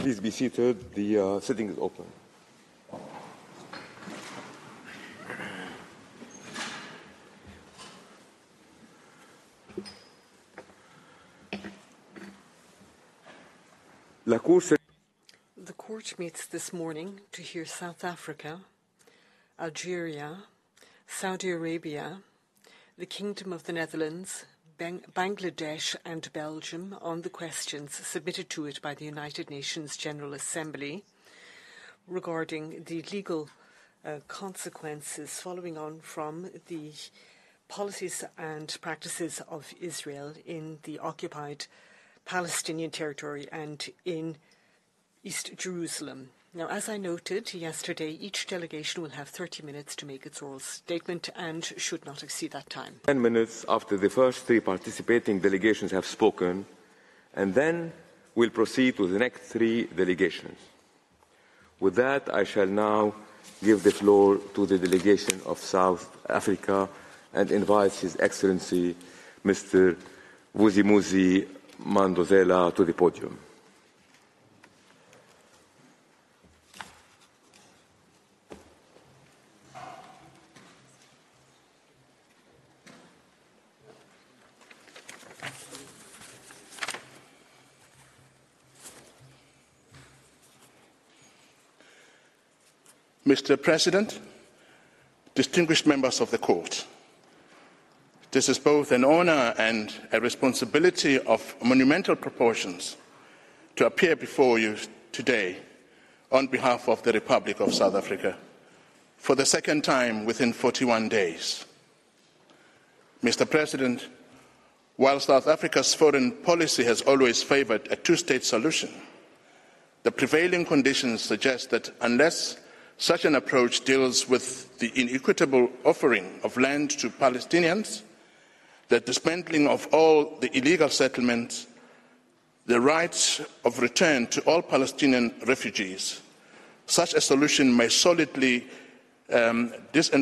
Please be seated. The sitting is open. The court meets this morning to hear South Africa, Algeria, Saudi Arabia, the Kingdom of the Netherlands, Bangladesh and Belgium on the questions submitted to it by the United Nations General Assembly regarding the legal consequences following on from the policies and practices of Israel in the occupied Palestinian territory and in East Jerusalem. Now, as I noted yesterday, each delegation will have 30 minutes to make its oral statement and should not exceed that time. 10 minutes after the first three participating delegations have spoken, and then we'll proceed to the next three delegations. With that, I shall now give the floor to the delegation of South Africa and invite His Excellency Mr. Vusimuzi Madonsela to the podium. Mr. President, distinguished members of the Court, this is both an honor and a responsibility of monumental proportions to appear before you today on behalf of the Republic of South Africa for the second time within 41 days. Mr. President, while South Africa's foreign policy has always favored a two-state solution, the prevailing conditions suggest that unless such an approach deals with the inequitable offering of land to Palestinians, the dismantling of all the illegal settlements, the right of return to all Palestinian refugees, such a solution may solidly lead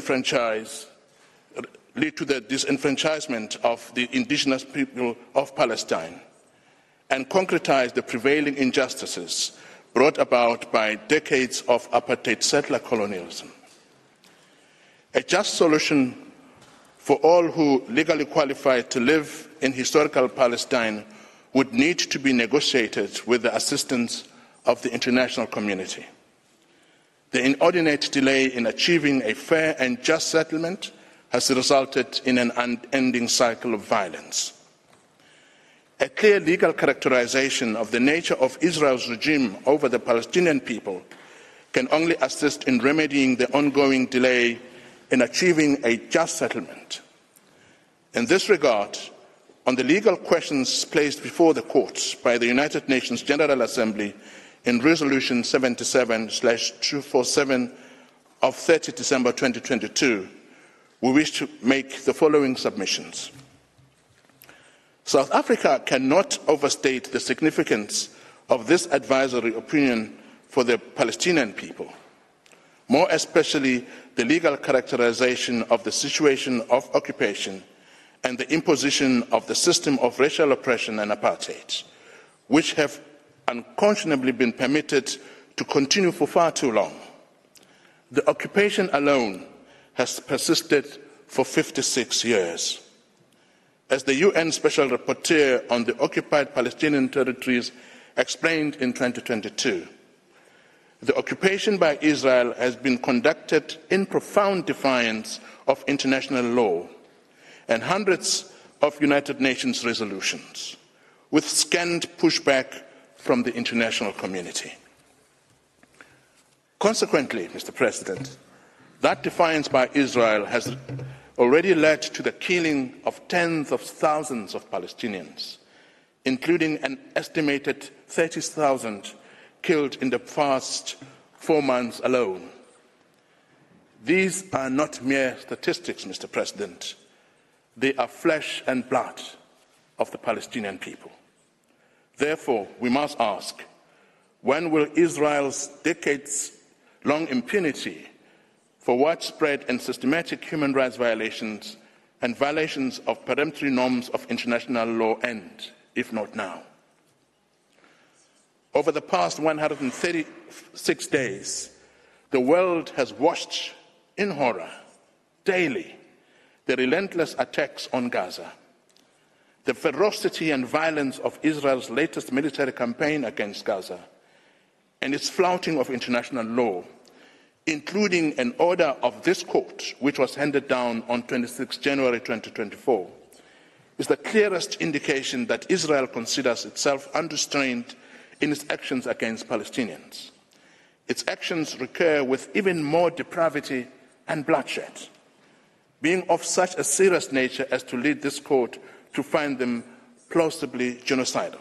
to the disenfranchisement of the indigenous people of Palestine and concretize the prevailing injustices brought about by decades of apartheid settler colonialism. A just solution for all who legally qualify to live in historical Palestine would need to be negotiated with the assistance of the international community. The inordinate delay in achieving a fair and just settlement has resulted in an unending cycle of violence. A clear legal characterization of the nature of Israel's regime over the Palestinian people can only assist in remedying the ongoing delay in achieving a just settlement. In this regard, on the legal questions placed before the courts by the United Nations General Assembly in Resolution 77/247 of 30 December 2022, we wish to make the following submissions. South Africa cannot overstate the significance of this advisory opinion for the Palestinian people, more especially the legal characterization of the situation of occupation and the imposition of the system of racial oppression and apartheid, which have unconscionably been permitted to continue for far too long. The occupation alone has persisted for 56 years. As the UN Special Rapporteur on the occupied Palestinian territories explained in 2022, the occupation by Israel has been conducted in profound defiance of international law and hundreds of United Nations resolutions, with scant pushback from the international community. Consequently, Mr. President, that defiance by Israel has already led to the killing of tens of thousands of Palestinians, including an estimated 30,000 killed in the past 4 months alone. These are not mere statistics, Mr. President. They are flesh and blood of the Palestinian people. Therefore, we must ask, when will Israel's decades-long impunity for widespread and systematic human rights violations and violations of peremptory norms of international law end, if not now? Over the past 136 days, the world has watched in horror daily the relentless attacks on Gaza, the ferocity and violence of Israel's latest military campaign against Gaza, and its flouting of international law, including an order of this court, which was handed down on 26 January 2024, is the clearest indication that Israel considers itself unrestrained in its actions against Palestinians. Its actions recur with even more depravity and bloodshed, being of such a serious nature as to lead this court to find them plausibly genocidal.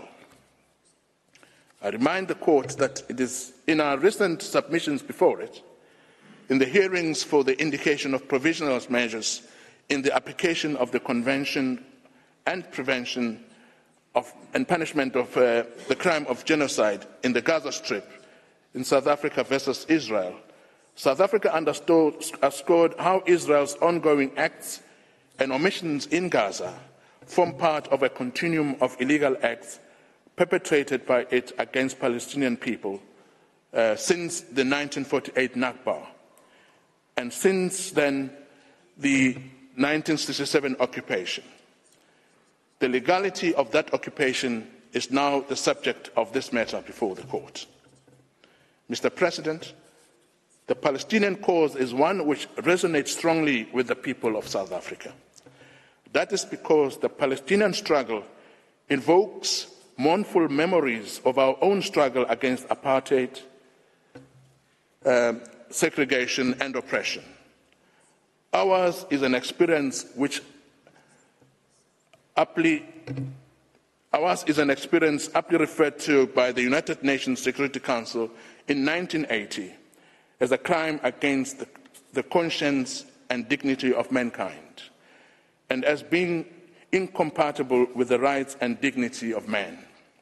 I remind the court that it is in our recent submissions before it, in the hearings for the indication of provisional measures in the application of the Convention and Prevention of and Punishment of the Crime of Genocide in the Gaza Strip in South Africa versus Israel, South Africa underscored how Israel's ongoing acts and omissions in Gaza form part of a continuum of illegal acts perpetrated by it against Palestinian people since the 1948 Nakba, and since then the 1967 occupation. The legality of that occupation is now the subject of this matter before the court. Mr. President, the Palestinian cause is one which resonates strongly with the people of South Africa. That is because the Palestinian struggle invokes mournful memories of our own struggle against apartheid, segregation, and oppression. Ours is an experience aptly referred to by the United Nations Security Council in 1980 as a crime against the conscience and dignity of mankind, and as being incompatible with the rights and dignity of man.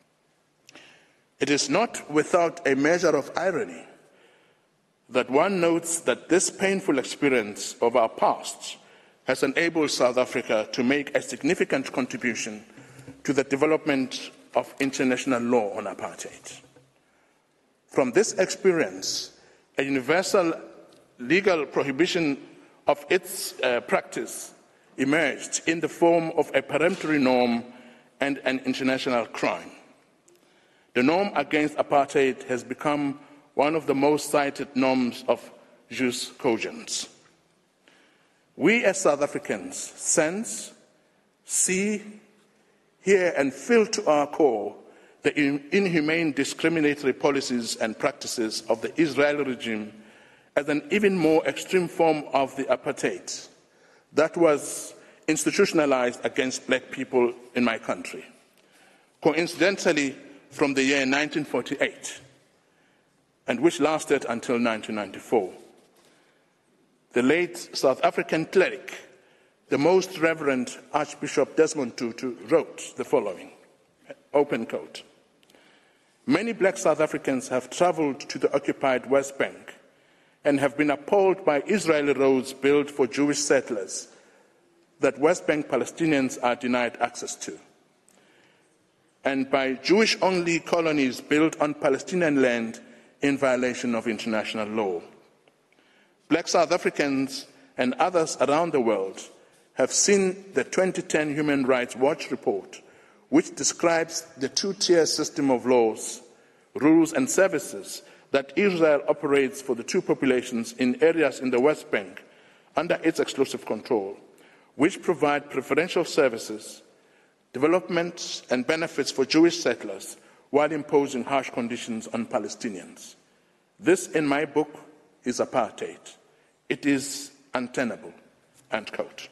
It is not without a measure of irony that one notes that this painful experience of our past has enabled South Africa to make a significant contribution to the development of international law on apartheid. From this experience, a universal legal prohibition of its practice emerged in the form of a peremptory norm and an international crime. The norm against apartheid has become one of the most cited norms of jus cogens. We as South Africans sense, see, hear and feel to our core the inhumane discriminatory policies and practices of the Israeli regime as an even more extreme form of the apartheid that was institutionalized against black people in my country, coincidentally from the year 1948, and which lasted until 1994. The late South African cleric, the Most Reverend Archbishop Desmond Tutu, wrote the following, open quote, "Many black South Africans have traveled to the occupied West Bank and have been appalled by Israeli roads built for Jewish settlers that West Bank Palestinians are denied access to, and by Jewish-only colonies built on Palestinian land in violation of international law. Black South Africans and others around the world have seen the 2010 Human Rights Watch report, which describes the two-tier system of laws, rules and services that Israel operates for the two populations in areas in the West Bank under its exclusive control, which provide preferential services, development and benefits for Jewish settlers while imposing harsh conditions on Palestinians. This, in my book, is apartheid. It is untenable," end quote.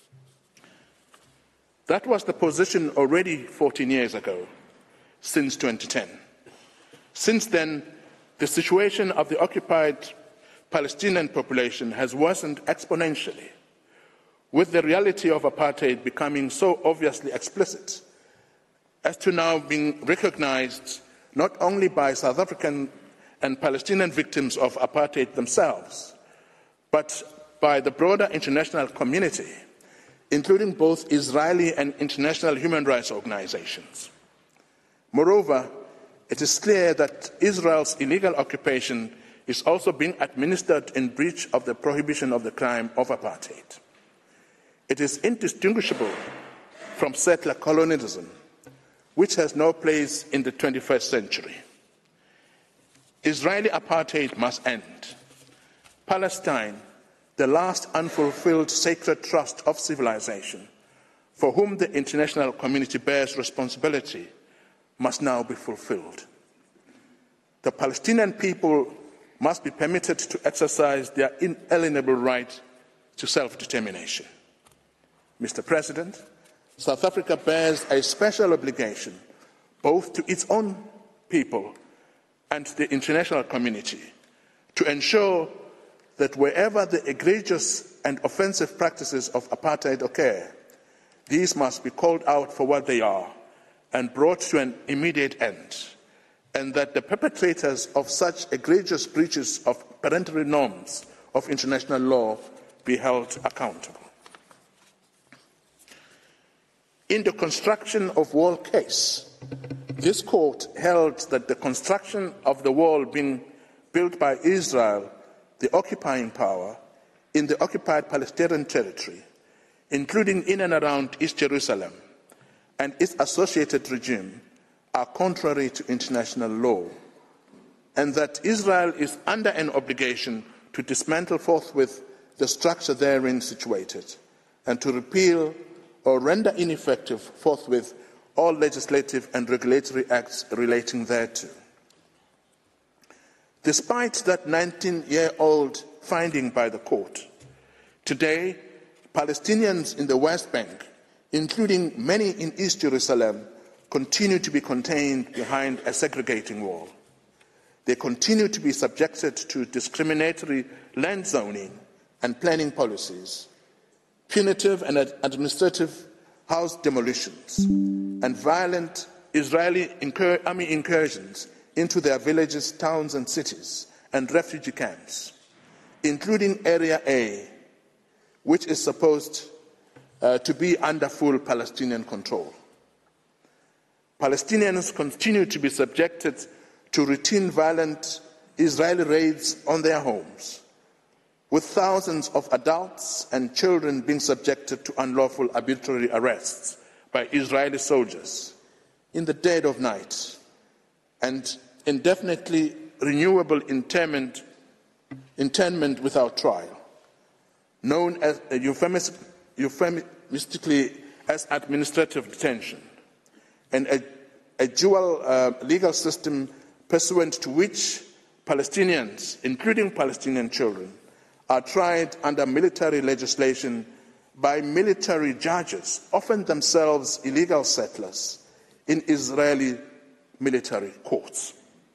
That was the position already 14 years ago, since 2010. Since then, the situation of the occupied Palestinian population has worsened exponentially, with the reality of apartheid becoming so obviously explicit as to now being recognized not only by South African and Palestinian victims of apartheid themselves, but by the broader international community, including both Israeli and international human rights organizations. Moreover, it is clear that Israel's illegal occupation is also being administered in breach of the prohibition of the crime of apartheid. It is indistinguishable from settler colonialism, which has no place in the 21st century. Israeli apartheid must end. Palestine, the last unfulfilled sacred trust of civilization, for whom the international community bears responsibility, must now be fulfilled. The Palestinian people must be permitted to exercise their inalienable right to self-determination. Mr. President, South Africa bears a special obligation both to its own people and the international community to ensure that wherever the egregious and offensive practices of apartheid occur, these must be called out for what they are and brought to an immediate end, and that the perpetrators of such egregious breaches of peremptory norms of international law be held accountable. In the construction of wall case, this court held that the construction of the wall being built by Israel, the occupying power, in the occupied Palestinian territory, including in and around East Jerusalem, and its associated regime, are contrary to international law, and that Israel is under an obligation to dismantle forthwith the structure therein situated, and to repeal or render ineffective forthwith all legislative and regulatory acts relating thereto. Despite that 19-year-old finding by the court, today Palestinians in the West Bank, including many in East Jerusalem, continue to be contained behind a segregating wall. They continue to be subjected to discriminatory land zoning and planning policies, punitive and administrative house demolitions, and violent Israeli army incursions into their villages, towns, and cities, and refugee camps, including Area A, which is supposed to be under full Palestinian control. Palestinians continue to be subjected to routine violent Israeli raids on their homes, with thousands of adults and children being subjected to unlawful arbitrary arrests by Israeli soldiers in the dead of night, and indefinitely renewable internment without trial, known as euphemistically as administrative detention, and a dual legal system pursuant to which Palestinians, including Palestinian children, are tried under military legislation by military judges, often themselves illegal settlers, in Israeli military courts,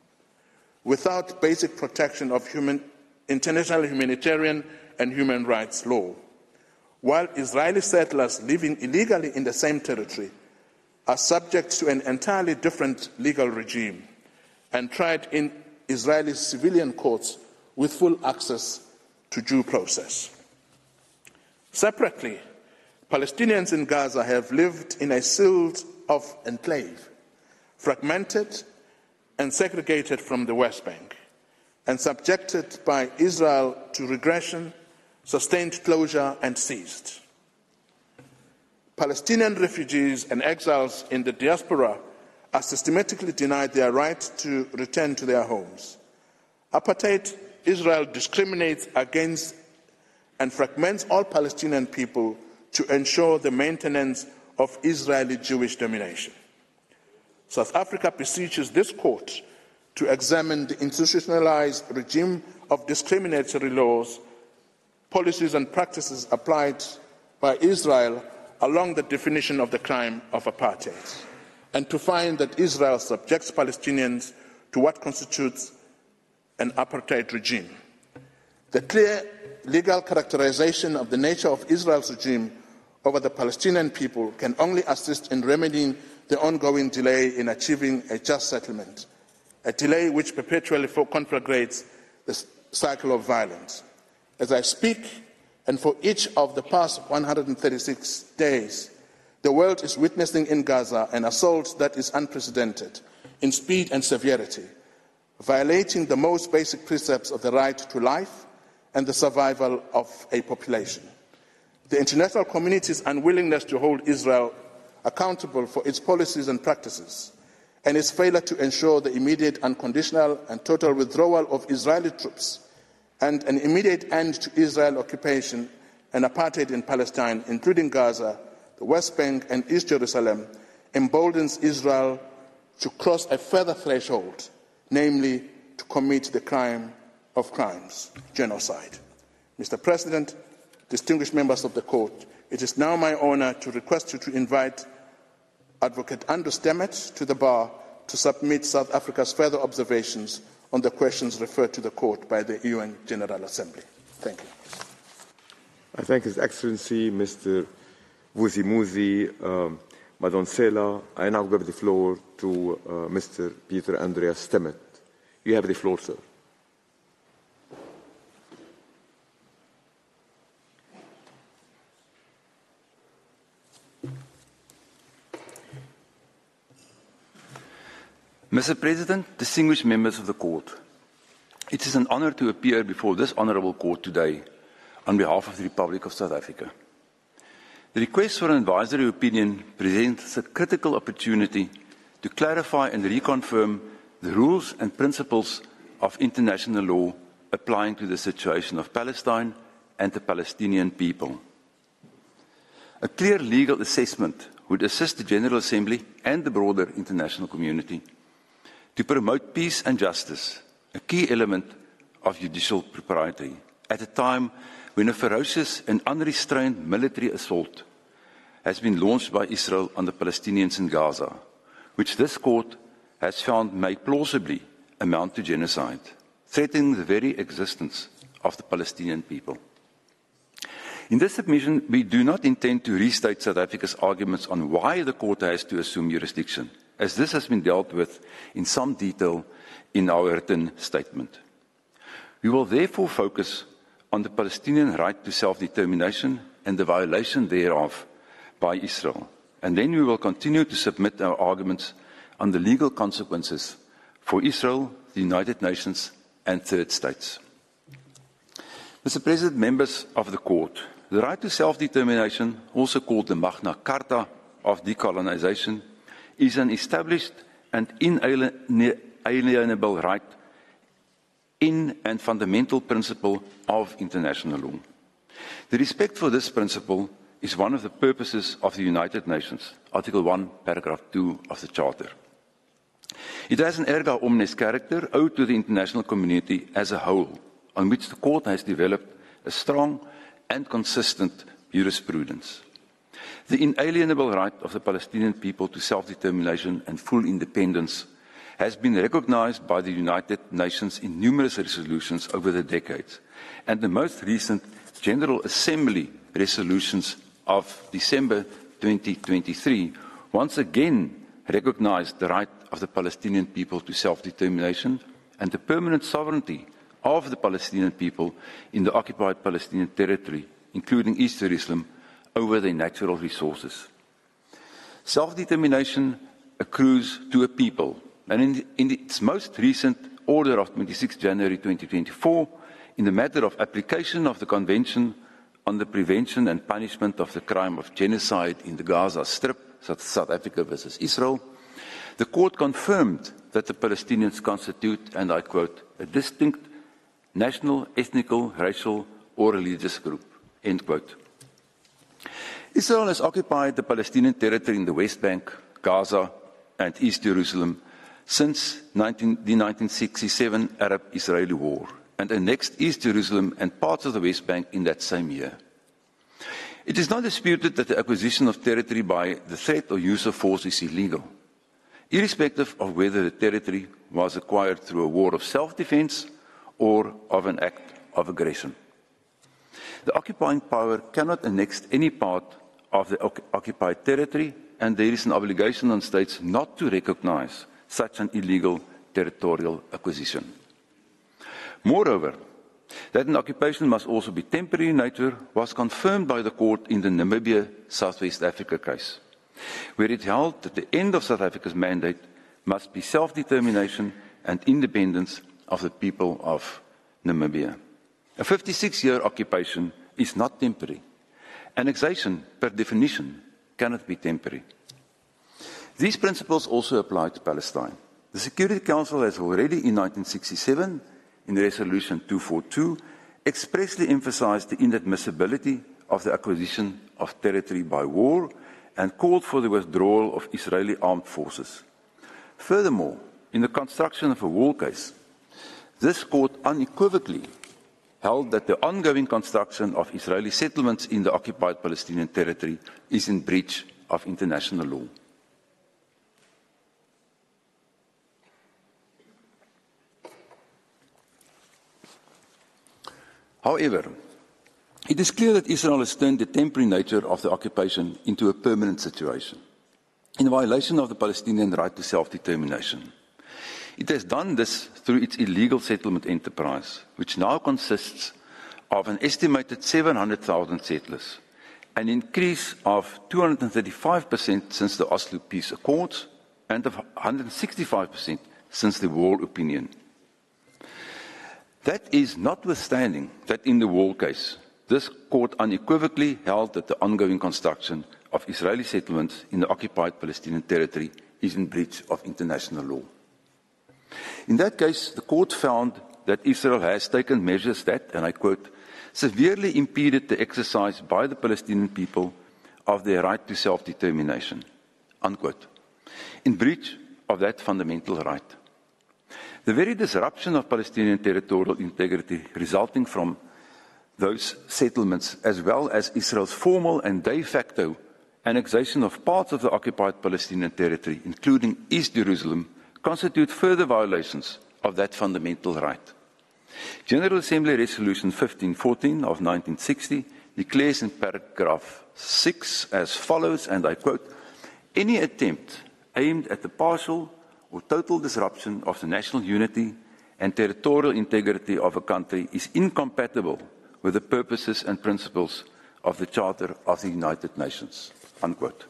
without basic protection of international humanitarian and human rights law, while Israeli settlers living illegally in the same territory are subject to an entirely different legal regime and tried in Israeli civilian courts with full access to due process. Separately, Palestinians in Gaza have lived in a sealed-off enclave, fragmented and segregated from the West Bank, and subjected by Israel to regression, sustained closure, and seized. Palestinian refugees and exiles in the diaspora are systematically denied their right to return to their homes. Apartheid Israel discriminates against and fragments all Palestinian people to ensure the maintenance of Israeli Jewish domination. South Africa beseeches this court to examine the institutionalized regime of discriminatory laws, policies, and practices applied by Israel along the definition of the crime of apartheid, and to find that Israel subjects Palestinians to what constitutes an apartheid regime. The clear legal characterization of the nature of Israel's regime over the Palestinian people can only assist in remedying the ongoing delay in achieving a just settlement, a delay which perpetually conflagrates the cycle of violence. As I speak, and for each of the past 136 days, The world is witnessing in Gaza an assault that is unprecedented in speed and severity, violating the most basic precepts of the right to life and the survival of a population. The international community's unwillingness to hold Israel accountable for its policies and practices, and its failure to ensure the immediate, unconditional and total withdrawal of Israeli troops and an immediate end to Israel occupation and apartheid in Palestine, including Gaza, the West Bank and East Jerusalem, emboldens Israel to cross a further threshold, namely to commit the crime of crimes, genocide. Mr. President, distinguished members of the Court, it is now my honour to request you to invite Advocate Andrew Stemmet to the bar to submit South Africa's further observations on the questions referred to the Court by the UN General Assembly. Thank you. I thank His Excellency, Mr. Vusi Madonsela. I now give the floor to Mr. Peter Andreas Stemmet. You have the floor, sir. Mr. President, distinguished members of the Court, it is an honour to appear before this Honourable Court today on behalf of the Republic of South Africa. The request for an advisory opinion presents a critical opportunity to clarify and reconfirm the rules and principles of international law applying to the situation of Palestine and the Palestinian people. A clear legal assessment would assist the General Assembly and the broader international community to promote peace and justice, a key element of judicial propriety, at a time when a ferocious and unrestrained military assault has been launched by Israel on the Palestinians in Gaza, which this court has found may plausibly amount to genocide, threatening the very existence of the Palestinian people. In this submission, we do not intend to restate South Africa's arguments on why the court has to assume jurisdiction, as this has been dealt with in some detail in our written statement. We will therefore focus on the Palestinian right to self-determination and the violation thereof by Israel, and then we will continue to submit our arguments on the legal consequences for Israel, the United Nations, and third states. Mr. President, members of the Court, the right to self-determination, also called the Magna Carta of decolonization, is an established and inalienable right in and fundamental principle of international law. The respect for this principle is one of the purposes of the United Nations, Article 1, Paragraph 2 of the Charter. It has an erga omnes character owed to the international community as a whole, on which the Court has developed a strong and consistent jurisprudence. The inalienable right of the Palestinian people to self-determination and full independence has been recognized by the United Nations in numerous resolutions over the decades, and the most recent General Assembly resolutions of December 2023 once again recognized the right of the Palestinian people to self-determination and the permanent sovereignty of the Palestinian people in the occupied Palestinian territory, including East Jerusalem, over their natural resources. Self-determination accrues to a people, and in its most recent order of 26 January 2024, in the matter of application of the Convention on the Prevention and Punishment of the Crime of Genocide in the Gaza Strip, South Africa versus Israel, the Court confirmed that the Palestinians constitute, and I quote, a distinct national, ethnical, racial, or religious group, end quote. Israel has occupied the Palestinian territory in the West Bank, Gaza, and East Jerusalem since the 1967 Arab-Israeli War, and annexed East Jerusalem and parts of the West Bank in that same year. It is not disputed that the acquisition of territory by the threat or use of force is illegal, irrespective of whether the territory was acquired through a war of self-defense or of an act of aggression. The occupying power cannot annex any part of the occupied territory, and there is an obligation on states not to recognize such an illegal territorial acquisition. Moreover, that an occupation must also be temporary in nature was confirmed by the Court in the Namibia Southwest Africa case, where it held that the end of South Africa's mandate must be self-determination and independence of the people of Namibia. A 56-year occupation is not temporary. Annexation, per definition, cannot be temporary. These principles also apply to Palestine. The Security Council has already in 1967, in Resolution 242, expressly emphasized the inadmissibility of the acquisition of territory by war and called for the withdrawal of Israeli armed forces. Furthermore, in the construction of a wall case, this court unequivocally held that the ongoing construction of Israeli settlements in the occupied Palestinian territory is in breach of international law. However, it is clear that Israel has turned the temporary nature of the occupation into a permanent situation, in violation of the Palestinian right to self-determination. It has done this through its illegal settlement enterprise, which now consists of an estimated 700,000 settlers, an increase of 235% since the Oslo Peace Accords, and of 165% since the War Opinion. That is notwithstanding that in the Wall case, this court unequivocally held that the ongoing construction of Israeli settlements in the occupied Palestinian territory is in breach of international law. In that case, the court found that Israel has taken measures that, and I quote, severely impeded the exercise by the Palestinian people of their right to self-determination, unquote, in breach of that fundamental right. The very disruption of Palestinian territorial integrity resulting from those settlements, as well as Israel's formal and de facto annexation of parts of the occupied Palestinian territory, including East Jerusalem, constitute further violations of that fundamental right. General Assembly Resolution 1514 of 1960 declares in paragraph 6 as follows, and I quote, "Any attempt aimed at the partial or total disruption of the national unity and territorial integrity of a country is incompatible with the purposes and principles of the Charter of the United Nations," unquote.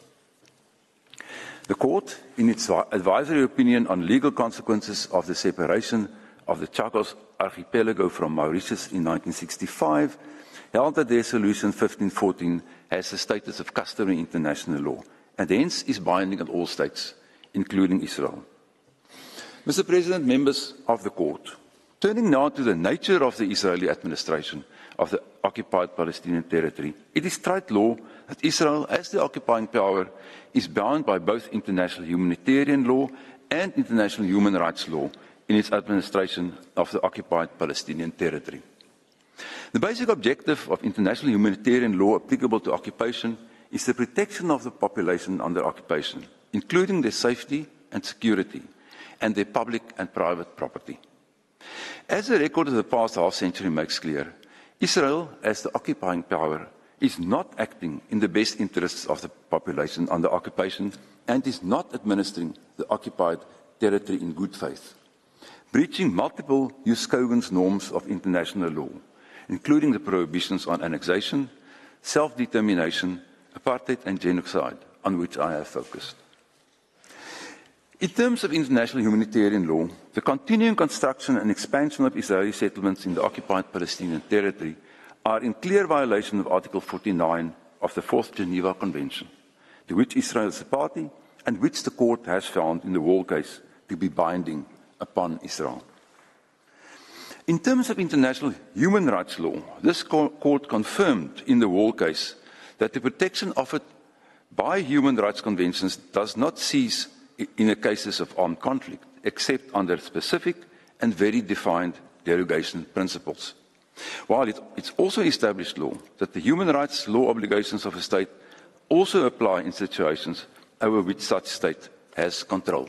The court, in its advisory opinion on legal consequences of the separation of the Chagos archipelago from Mauritius in 1965, held that Resolution 1514 has the status of customary international law, and hence is binding on all states, including Israel. Mr. President, members of the court, turning now to the nature of the Israeli administration of the occupied Palestinian territory, it is straight law that Israel, as the occupying power, is bound by both international humanitarian law and international human rights law in its administration of the occupied Palestinian territory. The basic objective of international humanitarian law applicable to occupation is the protection of the population under occupation, including their safety and security, and their public and private property. As the record of the past half-century makes clear, Israel, as the occupying power, is not acting in the best interests of the population under occupation and is not administering the occupied territory in good faith, breaching multiple Jus Cogens norms of international law, including the prohibitions on annexation, self-determination, apartheid and genocide, on which I have focused. In terms of international humanitarian law, the continuing construction and expansion of Israeli settlements in the occupied Palestinian territory are in clear violation of Article 49 of the Fourth Geneva Convention, to which Israel is a party and which the court has found in the Wall case to be binding upon Israel. In terms of international human rights law, this court confirmed in the Wall case that the protection offered by human rights conventions does not cease in the cases of armed conflict, except under specific and very defined derogation principles. While it's also established law that the human rights law obligations of a state also apply in situations over which such state has control.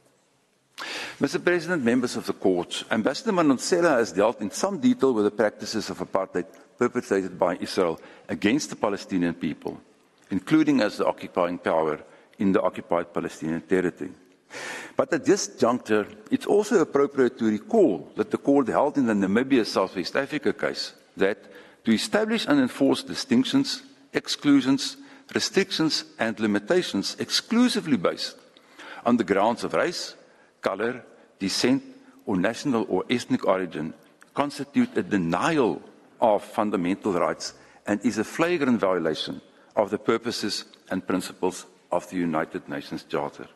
Mr. President, members of the court, Ambassador Manoncela has dealt in some detail with the practices of apartheid perpetrated by Israel against the Palestinian people, including as the occupying power in the occupied Palestinian territory. But at this juncture, it's also appropriate to recall that the court held in the Namibia-South West Africa case that to establish and enforce distinctions, exclusions, restrictions and limitations exclusively based on the grounds of race, color, descent, or national or ethnic origin constitute a denial of fundamental rights and is a flagrant violation of the purposes and principles of the United Nations Charter.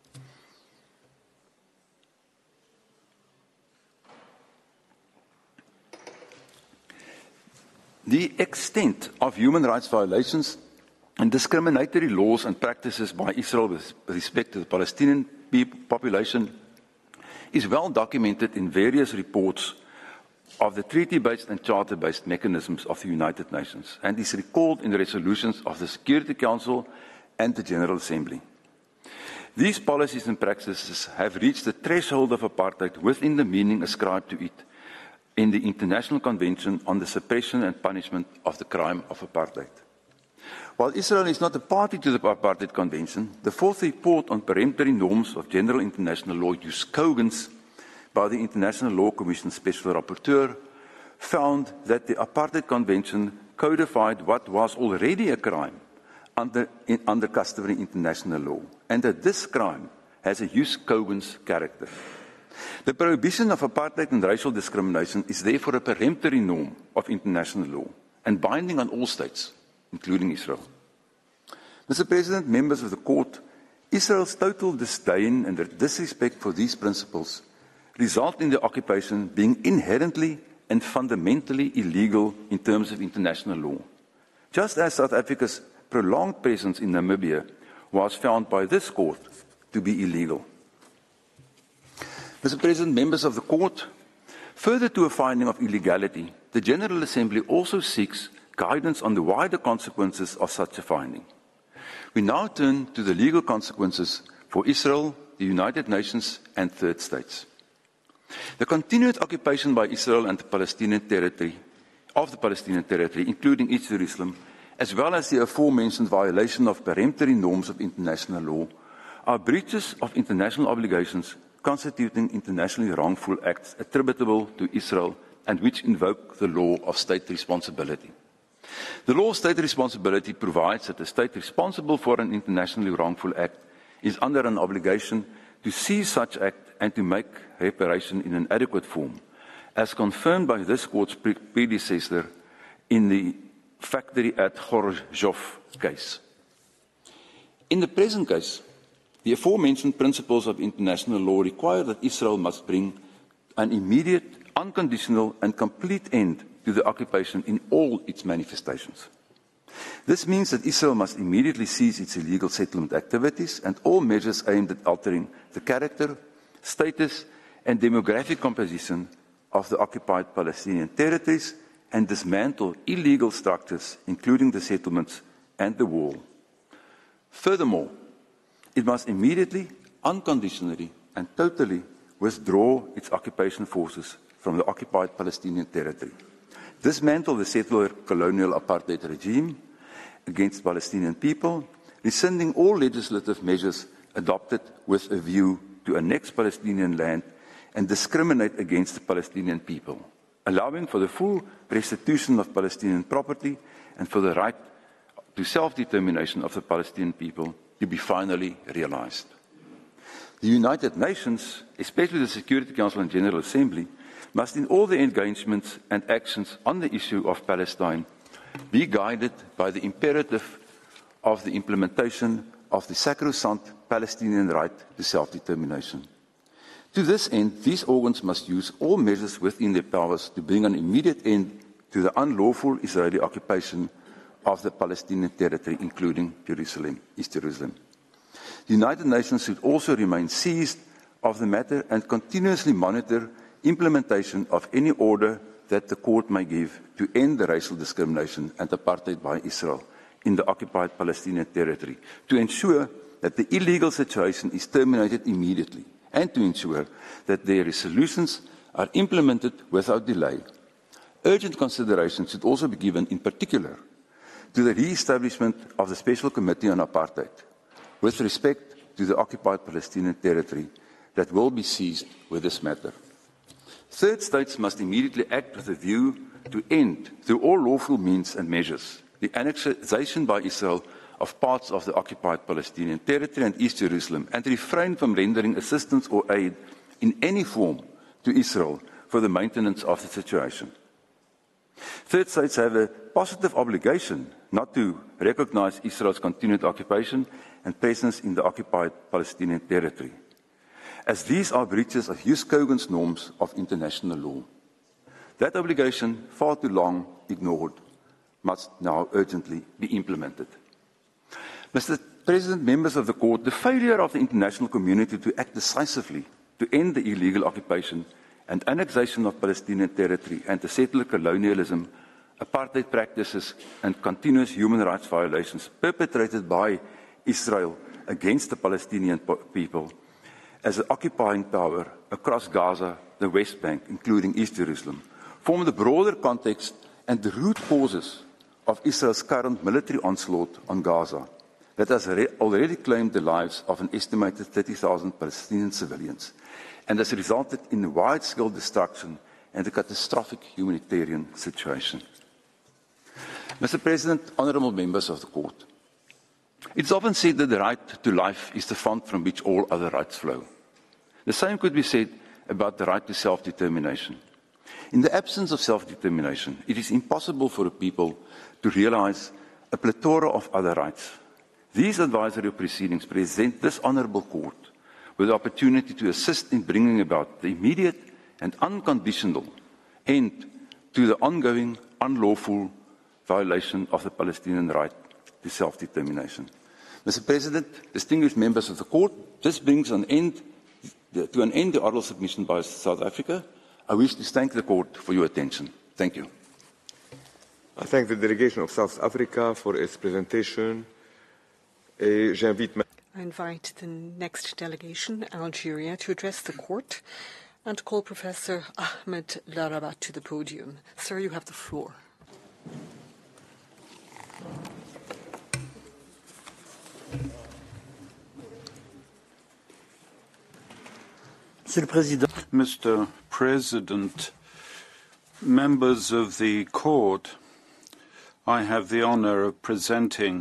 The extent of human rights violations and discriminatory laws and practices by Israel with respect to the Palestinian population is well documented in various reports of the treaty-based and charter-based mechanisms of the United Nations and is recalled in the resolutions of the Security Council and the General Assembly. These policies and practices have reached the threshold of apartheid within the meaning ascribed to it in the International Convention on the Suppression and Punishment of the Crime of Apartheid. While Israel is not a party to the Apartheid Convention, the fourth report on peremptory norms of general international law, Jus Cogens, by the International Law Commission Special Rapporteur, found that the Apartheid Convention codified what was already a crime under customary international law, and that this crime has a Jus Cogens character. The prohibition of apartheid and racial discrimination is therefore a peremptory norm of international law and binding on all states, including Israel. Mr. President, members of the Court, Israel's total disdain and disrespect for these principles result in the occupation being inherently and fundamentally illegal in terms of international law, just as South Africa's prolonged presence in Namibia was found by this Court to be illegal. Mr. President, members of the Court, further to a finding of illegality, the General Assembly also seeks guidance on the wider consequences of such a finding. We now turn to the legal consequences for Israel, the United Nations, and third states. The continued occupation by Israel and the Palestinian territory, including East Jerusalem, as well as the aforementioned violation of peremptory norms of international law, are breaches of international obligations constituting internationally wrongful acts attributable to Israel and which invoke the law of state responsibility. The law of state responsibility provides that the state responsible for an internationally wrongful act is under an obligation to seize such act and to make reparation in an adequate form, as confirmed by this Court's predecessor in the Factory at Gorjov case. In the present case, the aforementioned principles of international law require that Israel must bring an immediate, unconditional, and complete end to the occupation in all its manifestations. This means that Israel must immediately cease its illegal settlement activities and all measures aimed at altering the character, status, and demographic composition of the occupied Palestinian territories and dismantle illegal structures, including the settlements and the wall. Furthermore, it must immediately, unconditionally, and totally withdraw its occupation forces from the occupied Palestinian territory, dismantle the settler colonial apartheid regime against Palestinian people, rescinding all legislative measures adopted with a view to annex Palestinian land and discriminate against the Palestinian people, allowing for the full restitution of Palestinian property and for the right to self-determination of the Palestinian people to be finally realized. The United Nations, especially the Security Council and General Assembly, must in all their engagements and actions on the issue of Palestine be guided by the imperative of the implementation of the sacrosanct Palestinian right to self-determination. To this end, these organs must use all measures within their powers to bring an immediate end to the unlawful Israeli occupation of the Palestinian territory, including Jerusalem, East Jerusalem. The United Nations should also remain seized of the matter and continuously monitor implementation of any order that the Court may give to end the racial discrimination and apartheid by Israel in the occupied Palestinian territory, to ensure that the illegal situation is terminated immediately, and to ensure that their resolutions are implemented without delay. Urgent consideration should also be given, in particular, to the re-establishment of the Special Committee on Apartheid with respect to the occupied Palestinian territory that will be seized with this matter. Third states must immediately act with a view to end, through all lawful means and measures, the annexation by Israel of parts of the occupied Palestinian territory and East Jerusalem, and refrain from rendering assistance or aid in any form to Israel for the maintenance of the situation. Third states have a positive obligation not to recognize Israel's continued occupation and presence in the occupied Palestinian territory, as these are breaches of Jus Cogens norms of international law. That obligation, far too long ignored, must now urgently be implemented. Mr. President, members of the Court, the failure of the international community to act decisively to end the illegal occupation and annexation of Palestinian territory and the settler colonialism, apartheid practices and continuous human rights violations perpetrated by Israel against the Palestinian people as an occupying power across Gaza, the West Bank, including East Jerusalem, form the broader context and the root causes of Israel's current military onslaught on Gaza that has already claimed the lives of an estimated 30,000 Palestinian civilians and has resulted in wide-scale destruction and a catastrophic humanitarian situation. Mr. President, honourable members of the Court, it's often said that the right to life is the font from which all other rights flow. The same could be said about the right to self-determination. In the absence of self-determination, it is impossible for a people to realise a plethora of other rights. These advisory proceedings present this honourable Court with the opportunity to assist in bringing about the immediate and unconditional end to the ongoing unlawful violation of the Palestinian right to self-determination. Mr. President, distinguished members of the Court, this brings to an end the oral submission by South Africa. I wish to thank the Court for your attention. Thank you. I thank the delegation of South Africa for its presentation. I invite the next delegation, Algeria, to address the Court and call Professor Ahmed Larabat to the podium. Sir, you have the floor. Mr. President, members of the Court, I have the honour of presenting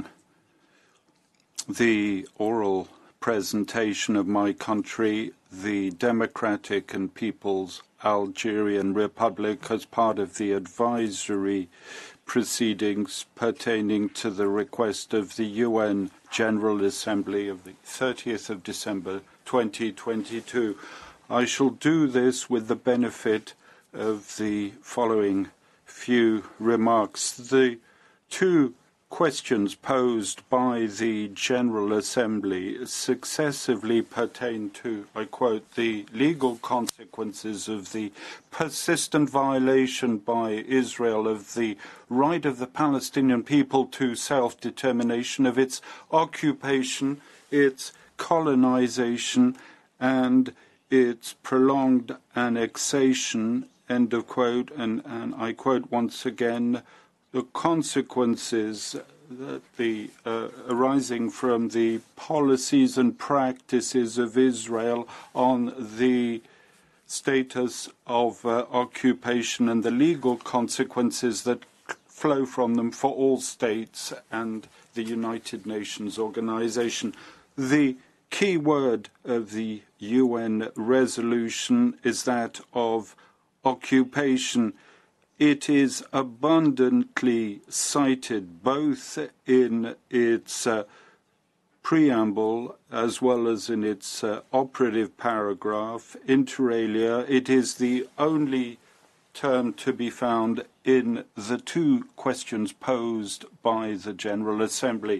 the oral presentation of my country, the Democratic and People's Algerian Republic, as part of the advisory proceedings pertaining to the request of the UN General Assembly of the 30th of December 2022. I shall do this with the benefit of the following few remarks. The two questions posed by the General Assembly successively pertain to, I quote, the legal consequences of the persistent violation by Israel of the right of the Palestinian people to self-determination, of its occupation, its colonization, and its prolonged annexation, end of quote, and I quote once again, the consequences that arising from the policies and practices of Israel on the status of occupation and the legal consequences that flow from them for all states and the United Nations organization. The key word of the UN resolution is that of occupation. It is abundantly cited both in its preamble as well as in its operative paragraph. Inter alia, it is the only term to be found in the two questions posed by the General Assembly.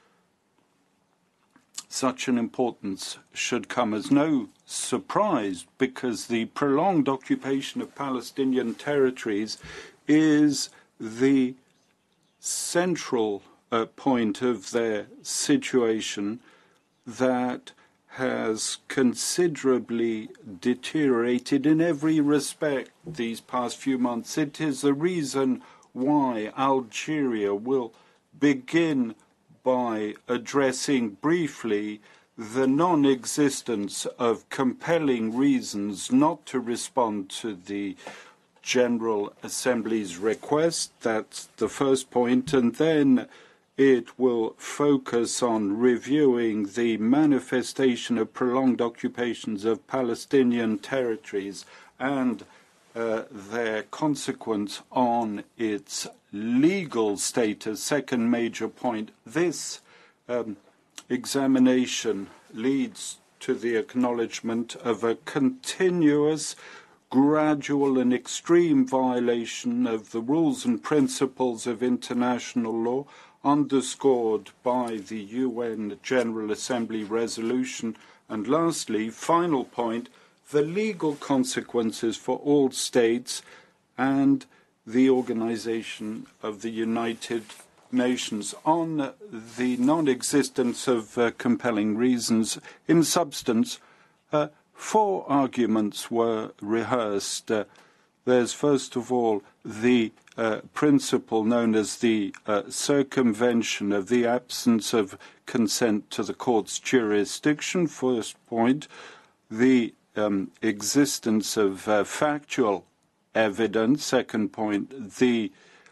Such an importance should come as no surprise, because the prolonged occupation of Palestinian territories is the central point of their situation that has considerably deteriorated in every respect these past few months. It is the reason why Algeria will begin by addressing briefly the non-existence of compelling reasons not to respond to the General Assembly's request. That's the first point. And then it will focus on reviewing the manifestation of prolonged occupations of Palestinian territories and their consequence on its legal status. Second major point, this examination leads to the acknowledgement of a continuous, gradual and extreme violation of the rules and principles of international law, underscored by the UN General Assembly resolution. And lastly, final point, the legal consequences for all states and the Organization of the United Nations. On the non-existence of compelling reasons, in substance, 4 arguments were rehearsed. There's, first of all, the principle known as the circumvention of the absence of consent to the court's jurisdiction. First point, the existence of factual evidence. Second point, the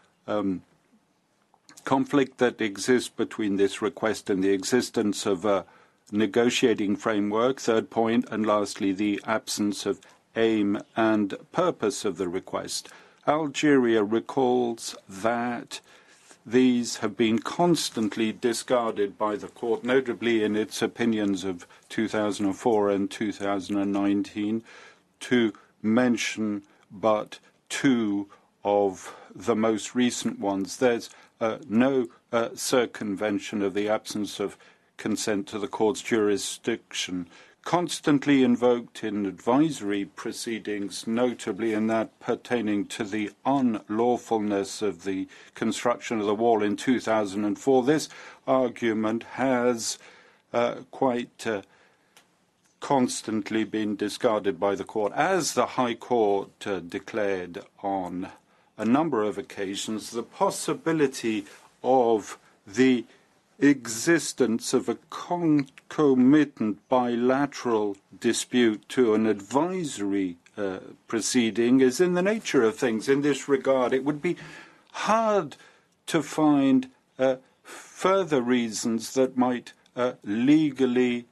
conflict that exists between this request and the existence of a negotiating framework. Third point, and lastly, the absence of aim and purpose of the request. Algeria recalls that these have been constantly discarded by the court, notably in its opinions of 2004 and 2019, to mention but 2 of the most recent ones. There's no circumvention of the absence of consent to the court's jurisdiction, constantly invoked in advisory proceedings, notably in that pertaining to the unlawfulness of the construction of the wall in 2004. This argument has quite constantly been discarded by the court. As the High Court declared on a number of occasions, the possibility of the existence of a concomitant bilateral dispute to an advisory proceeding is in the nature of things. In this regard, it would be hard to find further reasons that might legally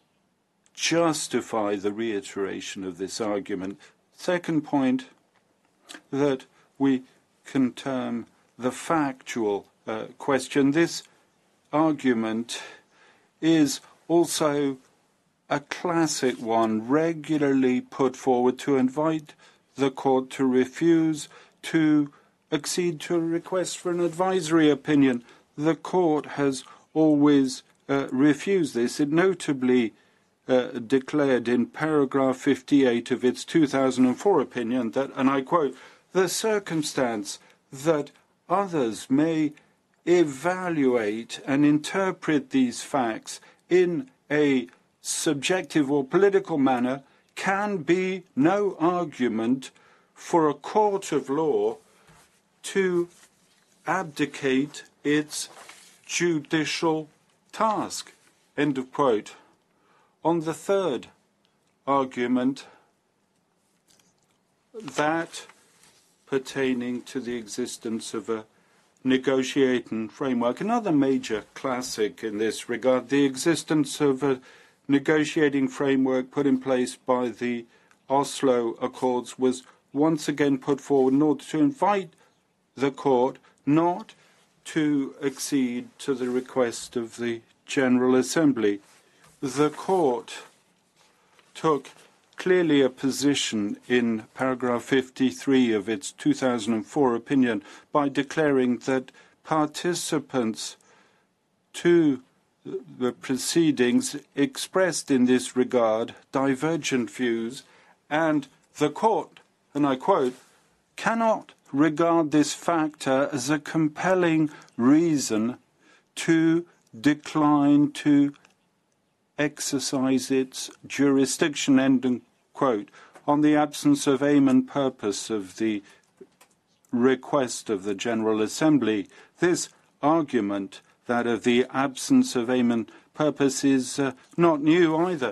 justify the reiteration of this argument. Second point that we can term the factual question. This argument is also a classic one, regularly put forward to invite the court to refuse to accede to a request for an advisory opinion. The court has always refused this. It notably declared in paragraph 58 of its 2004 opinion that, and I quote, "The circumstance that others may evaluate and interpret these facts in a subjective or political manner can be no argument for a court of law to abdicate its judicial task." End of quote. On the third argument, that pertaining to the existence of a negotiating framework, another major classic in this regard, the existence of a negotiating framework put in place by the Oslo Accords was once again put forward in order to invite the court not to accede to the request of the General Assembly. The court took clearly a position in paragraph 53 of its 2004 opinion by declaring that participants to the proceedings expressed in this regard divergent views, and the court, and I quote, "cannot regard this factor as a compelling reason to decline to exercise its jurisdiction," end quote, on the absence of aim and purpose of the request of the General Assembly. This argument, that of the absence of aim and purpose, is not new either.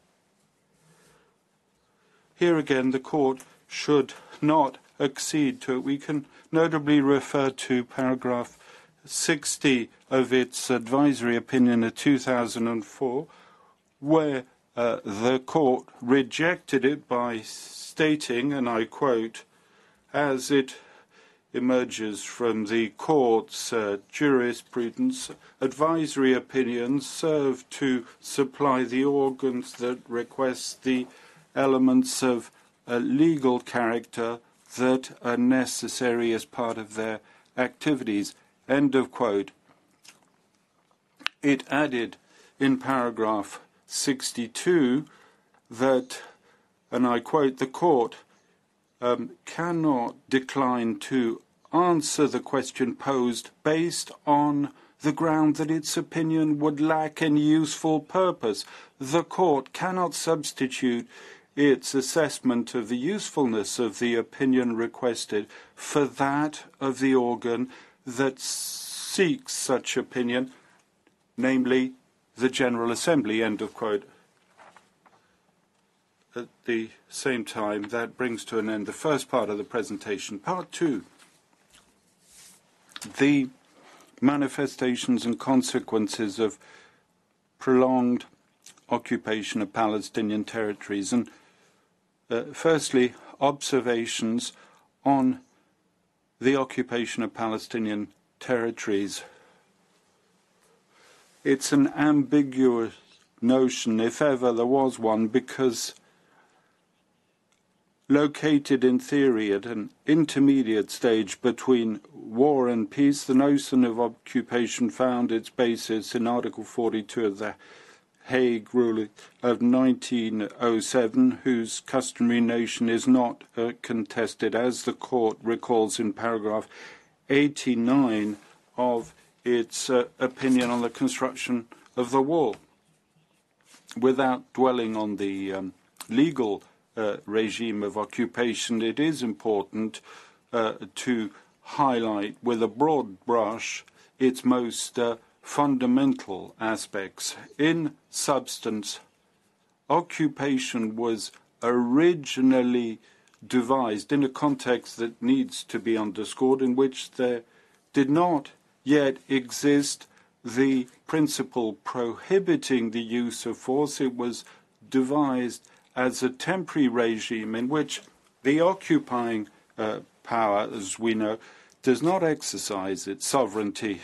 Here again, the court should not accede to it. We can notably refer to paragraph 60 of its advisory opinion of 2004, where the court rejected it by stating, and I quote, as it emerges from the court's jurisprudence, advisory opinions serve to supply the organs that request the elements of a legal character that are necessary as part of their activities. End of quote. It added in paragraph 62 that, and I quote, the court cannot decline to answer the question posed based on the ground that its opinion would lack any useful purpose. The court cannot substitute its assessment of the usefulness of the opinion requested for that of the organ that seeks such opinion, namely the General Assembly, end of quote. At the same time, that brings to an end the first part of the presentation. Part two, the manifestations and consequences of prolonged occupation of Palestinian territories. And firstly, observations on the occupation of Palestinian territories. It's an ambiguous notion, if ever there was one, because located in theory at an intermediate stage between war and peace, the notion of occupation found its basis in Article 42 of the Hague Rule of 1907, whose customary notion is not contested, as the court recalls in paragraph 89 of its opinion on the construction of the wall. Without dwelling on the legal regime of occupation, it is important to highlight with a broad brush its most fundamental aspects. In substance, occupation was originally devised in a context that needs to be underscored, in which there did not yet exist the principle prohibiting the use of force. It was devised as a temporary regime in which the occupying power, as we know, does not exercise its sovereignty.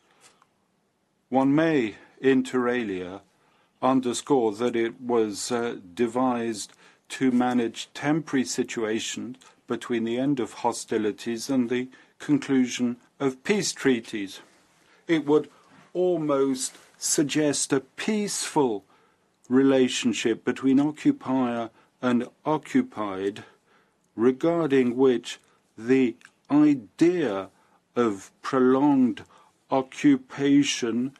One may, inter alia, underscore that it was devised to manage temporary situations between the end of hostilities and the conclusion of peace treaties. It would almost suggest a peaceful relationship between occupier and occupied, regarding which the idea of prolonged occupation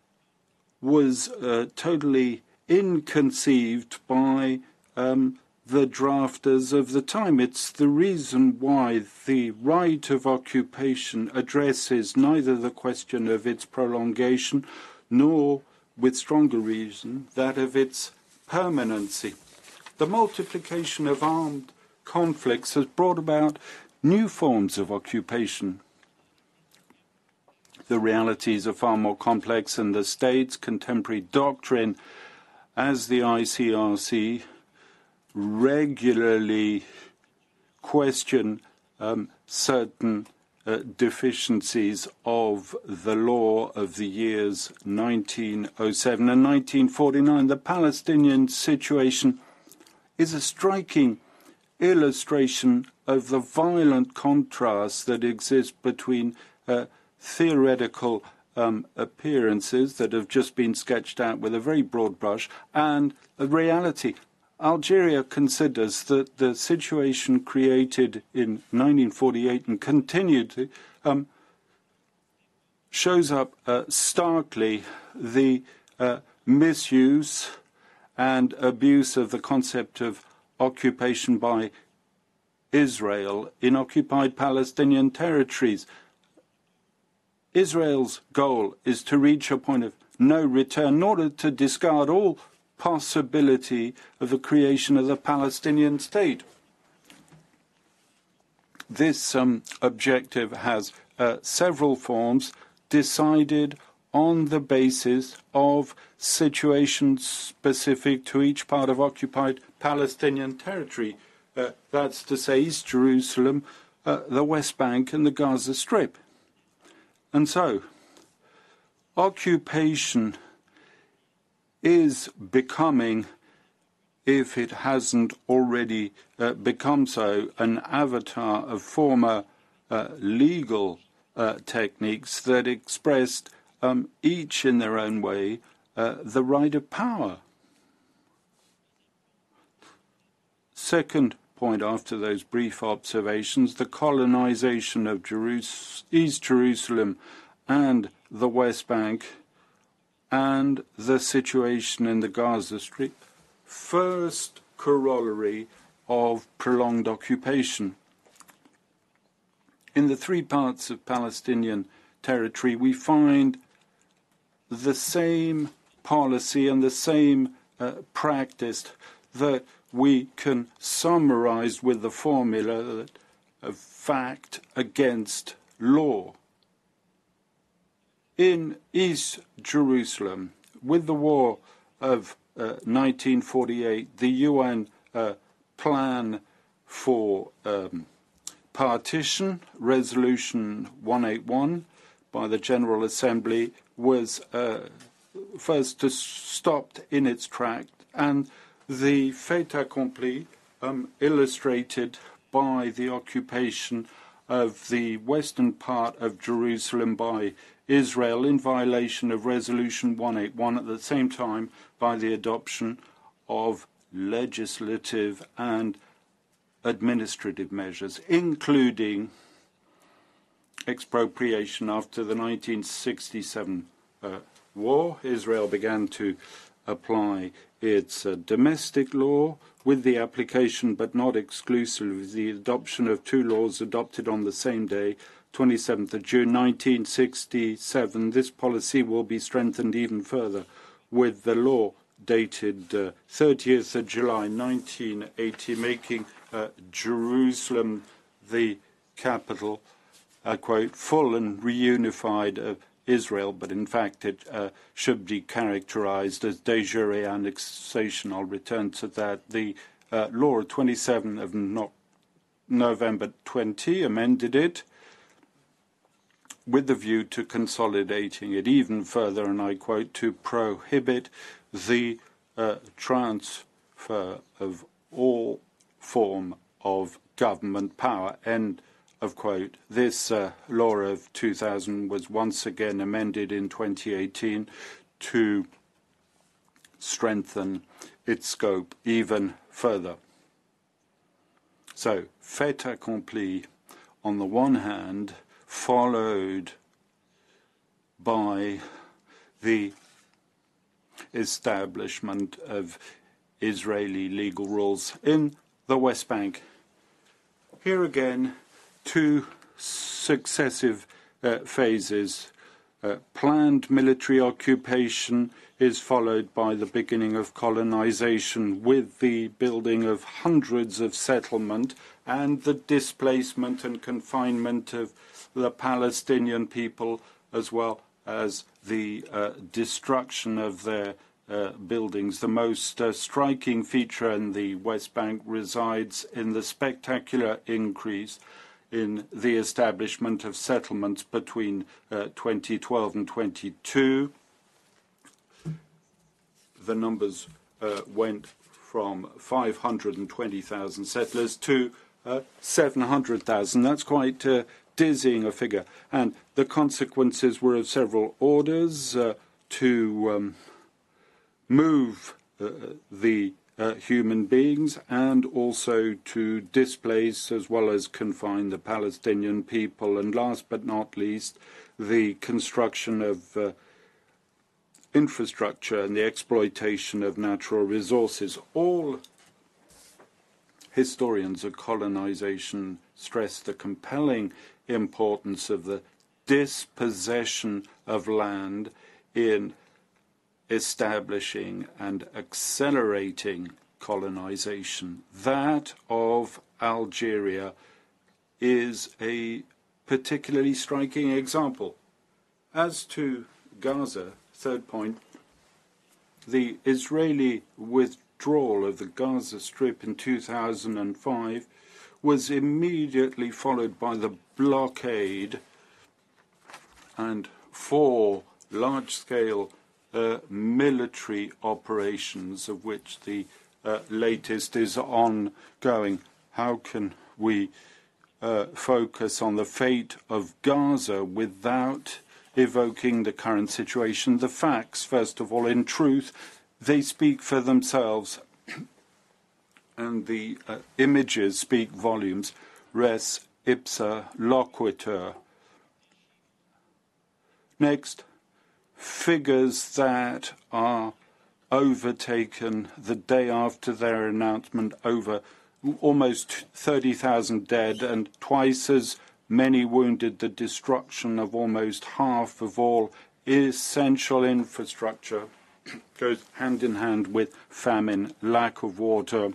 was totally inconceived by the drafters of the time. It's the reason why the right of occupation addresses neither the question of its prolongation nor, with stronger reason, that of its permanency. The multiplication of armed conflicts has brought about new forms of occupation. The realities are far more complex, and the state's contemporary doctrine, as the ICRC, regularly question certain deficiencies of the law of the years 1907 and 1949. The Palestinian situation is a striking illustration of the violent contrast that exists between theoretical appearances that have just been sketched out with a very broad brush and a reality. Algeria considers that the situation created in 1948 and continued shows up starkly the misuse and abuse of the concept of occupation by Israel in occupied Palestinian territories. Israel's goal is to reach a point of no return in order to discard all possibility of the creation of the Palestinian state. This objective has several forms decided on the basis of situations specific to each part of occupied Palestinian territory. That's to say, East Jerusalem, the West Bank and the Gaza Strip. And so, occupation is becoming, if it hasn't already become so, an avatar of former legal techniques that expressed each in their own way the right of power. Second point after those brief observations, the colonization of East Jerusalem and the West Bank and the situation in the Gaza Strip. First corollary of prolonged occupation. In the three parts of Palestinian territory, we find the same policy and the same practice that we can summarize with the formula of fact against law. In East Jerusalem, with the war of 1948, the UN plan for partition, Resolution 181 by the General Assembly, was first stopped in its track, and the fait accompli illustrated by the occupation of the western part of Jerusalem by Israel in violation of Resolution 181, at the same time by the adoption of legislative and administrative measures, including expropriation. After the 1967 war, Israel began to apply its domestic law with the application, but not exclusively, the adoption of two laws adopted on the same day, 27th of June 1967. This policy will be strengthened even further with the law dated 30th of July 1980, making Jerusalem the capital, quote, full and reunified of Israel, but in fact it should be characterized as de jure annexation. I'll return to that. The law of 27th of November 20 amended it with the view to consolidating it even further, and I quote, to prohibit the transfer of all form of government power, end of quote. This law of 2000 was once again amended in 2018 to strengthen its scope even further. So, fait accompli on the one hand, followed by the establishment of Israeli legal rules in the West Bank. Here again, two successive phases. Planned military occupation is followed by the beginning of colonization with the building of hundreds of settlements and the displacement and confinement of the Palestinian people, as well as the destruction of their buildings. The most striking feature in the West Bank resides in the spectacular increase in the establishment of settlements between 2012 and 22. The numbers went from 520,000 settlers to 700,000. That's quite dizzying a figure. And the consequences were of several orders to move the human beings and also to displace as well as confine the Palestinian people. And last but not least, the construction of infrastructure and the exploitation of natural resources. All historians of colonization stress the compelling importance of the dispossession of land in establishing and accelerating colonization. That of Algeria is a particularly striking example. As to Gaza, third point, the Israeli withdrawal of the Gaza Strip in 2005 was immediately followed by the blockade and 4 large-scale military operations, of which the latest is ongoing. How can we focus on the fate of Gaza without evoking the current situation? The facts, first of all, in truth, they speak for themselves, and the images speak volumes. Res ipsa loquitur. Next, figures that are overtaken the day after their announcement, over almost 30,000 dead and twice as many wounded, the destruction of almost half of all essential infrastructure goes hand in hand with famine, lack of water,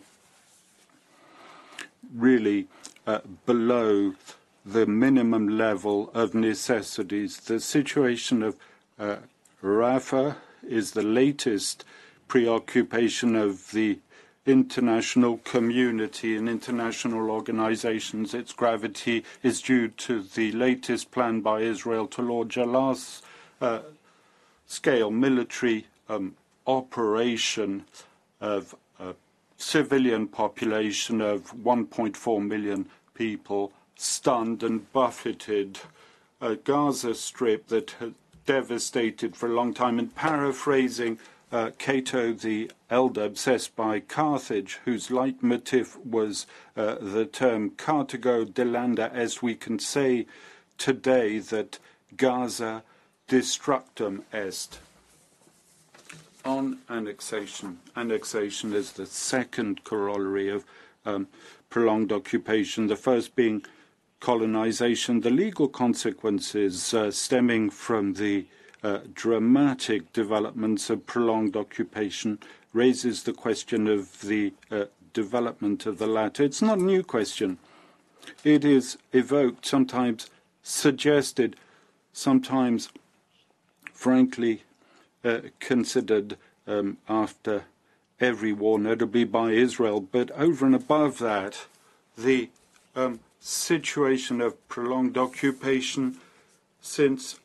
really below the minimum level of necessities. The situation of Rafah is the latest preoccupation of the international community and international organizations. Its gravity is due to the latest plan by Israel to launch a large-scale military operation of a civilian population of 1.4 million people, stunned and buffeted. A Gaza Strip that has devastated for a long time. And paraphrasing Cato the Elder, obsessed by Carthage, whose leitmotif was the term Carthago delenda, as we can say today that Gaza destructum est. On annexation. Annexation is the second corollary of prolonged occupation, the first being colonization. The legal consequences stemming from the dramatic developments of prolonged occupation raises the question of the development of the latter. It's not a new question. It is evoked, sometimes suggested, sometimes frankly considered after every war, notably by Israel. But over and above that, the situation of prolonged occupation since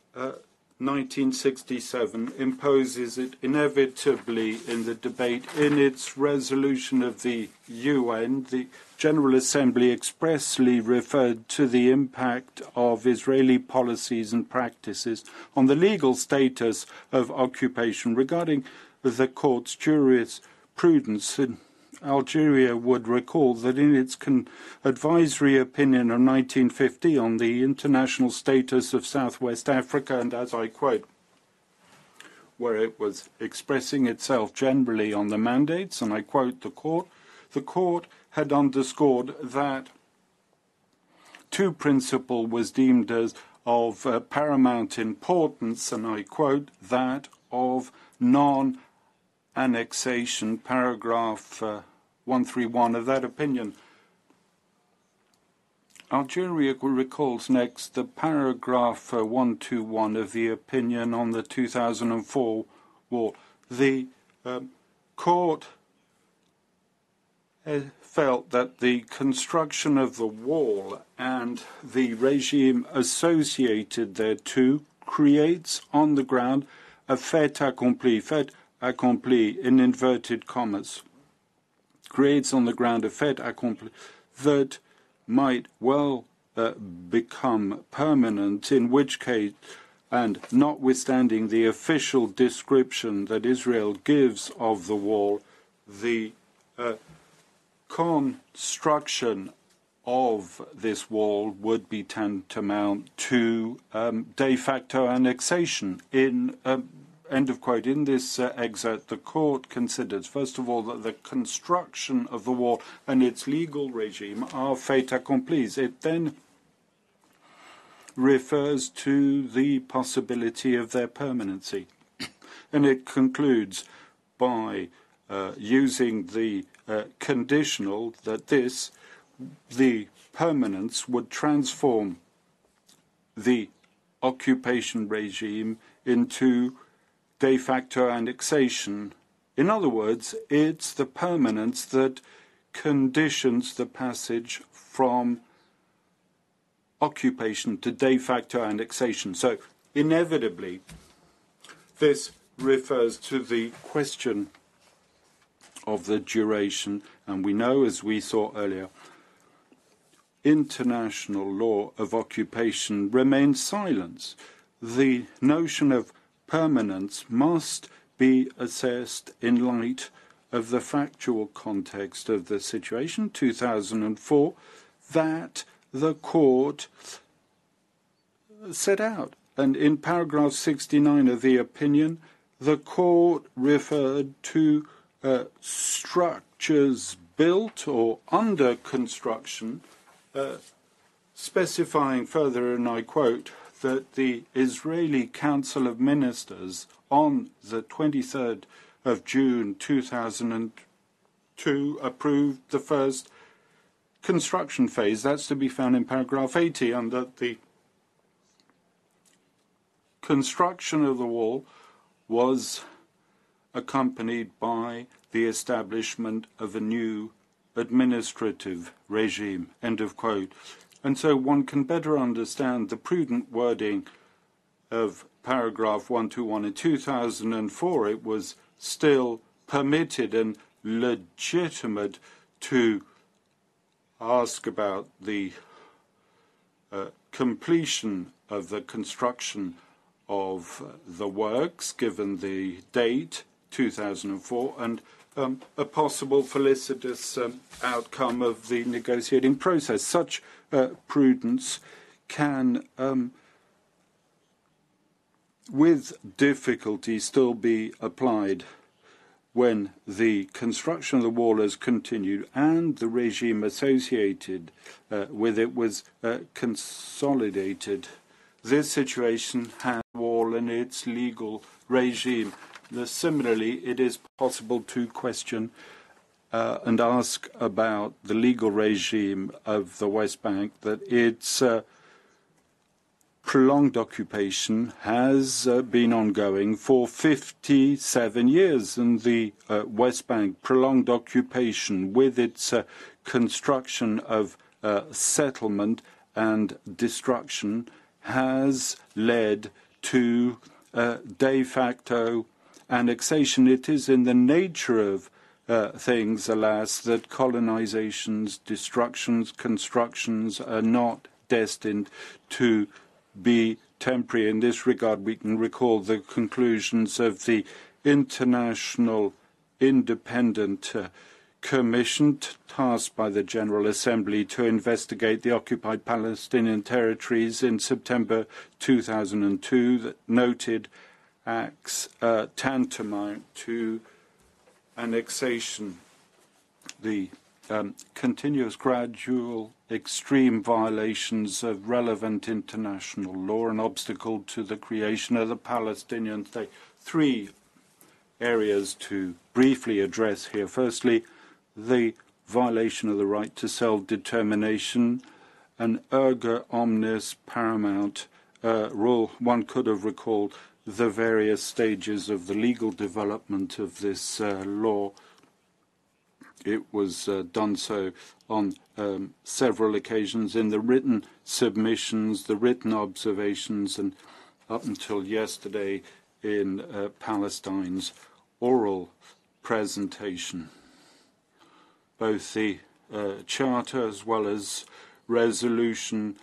1967 imposes it inevitably in the debate. In its resolution of the UN, the General Assembly expressly referred to the impact of Israeli policies and practices on the legal status of occupation. Regarding the court's jurisprudence, Algeria would recall that in its advisory opinion of 1950 on the international status of Southwest Africa, and as I quote, where it was expressing itself generally on the mandates, and I quote the court had underscored that two principles was deemed as of paramount importance, and I quote, that of non-annexation, paragraph 131 of that opinion. Algeria recalls next the paragraph 121 of the opinion on the 2004 war. The court felt that the construction of the wall and the regime associated thereto creates on the ground a fait accompli in inverted commas, creates on the ground a fait accompli that might well become permanent, in which case, and notwithstanding the official description that Israel gives of the wall, the construction of this wall would be tantamount to de facto annexation. In end of quote. In this excerpt, the court considers, first of all, that the construction of the wall and its legal regime are fait accomplis. It then refers to the possibility of their permanency. And it concludes by using the conditional that the permanence would transform the occupation regime into de facto annexation. In other words, it's the permanence that conditions the passage from occupation to de facto annexation. So, inevitably, this refers to the question of the duration, and we know, as we saw earlier, international law of occupation remains silent. The notion of permanence must be assessed in light of the factual context of the situation, 2004, that the court set out. And in paragraph 69 of the opinion, the court referred to structures built or under construction, specifying further, and I quote, that the Israeli Council of Ministers on the 23rd of June 2002 approved the first construction phase. That's to be found in paragraph 80, and that the construction of the wall was accompanied by the establishment of a new administrative regime, end of quote. And so one can better understand the prudent wording of paragraph 121. In 2004, it was still permitted and legitimate to ask about the completion of the construction of the works, given the date, 2004, and a possible felicitous outcome of the negotiating process. Such prudence can, with difficulty, still be applied when the construction of the wall has continued and the regime associated with it was consolidated. This situation has a wall and its legal regime. Similarly, it is possible to question and ask about the legal regime of the West Bank, that its prolonged occupation has been ongoing for 57 years, and the West Bank prolonged occupation with its construction of settlement and destruction has led to de facto annexation. It is in the nature of things, alas, that colonizations, destructions, constructions are not destined to be temporary. In this regard, we can recall the conclusions of the International Independent Commission tasked by the General Assembly to investigate the occupied Palestinian territories in September 2002 that noted acts tantamount to annexation. The continuous, gradual, extreme violations of relevant international law, an obstacle to the creation of the Palestinian state. Three areas to briefly address here. Firstly, the violation of the right to self-determination, an erga omnes paramount rule. One could have recalled the various stages of the legal development of this law. It was done so on several occasions in the written submissions, the written observations, and up until yesterday in Palestine's oral presentation. Both the Charter as well as Resolution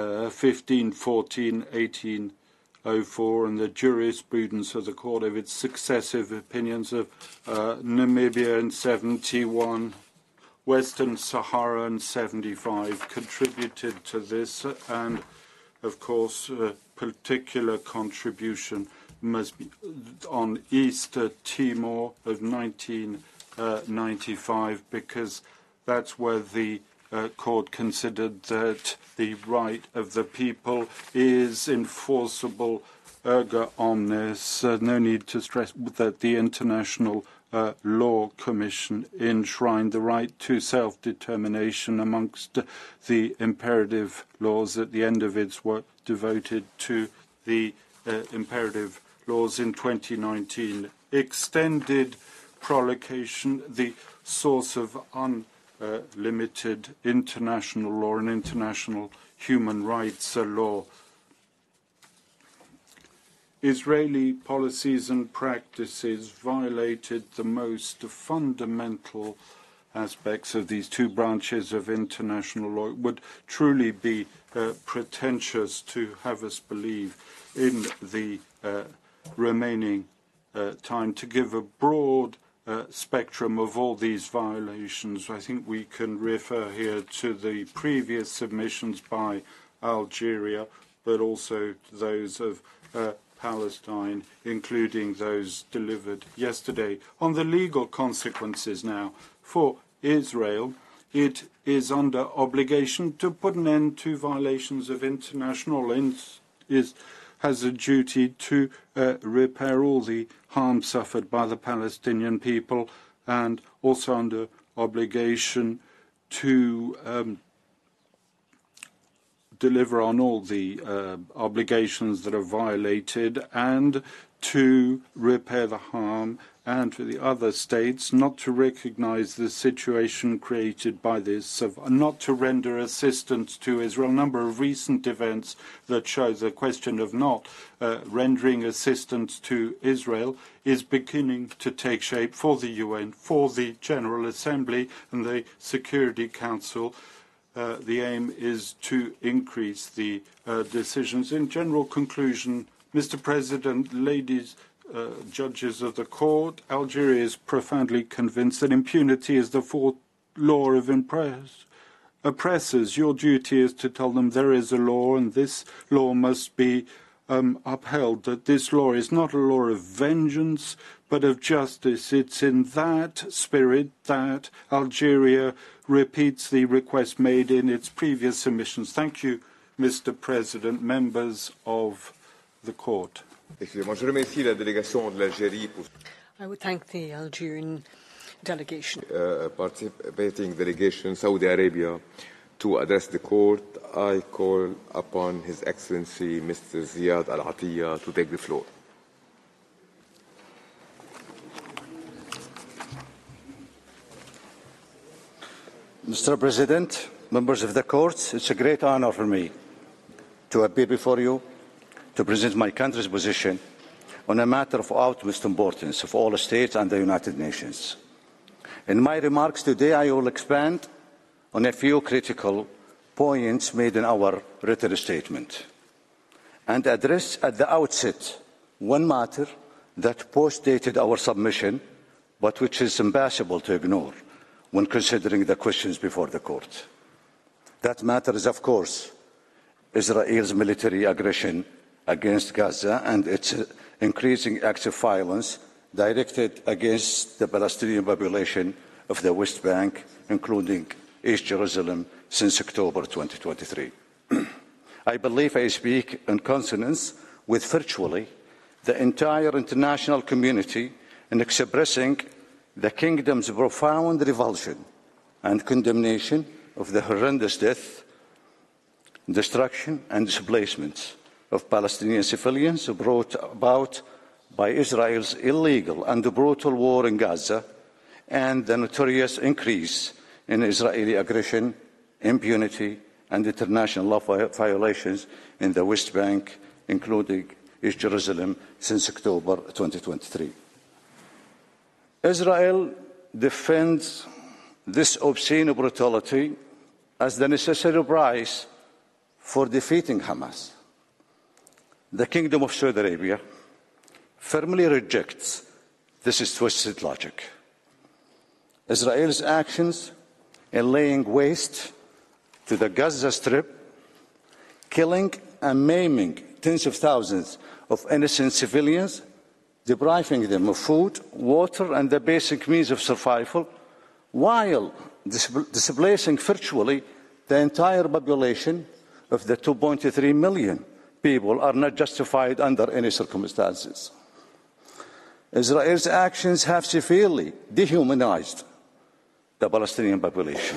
1514, 1804, and the jurisprudence of the Court of its successive opinions of Namibia in 71, Western Sahara in 75 contributed to this, and of course particular contribution must be on East Timor of 1995, because that's where the court considered that the right of the people is enforceable erga omnes. No need to stress that the International Law Commission enshrined the right to self-determination amongst the imperative laws at the end of its work devoted to the imperative laws in 2019. Extended prolongation, the source of unlimited international law and international human rights law. Israeli policies and practices violated the most fundamental aspects of these two branches of international law. It would truly be pretentious to have us believe in the remaining time to give a broad spectrum of all these violations. I think we can refer here to the previous submissions by Algeria, but also those of Palestine, including those delivered yesterday. On the legal consequences now, for Israel, it is under obligation to put an end to violations of international law, has a duty to repair all the harm suffered by the Palestinian people, and also under obligation to deliver on all the obligations that are violated and to repair the harm, and for the other states not to recognize the situation created by this, not to render assistance to Israel. A number of recent events that show the question of not rendering assistance to Israel is beginning to take shape for the UN, for the General Assembly and the Security Council. The aim is to increase the decisions. In general conclusion, Mr. President, ladies, judges of the court, Algeria is profoundly convinced that impunity is the fourth law of oppressors. Your duty is to tell them there is a law and this law must be upheld, that this law is not a law of vengeance but of justice. It's in that spirit that Algeria repeats the request made in its previous submissions. Thank you, Mr. President, members of the court. I would thank the Algerian delegation. Participating delegation, Saudi Arabia, to address the court. I call upon His Excellency Mr. Ziad Al Attiyah to take the floor. Mr. President, members of the court, it's a great honor for me to appear before you to present my country's position on a matter of utmost importance of all states and the United Nations. In my remarks today, I will expand on a few critical points made in our written statement and address at the outset one matter that postdated our submission, but which is impossible to ignore when considering the questions before the court. That matter is, of course, Israel's military aggression against Gaza and its increasing acts of violence directed against the Palestinian population of the West Bank, including East Jerusalem, since October 2023. I believe I speak in consonance with virtually the entire international community in expressing the Kingdom's profound revulsion and condemnation of the horrendous death, destruction and displacement of Palestinian civilians brought about by Israel's illegal and brutal war in Gaza and the notorious increase in Israeli aggression, impunity and international law violations in the West Bank, including East Jerusalem, since October 2023. Israel defends this obscene brutality as the necessary price for defeating Hamas. The Kingdom of Saudi Arabia firmly rejects this twisted logic. Israel's actions in laying waste to the Gaza Strip, killing and maiming tens of thousands of innocent civilians, depriving them of food, water and the basic means of survival, while displacing virtually the entire population of the 2.3 million people, are not justified under any circumstances. Israel's actions have severely dehumanized the Palestinian population,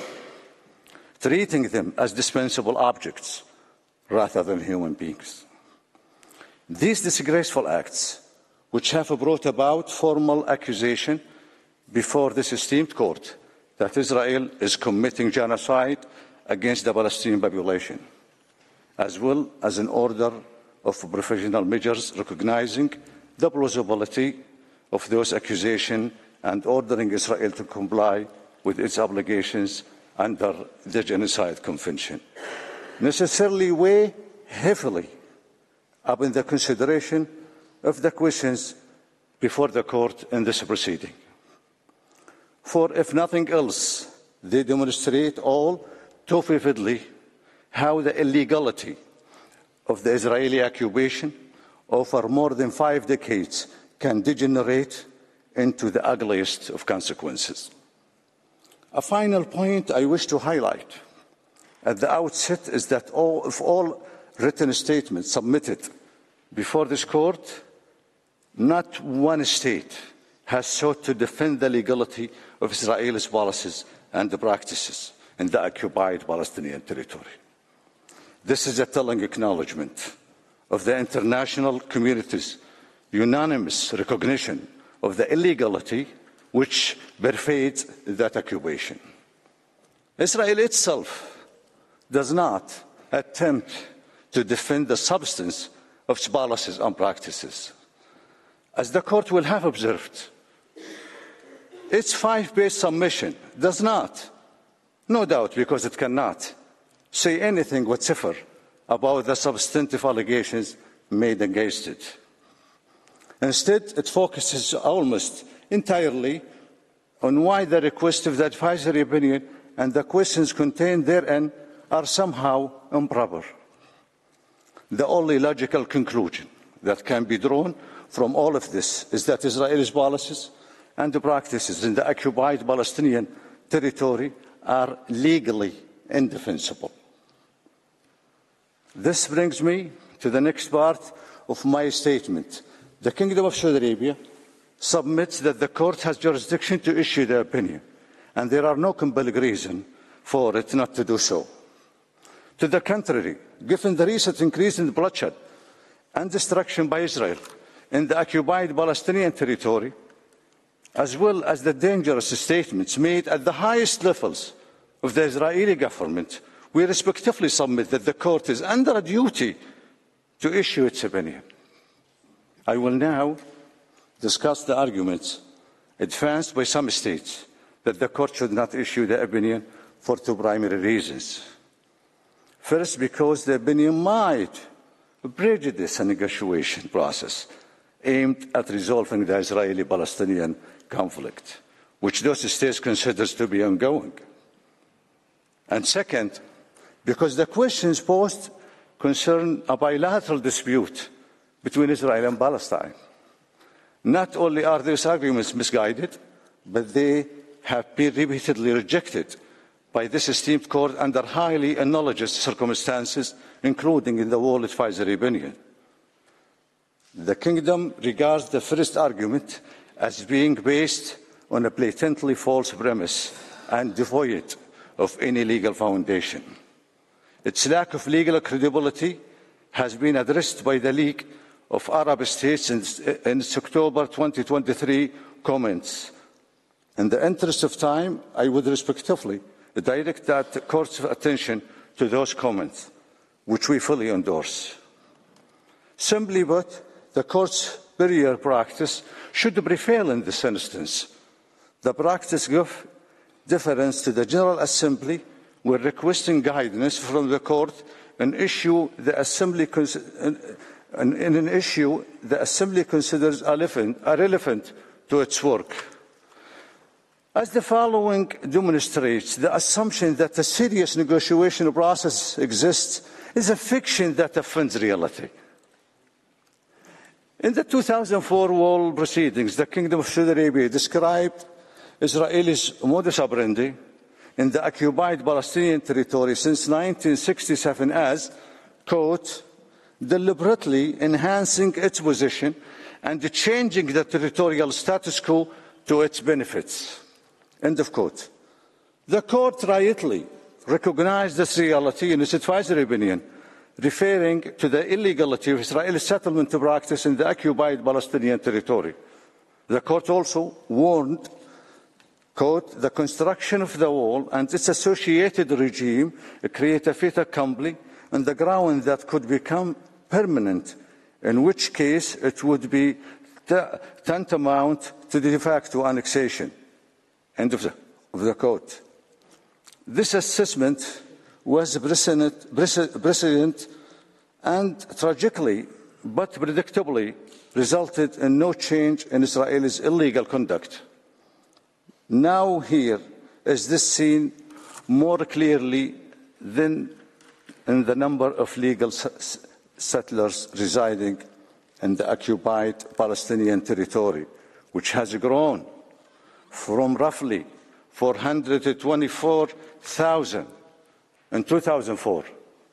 treating them as dispensable objects rather than human beings. These disgraceful acts, which have brought about formal accusation before this esteemed court that Israel is committing genocide against the Palestinian population, as well as an order of professional measures recognizing the plausibility of those accusations and ordering Israel to comply with its obligations under the Genocide Convention, necessarily weigh heavily upon the consideration of the questions before the court in this proceeding. For if nothing else, they demonstrate all too vividly how the illegality of the Israeli occupation over more than 5 decades can degenerate into the ugliest of consequences. A final point I wish to highlight at the outset is that all written statements submitted before this court, not one state has sought to defend the legality of Israel's policies and practices in the occupied Palestinian territory. This is a telling acknowledgement of the international community's unanimous recognition of the illegality which pervades that occupation. Israel itself does not attempt to defend the substance of its policies and practices. As the court will have observed, its 5-page submission does not, no doubt because it cannot, say anything whatsoever about the substantive allegations made against it. Instead, it focuses almost entirely on why the request of the advisory opinion and the questions contained therein are somehow improper. The only logical conclusion that can be drawn from all of this is that Israel's policies and practices in the occupied Palestinian territory are legally indefensible. This brings me to the next part of my statement. The Kingdom of Saudi Arabia submits that the court has jurisdiction to issue the opinion, and there are no compelling reasons for it not to do so. To the contrary, given the recent increase in bloodshed and destruction by Israel in the occupied Palestinian territory, as well as the dangerous statements made at the highest levels of the Israeli government, we respectively submit that the court is under a duty to issue its opinion. I will now discuss the arguments advanced by some states that the court should not issue the opinion for 2 primary reasons. First, because the opinion might prejudice a negotiation process aimed at resolving the Israeli-Palestinian conflict, which those states consider to be ongoing. And second, because the questions posed concern a bilateral dispute between Israel and Palestine. Not only are these arguments misguided, but they have been repeatedly rejected by this esteemed court under highly analogous circumstances, including in the World Advisory Opinion. The Kingdom regards the first argument as being based on a blatantly false premise and devoid of any legal foundation. Its lack of legal credibility has been addressed by the League of Arab States in its October 2023 comments. In the interest of time, I would respectively direct that court's attention to those comments, which we fully endorse. Simply put, the court's superior practice should prevail in this instance. The practice gives deference to the General Assembly when requesting guidance from the court in an issue the Assembly considers irrelevant to its work. As the following demonstrates, the assumption that a serious negotiation process exists is a fiction that offends reality. In the 2004 World Proceedings, the Kingdom of Saudi Arabia described Israel's modus operandi in the occupied Palestinian territory since 1967 as, quote, deliberately enhancing its position and changing the territorial status quo to its benefits. End of quote. The court rightly recognized this reality in its advisory opinion, referring to the illegality of Israeli settlement practice in the occupied Palestinian territory. The court also warned, quote, the construction of the wall and its associated regime create a fait accompli on the ground that could become permanent, in which case it would be tantamount to de facto annexation. End of the quote. This assessment was precedent and tragically but predictably resulted in no change in Israel's illegal conduct. Now here is this seen more clearly than in the number of legal settlers residing in the occupied Palestinian territory, which has grown from roughly 424,000 in 2004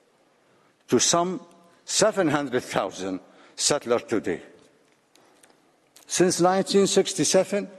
to some 700,000 settlers today. Since 1967,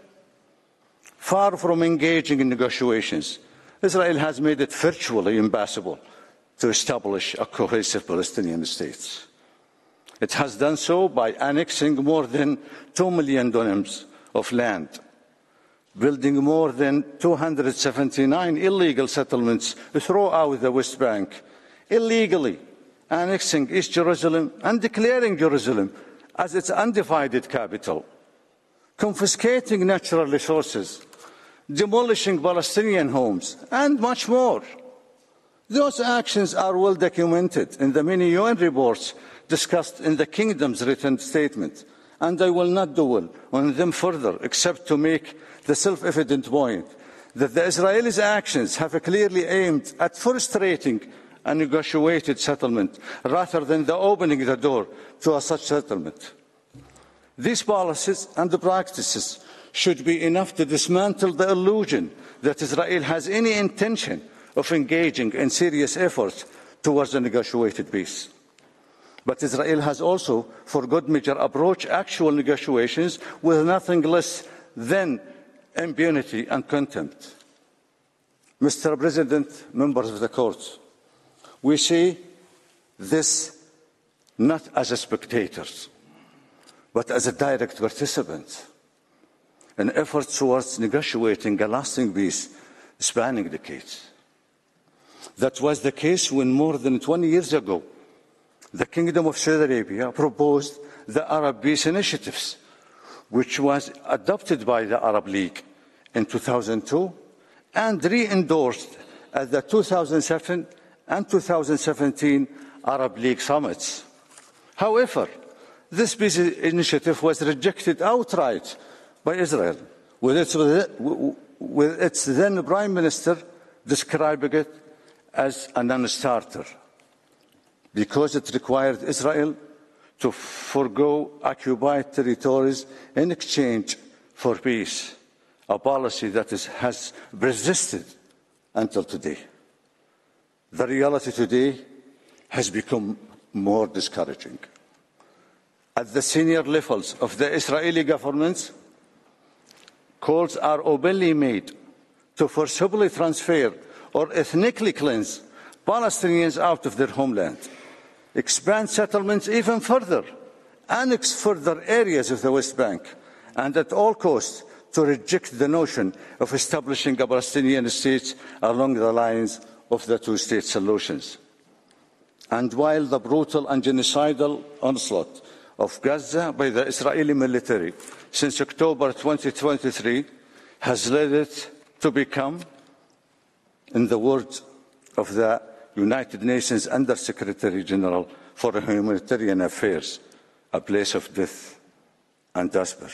far from engaging in negotiations, Israel has made it virtually impossible to establish a cohesive Palestinian state. It has done so by annexing more than 2 million dunams of land, building more than 279 illegal settlements throughout the West Bank, illegally annexing East Jerusalem and declaring Jerusalem as its undivided capital, confiscating natural resources, demolishing Palestinian homes, and much more. Those actions are well documented in the many UN reports discussed in the Kingdom's written statement, and I will not dwell on them further except to make the self-evident point that the Israelis' actions have clearly aimed at frustrating a negotiated settlement rather than opening the door to such settlement. These policies and practices should be enough to dismantle the illusion that Israel has any intention of engaging in serious efforts towards a negotiated peace. But Israel has also, for good measure, approached actual negotiations with nothing less than impunity and contempt. Mr. President, members of the court, we see this not as spectators, but as a direct participant in efforts towards negotiating a lasting peace spanning decades. That was the case when more than 20 years ago, the Kingdom of Saudi Arabia proposed the Arab Peace Initiatives, which was adopted by the Arab League in 2002 and re-endorsed at the 2007 and 2017 Arab League summits. However, this peace initiative was rejected outright by Israel, with its then Prime Minister describing it as a non-starter, because it required Israel to forgo occupied territories in exchange for peace, a policy that has persisted until today. The reality today has become more discouraging. At the senior levels of the Israeli government, calls are openly made to forcibly transfer or ethnically cleanse Palestinians out of their homeland, expand settlements even further, annex further areas of the West Bank, and at all costs to reject the notion of establishing a Palestinian state along the lines of the two-state solutions. And while the brutal and genocidal onslaught of Gaza by the Israeli military since October 2023 has led it to become, in the words of the United Nations Under-Secretary General for Humanitarian Affairs, a place of death and despair.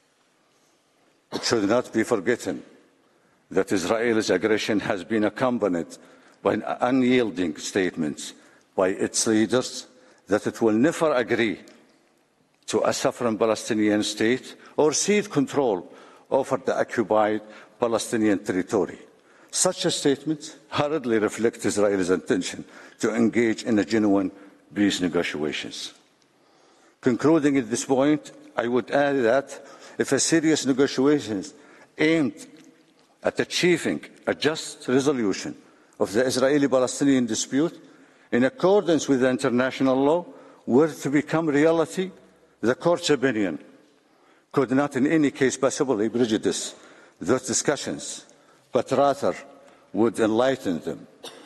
It should not be forgotten that Israel's aggression has been accompanied by unyielding statements by its leaders that it will never agree to a sovereign Palestinian state or cede control over the occupied Palestinian territory. Such a statement hardly reflects Israel's intention to engage in a genuine peace negotiations. Concluding at this point, I would add that if a serious negotiations aimed at achieving a just resolution of the Israeli-Palestinian dispute, in accordance with international law, were to become reality, the Court's opinion could not in any case possibly prejudice those discussions, but rather would enlighten them.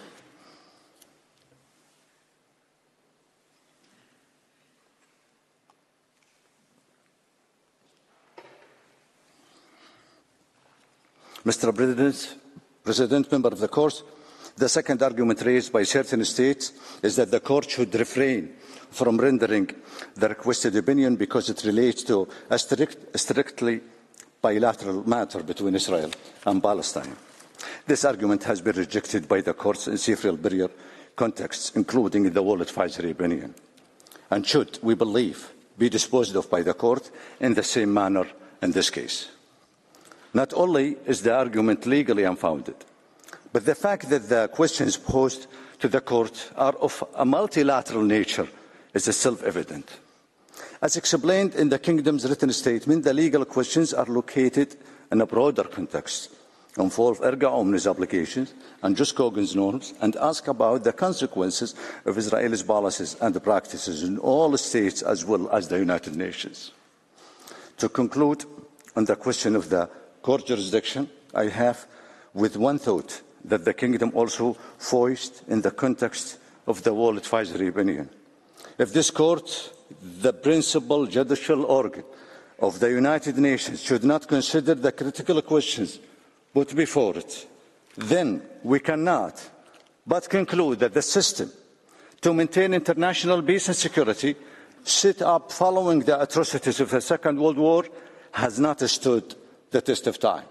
Mr. President, member of the Court, the second argument raised by certain states is that the Court should refrain from rendering the requested opinion because it relates to a strictly bilateral matter between Israel and Palestine. This argument has been rejected by the courts in several prior contexts, including in the Wall Advisory Opinion, and should, we believe, be disposed of by the Court in the same manner in this case. Not only is the argument legally unfounded, but the fact that the questions posed to the Court are of a multilateral nature is self-evident. As explained in the Kingdom's written statement, the legal questions are located in a broader context, involve erga omnes obligations and jus cogens norms, and ask about the consequences of Israel's policies and practices in all states as well as the United Nations. To conclude on the question of the Court jurisdiction, I have with one thought that the Kingdom also voiced in the context of the Wall Advisory Opinion. If this Court, the principal judicial organ of the United Nations, should not consider the critical questions put before it, then we cannot but conclude that the system to maintain international peace and security set up following the atrocities of the Second World War has not stood the test of time.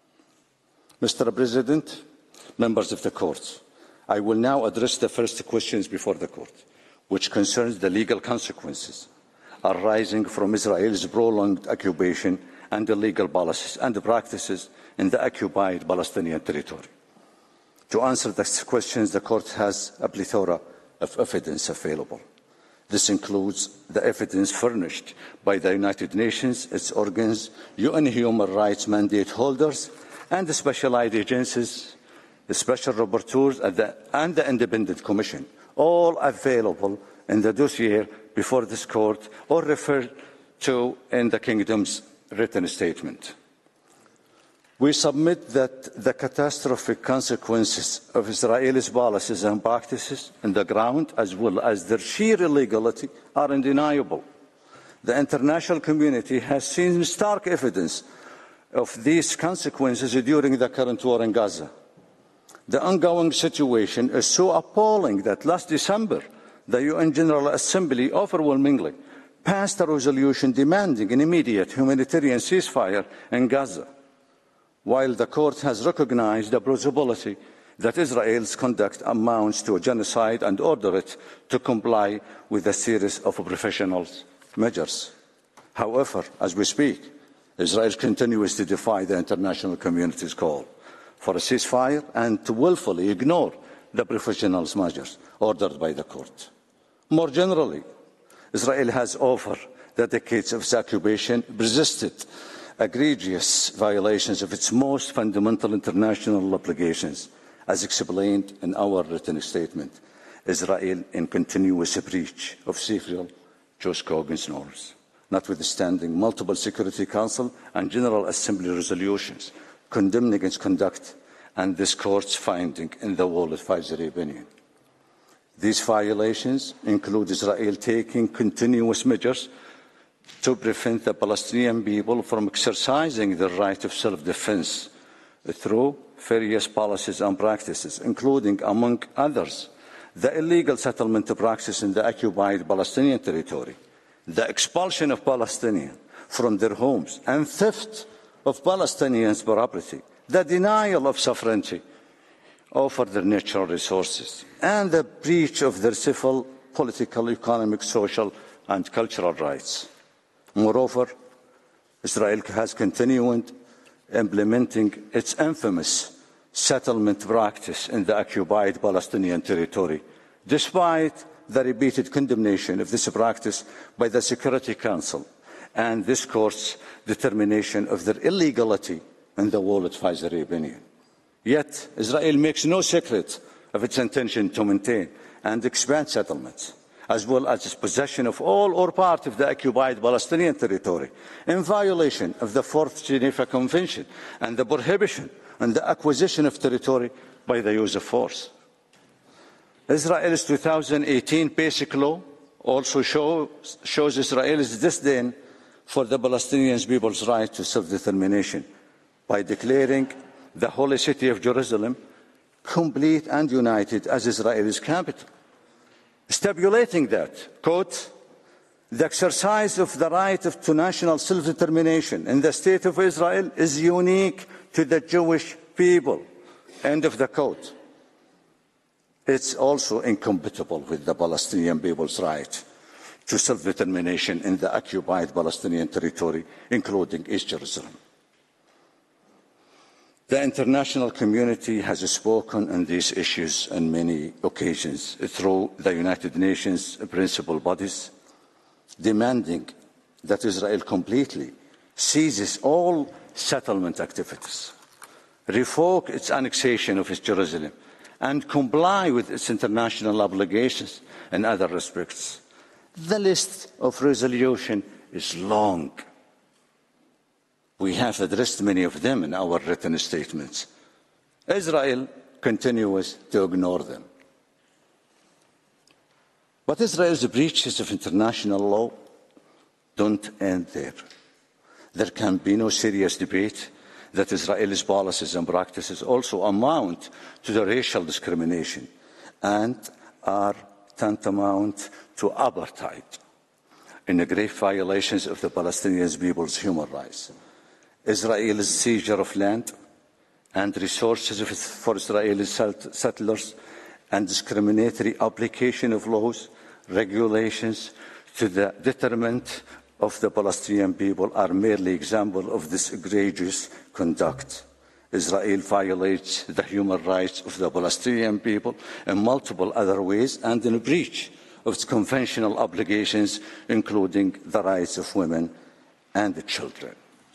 Mr. President, members of the Court, I will now address the first questions before the Court, which concerns the legal consequences arising from Israel's prolonged occupation and illegal policies and practices in the occupied Palestinian territory. To answer these questions, the Court has a plethora of evidence available. This includes the evidence furnished by the United Nations, its organs, UN human rights mandate holders, and the specialized agencies, the special rapporteurs, and the Independent Commission, all available in the dossier before this Court or referred to in the Kingdom's written statement. We submit that the catastrophic consequences of Israel's policies and practices on the ground, as well as their sheer illegality, are undeniable. The international community has seen stark evidence of these consequences during the current war in Gaza. The ongoing situation is so appalling that last December, the UN General Assembly overwhelmingly passed a resolution demanding an immediate humanitarian ceasefire in Gaza, while the Court has recognized the possibility that Israel's conduct amounts to a genocide and ordered it to comply with a series of professional measures. However, as we speak, Israel continues to defy the international community's call for a ceasefire and to willfully ignore the professional measures ordered by the Court. More generally, Israel has, over the decades of its occupation, resisted egregious violations of its most fundamental international obligations, as explained in our written statement. Israel in continuous breach of several jus cogens norms, notwithstanding multiple Security Council and General Assembly resolutions condemning its conduct and this Court's finding in the Wall Advisory Opinion. These violations include Israel taking continuous measures to prevent the Palestinian people from exercising their right of self-defense through various policies and practices, including, among others, the illegal settlement practice in the occupied Palestinian territory, the expulsion of Palestinians from their homes, and theft of Palestinians' property, the denial of sovereignty over their natural resources, and the breach of their civil, political, economic, social, and cultural rights. Moreover, Israel has continued implementing its infamous settlement practice in the occupied Palestinian territory, despite the repeated condemnation of this practice by the Security Council and this Court's determination of their illegality in the Wall Advisory Opinion. Yet, Israel makes no secret of its intention to maintain and expand settlements, as well as its possession of all or part of the occupied Palestinian territory, in violation of the Fourth Geneva Convention and the prohibition on the acquisition of territory by the use of force. Israel's 2018 Basic Law also shows Israel's disdain for the Palestinian people's right to self-determination by declaring the holy city of Jerusalem complete and united as Israel's capital, stipulating that, quote, the exercise of the right to national self-determination in the State of Israel is unique to the Jewish people, end of the quote. It's also incompatible with the Palestinian people's right to self-determination in the occupied Palestinian territory, including East Jerusalem. The international community has spoken on these issues on many occasions through the United Nations principal bodies, demanding that Israel completely ceases all settlement activities, revoke its annexation of East Jerusalem, and comply with its international obligations in other respects. The list of resolutions is long. We have addressed many of them in our written statements. Israel continues to ignore them. But Israel's breaches of international law don't end there. There can be no serious debate that Israel's policies and practices also amount to the racial discrimination and are tantamount to apartheid in the grave violations of the Palestinian people's human rights. Israel's seizure of land and resources for Israeli settlers and discriminatory application of laws, regulations to the detriment of the Palestinian people are merely examples of this egregious conduct. Israel violates the human rights of the Palestinian people in multiple other ways and in breach of its conventional obligations, including the rights of women and children.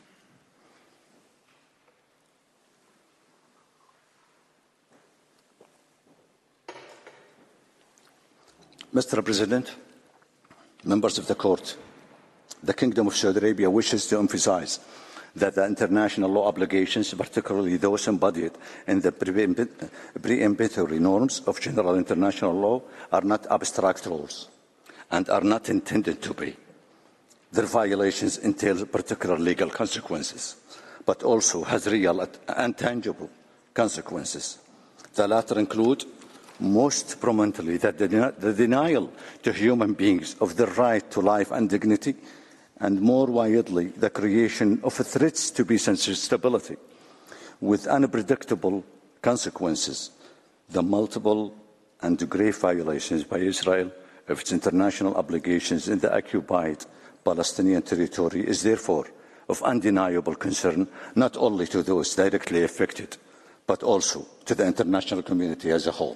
Mr. President, members of the Court, the Kingdom of Saudi Arabia wishes to emphasize that the international law obligations, particularly those embodied in the preemptory norms of general international law, are not abstract rules and are not intended to be. Their violations entail particular legal consequences, but also has real and tangible consequences. The latter include, most prominently, the denial to human beings of the right to life and dignity, and more widely, the creation of threats to peace and stability, with unpredictable consequences. The multiple and grave violations by Israel of its international obligations in the occupied Palestinian territory is therefore of undeniable concern, not only to those directly affected, but also to the international community as a whole.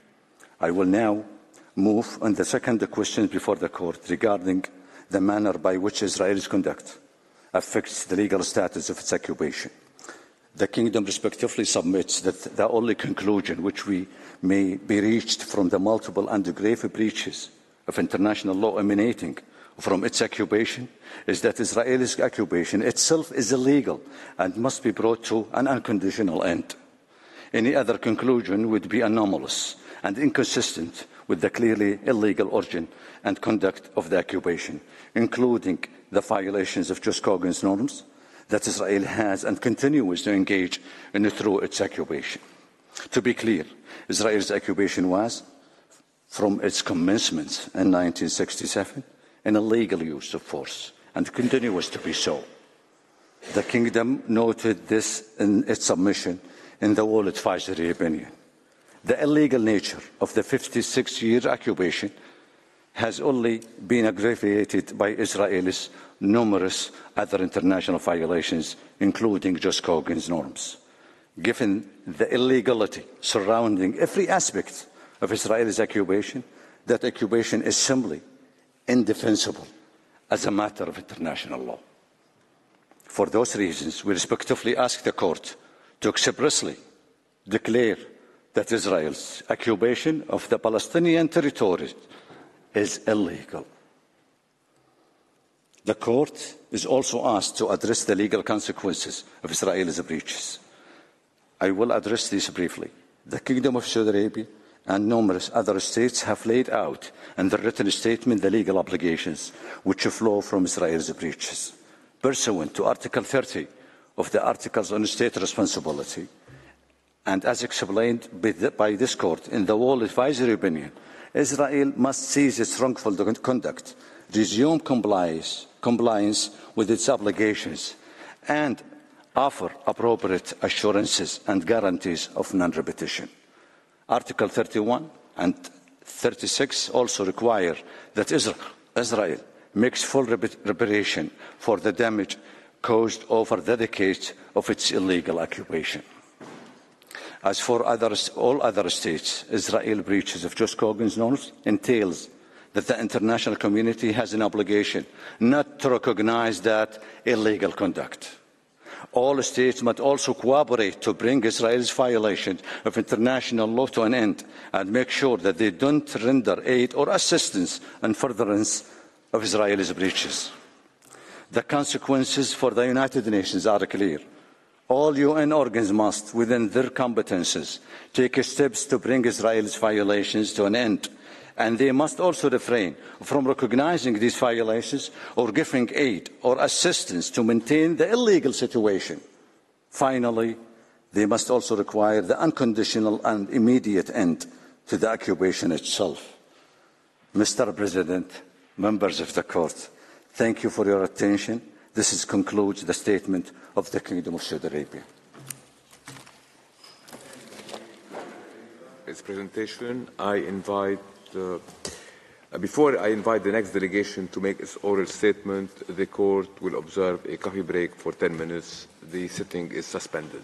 I will now move on the second question before the Court regarding the manner by which Israel's conduct affects the legal status of its occupation. The Kingdom respectively submits that the only conclusion which may be reached from the multiple and grave breaches of international law emanating from its occupation is that Israel's occupation itself is illegal and must be brought to an unconditional end. Any other conclusion would be anomalous and inconsistent with the clearly illegal origin and conduct of the occupation, including the violations of Jus Cogens norms that Israel has and continues to engage in through its occupation. To be clear, Israel's occupation was, from its commencement in 1967, an illegal use of force and continues to be so. The Kingdom noted this in its submission in the World Advisory Opinion. The illegal nature of the 56-year occupation has only been aggravated by Israel's numerous other international violations, including Jus Cogens norms. Given the illegality surrounding every aspect of Israel's occupation, that occupation is simply indefensible as a matter of international law. For those reasons, we respectively ask the Court to expressly declare that Israel's occupation of the Palestinian territories is illegal. The court is also asked to address the legal consequences of Israel's breaches. I will address these briefly. The Kingdom of Saudi Arabia and numerous other states have laid out in their written statement the legal obligations which flow from Israel's breaches. Pursuant to Article 30 of the Articles on State Responsibility, and as explained by this court in the Wall Advisory Opinion, Israel must cease its wrongful conduct, resume compliance with its obligations, and offer appropriate assurances and guarantees of non-repetition. Article 31 and 36 also require that Israel makes full reparation for the damage caused over the decades of its illegal occupation. As for all other states, Israel's breaches of Joseph Cogan's norms entails that the international community has an obligation not to recognize that illegal conduct. All states must also cooperate to bring Israel's violation of international law to an end and make sure that they don't render aid or assistance in furtherance of Israel's breaches. The consequences for the United Nations are clear. All UN organs must, within their competences, take steps to bring Israel's violations to an end, and they must also refrain from recognizing these violations or giving aid or assistance to maintain the illegal situation. Finally, they must also require the unconditional and immediate end to the occupation itself. Mr. President, members of the Court, thank you for your attention. This concludes the statement of the Kingdom of Saudi Arabia. Its presentation, before I invite the next delegation to make its oral statement, the Court will observe a coffee break for 10 minutes. The sitting is suspended.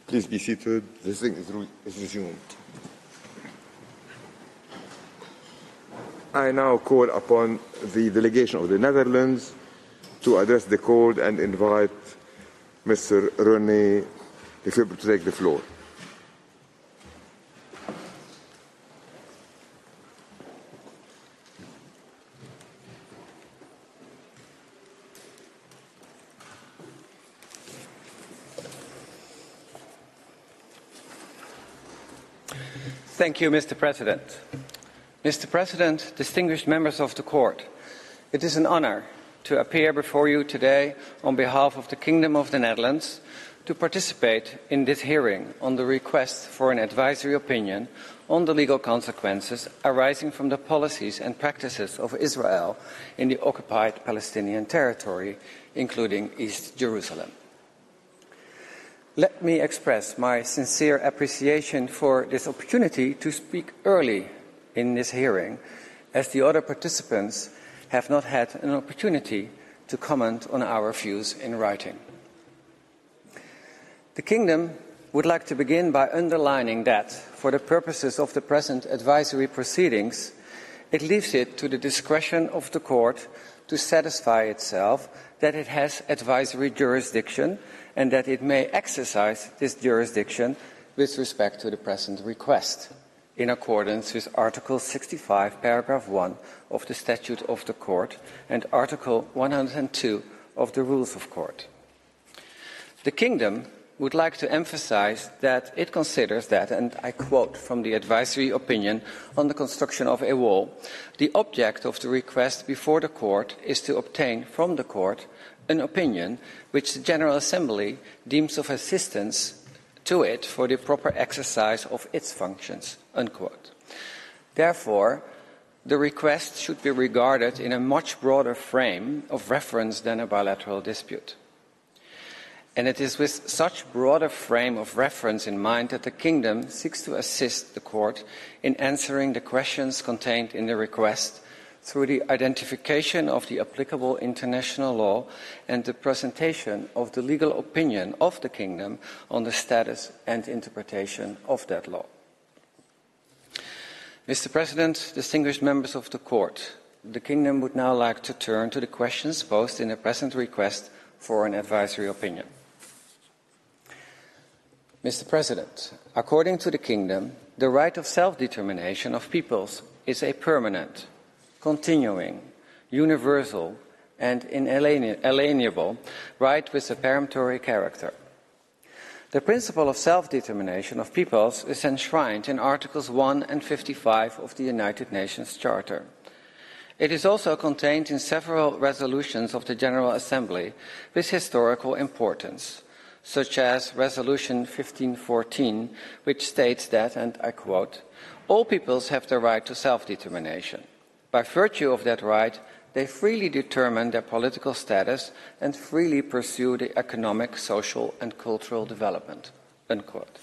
Please be seated. The sitting is resumed. I now call upon the delegation of the Netherlands to address the court and invite Mr. René Lefebvre to take the floor. Thank you, Mr. President. Mr. President, distinguished members of the Court, it is an honor to appear before you today on behalf of the Kingdom of the Netherlands to participate in this hearing on the request for an advisory opinion on the legal consequences arising from the policies and practices of Israel in the occupied Palestinian territory, including East Jerusalem. Let me express my sincere appreciation for this opportunity to speak early in this hearing, as the other participants have not had an opportunity to comment on our views in writing. The Kingdom would like to begin by underlining that, for the purposes of the present advisory proceedings, it leaves it to the discretion of the Court to satisfy itself that it has advisory jurisdiction and that it may exercise this jurisdiction with respect to the present request, in accordance with Article 65, paragraph 1 of the Statute of the Court and Article 102 of the Rules of Court. The Kingdom would like to emphasize that it considers that, and I quote from the advisory opinion on the construction of a wall, the object of the request before the Court is to obtain from the Court an opinion which the General Assembly deems of assistance to it for the proper exercise of its functions, unquote. Therefore, the request should be regarded in a much broader frame of reference than a bilateral dispute. And it is with such broader frame of reference in mind that the Kingdom seeks to assist the Court in answering the questions contained in the request through the identification of the applicable international law and the presentation of the legal opinion of the Kingdom on the status and interpretation of that law. Mr. President, distinguished members of the Court, the Kingdom would now like to turn to the questions posed in the present request for an advisory opinion. Mr. President, according to the Kingdom, the right of self-determination of peoples is a permanent, continuing, universal, and inalienable right with a peremptory character. The principle of self-determination of peoples is enshrined in Articles 1 and 55 of the United Nations Charter. It is also contained in several resolutions of the General Assembly with historical importance, such as Resolution 1514, which states that, and I quote, "All peoples have the right to self-determination. By virtue of that right, they freely determine their political status and freely pursue the economic, social, and cultural development." Unquote.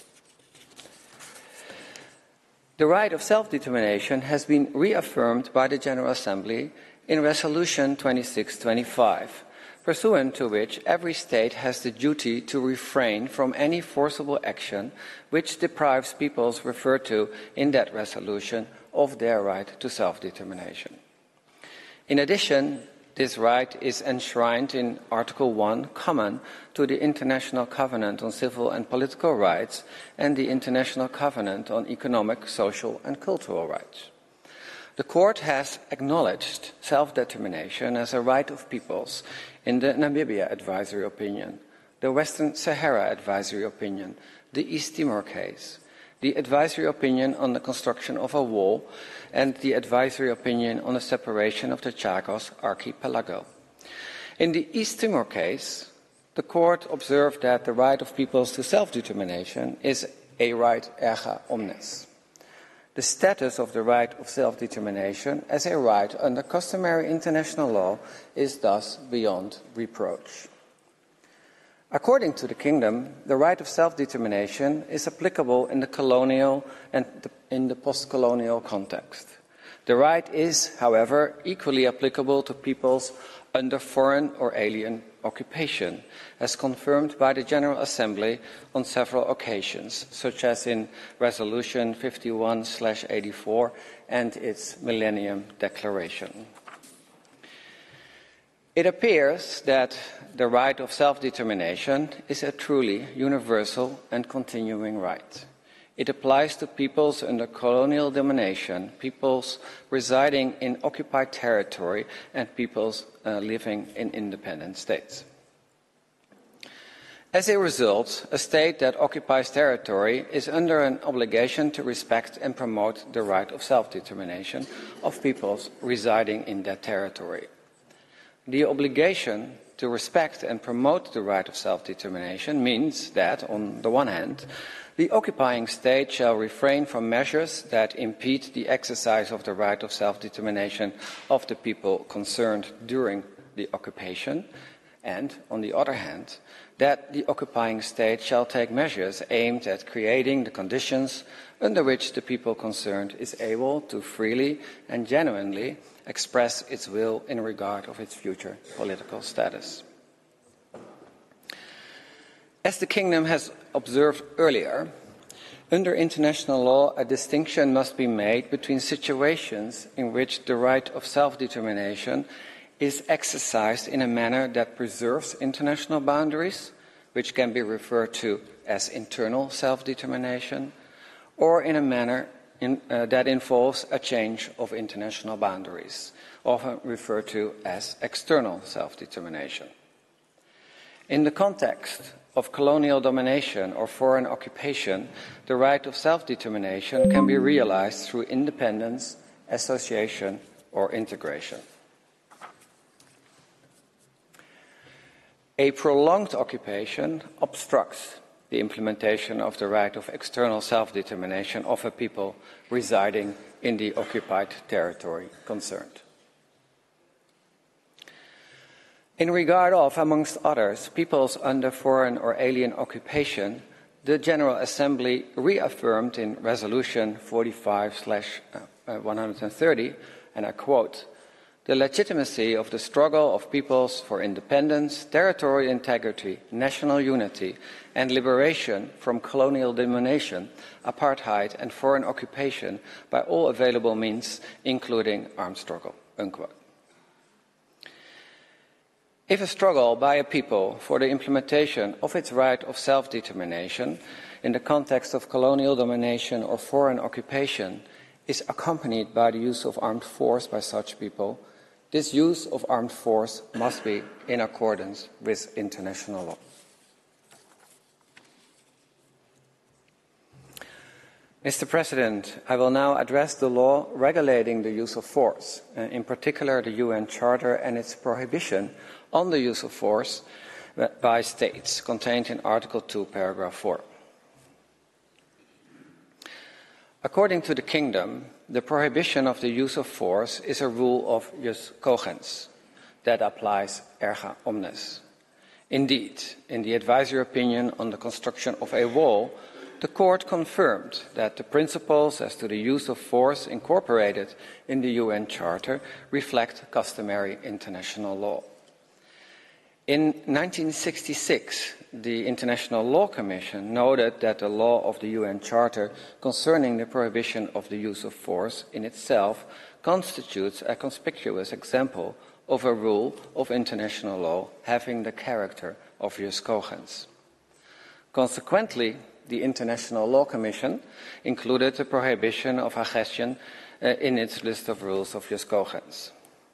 The right of self-determination has been reaffirmed by the General Assembly in Resolution 2625, pursuant to which every state has the duty to refrain from any forcible action which deprives peoples referred to in that resolution of their right to self-determination. In addition, this right is enshrined in Article 1, common to the International Covenant on Civil and Political Rights and the International Covenant on Economic, Social and Cultural Rights. The Court has acknowledged self-determination as a right of peoples in the Namibia Advisory Opinion, the Western Sahara Advisory Opinion, the East Timor case, the Advisory Opinion on the construction of a wall, and the Advisory Opinion on the separation of the Chagos Archipelago. In the East Timor case, the Court observed that the right of peoples to self-determination is a right erga omnes. The status of the right of self-determination as a right under customary international law is thus beyond reproach. According to the Kingdom, the right of self-determination is applicable in the colonial and in the post-colonial context. The right is, however, equally applicable to peoples under foreign or alien occupation, as confirmed by the General Assembly on several occasions, such as in Resolution 51/84 and its Millennium Declaration. It appears that the right of self-determination is a truly universal and continuing right. It applies to peoples under colonial domination, peoples residing in occupied territory, and peoples living in independent states. As a result, a state that occupies territory is under an obligation to respect and promote the right of self-determination of peoples residing in that territory. The obligation to respect and promote the right of self-determination means that, on the one hand, the occupying state shall refrain from measures that impede the exercise of the right of self-determination of the people concerned during the occupation, and, on the other hand, that the occupying state shall take measures aimed at creating the conditions under which the people concerned is able to freely and genuinely express its will in regard of its future political status. As the Kingdom has observed earlier, under international law, a distinction must be made between situations in which the right of self-determination is exercised in a manner that preserves international boundaries, which can be referred to as internal self-determination, or in a manner that involves a change of international boundaries, often referred to as external self-determination. In the context of colonial domination or foreign occupation, the right of self-determination can be realized through independence, association, or integration. A prolonged occupation obstructs the implementation of the right of external self-determination of a people residing in the occupied territory concerned. In regard of, amongst others, peoples under foreign or alien occupation, the General Assembly reaffirmed in Resolution 45/130, and I quote, "The legitimacy of the struggle of peoples for independence, territorial integrity, national unity, and liberation from colonial domination, apartheid, and foreign occupation by all available means, including armed struggle." Unquote. If a struggle by a people for the implementation of its right of self-determination in the context of colonial domination or foreign occupation is accompanied by the use of armed force by such people, this use of armed force must be in accordance with international law. Mr. President, I will now address the law regulating the use of force, in particular the UN Charter and its prohibition on the use of force by states, contained in Article 2, Paragraph 4. According to the Kingdom, the prohibition of the use of force is a rule of jus cogens that applies erga omnes. Indeed, in the advisory opinion on the construction of a wall, the Court confirmed that the principles as to the use of force incorporated in the UN Charter reflect customary international law. In 1966, the International Law Commission noted that the law of the UN Charter concerning the prohibition of the use of force in itself constitutes a conspicuous example of a rule of international law having the character of jus cogens. Consequently, the International Law Commission included the prohibition of aggression in its list of rules of jus cogens.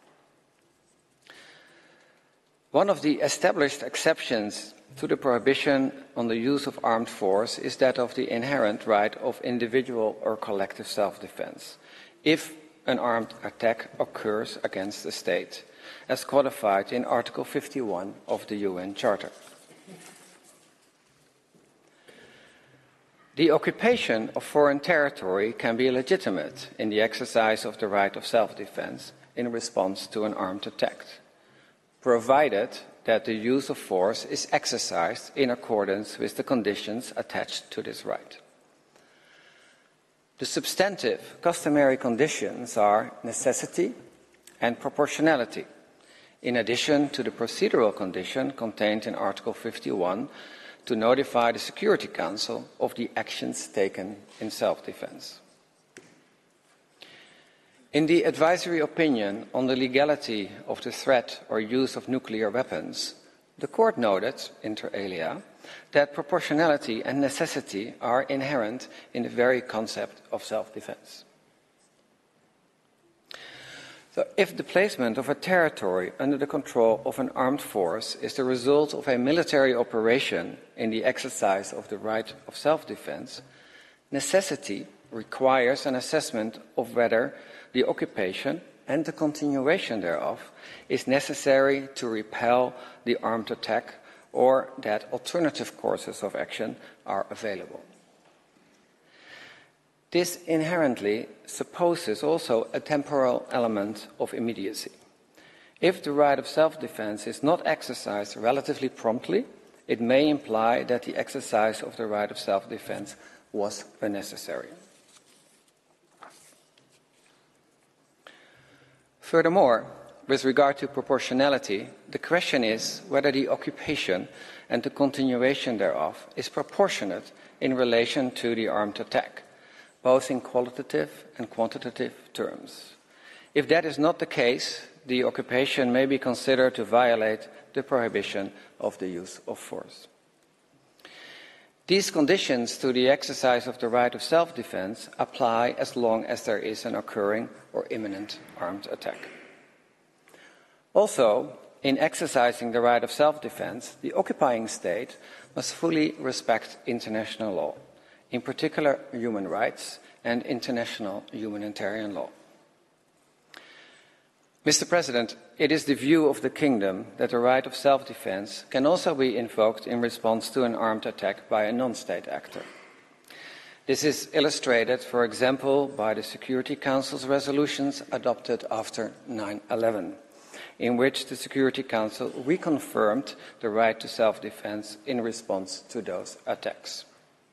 One of the established exceptions to the prohibition on the use of armed force is that of the inherent right of individual or collective self-defense, if an armed attack occurs against a state, as codified in Article 51 of the UN Charter. The occupation of foreign territory can be legitimate in the exercise of the right of self-defense in response to an armed attack, provided that the use of force is exercised in accordance with the conditions attached to this right. The substantive customary conditions are necessity and proportionality. in addition to the procedural condition contained in Article 51 to notify the Security Council of the actions taken in self-defense. In the advisory opinion on the legality of the threat or use of nuclear weapons, the Court noted, inter alia, that proportionality and necessity are inherent in the very concept of self-defense. So, if the placement of a territory under the control of an armed force is the result of a military operation in the exercise of the right of self-defense, necessity requires an assessment of whether the occupation and the continuation thereof is necessary to repel the armed attack or that alternative courses of action are available. This inherently supposes also a temporal element of immediacy. If the right of self-defense is not exercised relatively promptly, it may imply that the exercise of the right of self-defense was unnecessary. Furthermore, with regard to proportionality, the question is whether the occupation and the continuation thereof is proportionate in relation to the armed attack, both in qualitative and quantitative terms. If that is not the case, the occupation may be considered to violate the prohibition of the use of force. These conditions to the exercise of the right of self-defense apply as long as there is an occurring or imminent armed attack. Also, in exercising the right of self-defense, the occupying state must fully respect international law, in particular human rights and international humanitarian law. Mr. President, it is the view of the Kingdom that the right of self-defense can also be invoked in response to an armed attack by a non-state actor. This is illustrated, for example, by the Security Council's resolutions adopted after 9/11, in which the Security Council reconfirmed the right to self-defense in response to those attacks.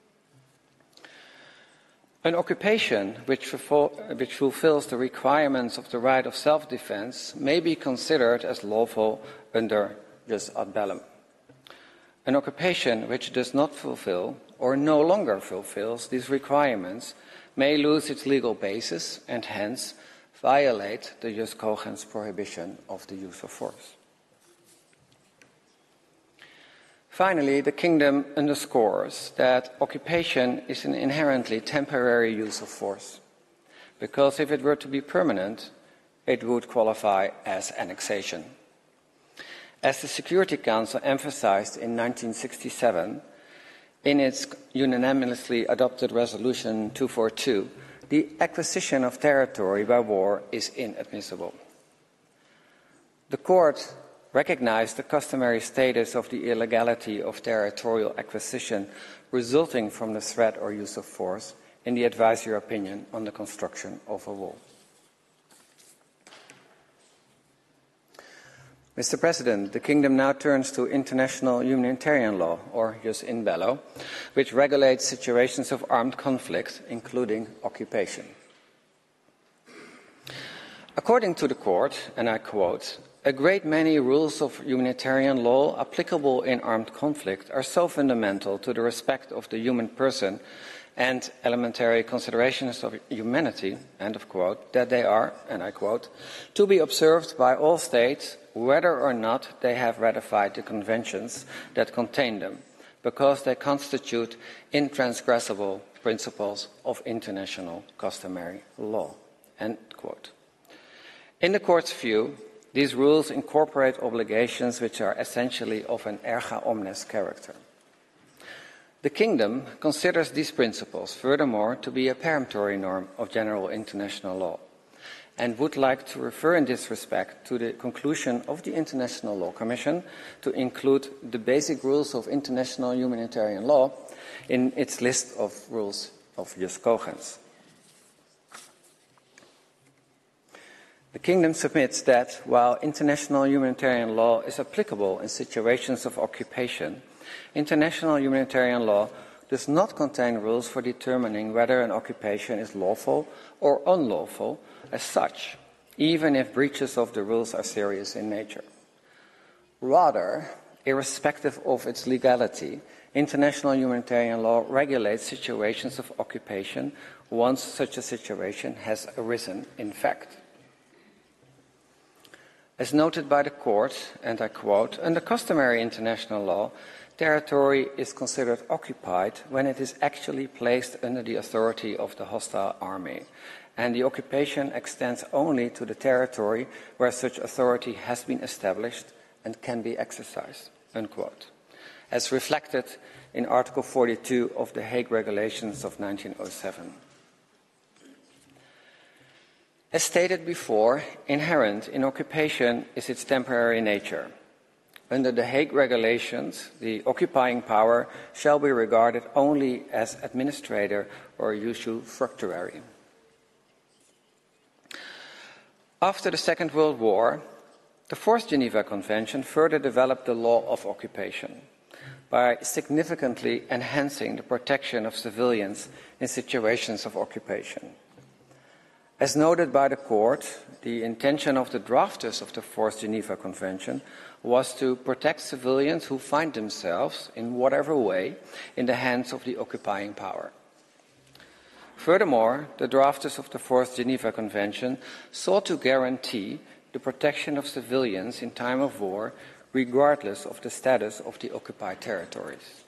An occupation which fulfills the requirements of the right of self-defense may be considered as lawful under jus ad bellum. An occupation which does not fulfill or no longer fulfills these requirements may lose its legal basis and hence violate the jus cogens prohibition of the use of force. Finally, the Kingdom underscores that occupation is an inherently temporary use of force, because if it were to be permanent, it would qualify as annexation. As the Security Council emphasized in 1967, in its unanimously adopted Resolution 242, the acquisition of territory by war is inadmissible. The Court recognized the customary status of the illegality of territorial acquisition resulting from the threat or use of force in the advisory opinion on the construction of a wall. Mr. President, the Kingdom now turns to international humanitarian law, or jus in bello, which regulates situations of armed conflict, including occupation. According to the Court, and I quote, "A great many rules of humanitarian law applicable in armed conflict are so fundamental to the respect of the human person and elementary considerations of humanity," end of quote, "that they are," and I quote, "to be observed by all states, whether or not they have ratified the conventions that contain them, because they constitute intransgressible principles of international customary law," end quote. In the Court's view, these rules incorporate obligations which are essentially of an erga omnes character. The Kingdom considers these principles, furthermore, to be a peremptory norm of general international law, and would like to refer in this respect to the conclusion of the International Law Commission to include the basic rules of international humanitarian law in its list of rules of jus cogens. The Kingdom submits that, while international humanitarian law is applicable in situations of occupation, international humanitarian law does not contain rules for determining whether an occupation is lawful or unlawful as such, even if breaches of the rules are serious in nature. Rather, irrespective of its legality, international humanitarian law regulates situations of occupation once such a situation has arisen in fact. As noted by the court, and I quote, "Under customary international law, territory is considered occupied when it is actually placed under the authority of the hostile army, and the occupation extends only to the territory where such authority has been established and can be exercised," unquote, as reflected in Article 42 of the Hague Regulations of 1907. As stated before, inherent in occupation is its temporary nature. Under the Hague Regulations, the occupying power shall be regarded only as administrator or usufructuary. After the Second World War, the Fourth Geneva Convention further developed the law of occupation by significantly enhancing the protection of civilians in situations of occupation. As noted by the court, the intention of the drafters of the Fourth Geneva Convention was to protect civilians who find themselves, in whatever way, in the hands of the occupying power. Furthermore, the drafters of the Fourth Geneva Convention sought to guarantee the protection of civilians in time of war, regardless of the status of the occupied territories.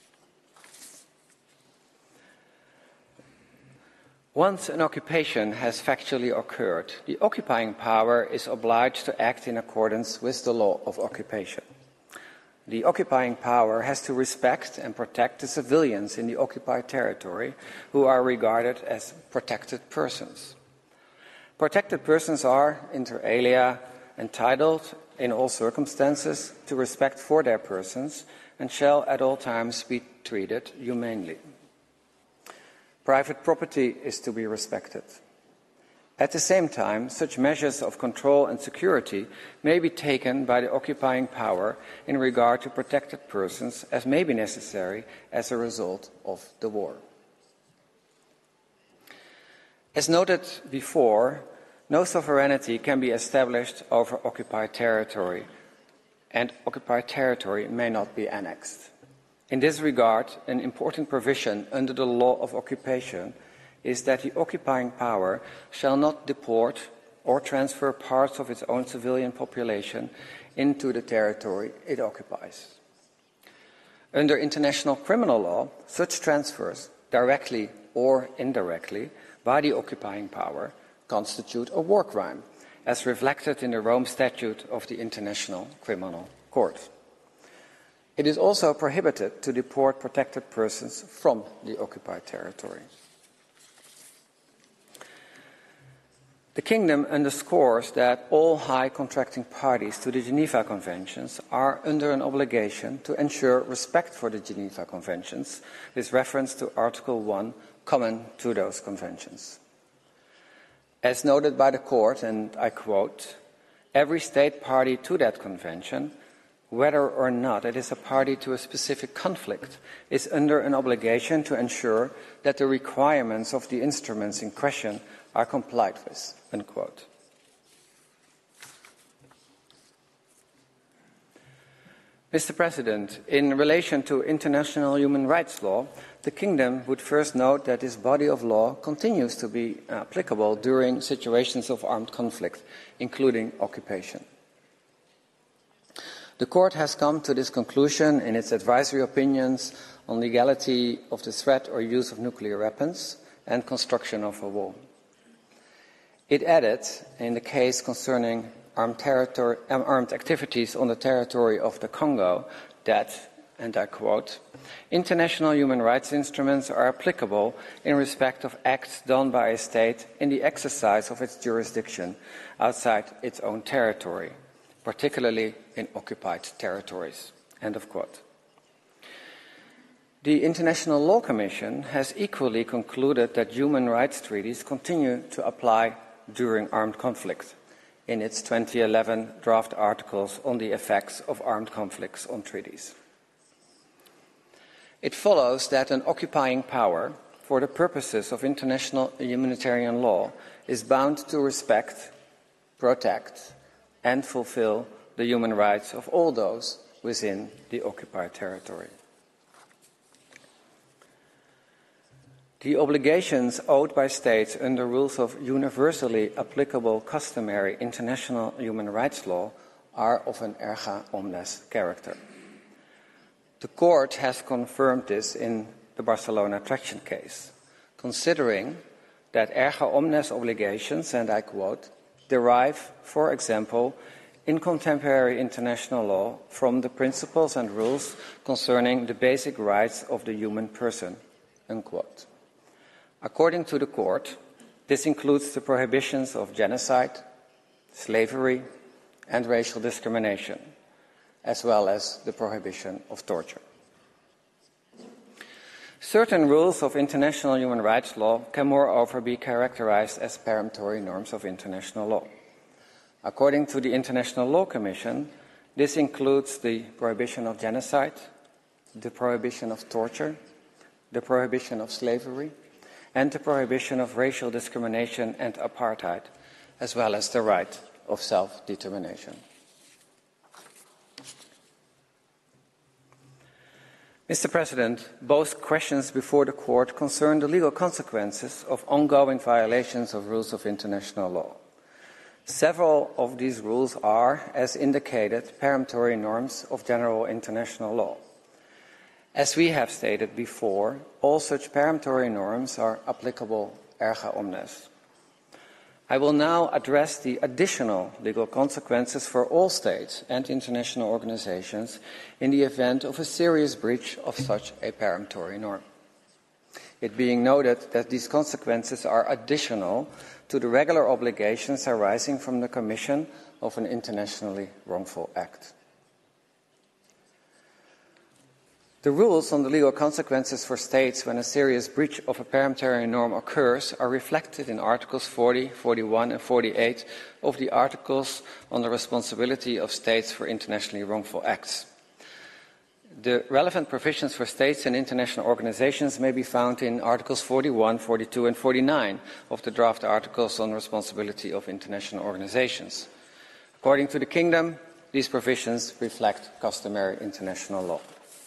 Once an occupation has factually occurred, the occupying power is obliged to act in accordance with the law of occupation. The occupying power has to respect and protect the civilians in the occupied territory who are regarded as protected persons. Protected persons are, inter alia, entitled in all circumstances to respect for their persons and shall at all times be treated humanely. Private property is to be respected. At the same time, such measures of control and security may be taken by the occupying power in regard to protected persons as may be necessary as a result of the war. As noted before, no sovereignty can be established over occupied territory, and occupied territory may not be annexed. In this regard, an important provision under the law of occupation is that the occupying power shall not deport or transfer parts of its own civilian population into the territory it occupies. Under international criminal law, such transfers, directly or indirectly, by the occupying power, constitute a war crime, as reflected in the Rome Statute of the International Criminal Court. It is also prohibited to deport protected persons from the occupied territory. The Kingdom underscores that all high contracting parties to the Geneva Conventions are under an obligation to ensure respect for the Geneva Conventions, with reference to Article 1, common to those conventions. As noted by the Court, and I quote, "Every state party to that convention, whether or not it is a party to a specific conflict, is under an obligation to ensure that the requirements of the instruments in question are complied with," unquote. Mr. President, in relation to international human rights law, the Kingdom would first note that this body of law continues to be applicable during situations of armed conflict, including occupation. The Court has come to this conclusion in its advisory opinions on legality of the threat or use of nuclear weapons and construction of a wall. It added, in the case concerning armed activities on the territory of the Congo, that, and I quote, "International human rights instruments are applicable in respect of acts done by a state in the exercise of its jurisdiction outside its own territory, particularly in occupied territories," end of quote. The International Law Commission has equally concluded that human rights treaties continue to apply during armed conflict in its 2011 draft articles on the effects of armed conflicts on treaties. It follows that an occupying power, for the purposes of international humanitarian law, is bound to respect, protect, and fulfill the human rights of all those within the occupied territory. The obligations owed by states under rules of universally applicable customary international human rights law are of an erga omnes character. The court has confirmed this in the Barcelona Traction case, considering that erga omnes obligations, and I quote, derive, for example, in contemporary international law from the principles and rules concerning the basic rights of the human person, unquote. According to the court, this includes the prohibitions of genocide, slavery, and racial discrimination, as well as the prohibition of torture. Certain rules of international human rights law can moreover be characterized as peremptory norms of international law. According to the International Law Commission, this includes the prohibition of genocide, the prohibition of torture, the prohibition of slavery, and the prohibition of racial discrimination and apartheid, as well as the right of self-determination. Mr. President, both questions before the court concern the legal consequences of ongoing violations of rules of international law. Several of these rules are, as indicated, peremptory norms of general international law. As we have stated before, all such peremptory norms are applicable erga omnes. I will now address the additional legal consequences for all states and international organizations in the event of a serious breach of such a peremptory norm. It being noted that these consequences are additional to the regular obligations arising from the commission of an internationally wrongful act. The rules on the legal consequences for states when a serious breach of a peremptory norm occurs are reflected in Articles 40, 41 and 48 of the Articles on the Responsibility of States for Internationally Wrongful Acts. The relevant provisions for states and international organizations may be found in Articles 41, 42 and 49 of the draft Articles on the Responsibility of International Organizations. According to the Kingdom, these provisions reflect customary international law.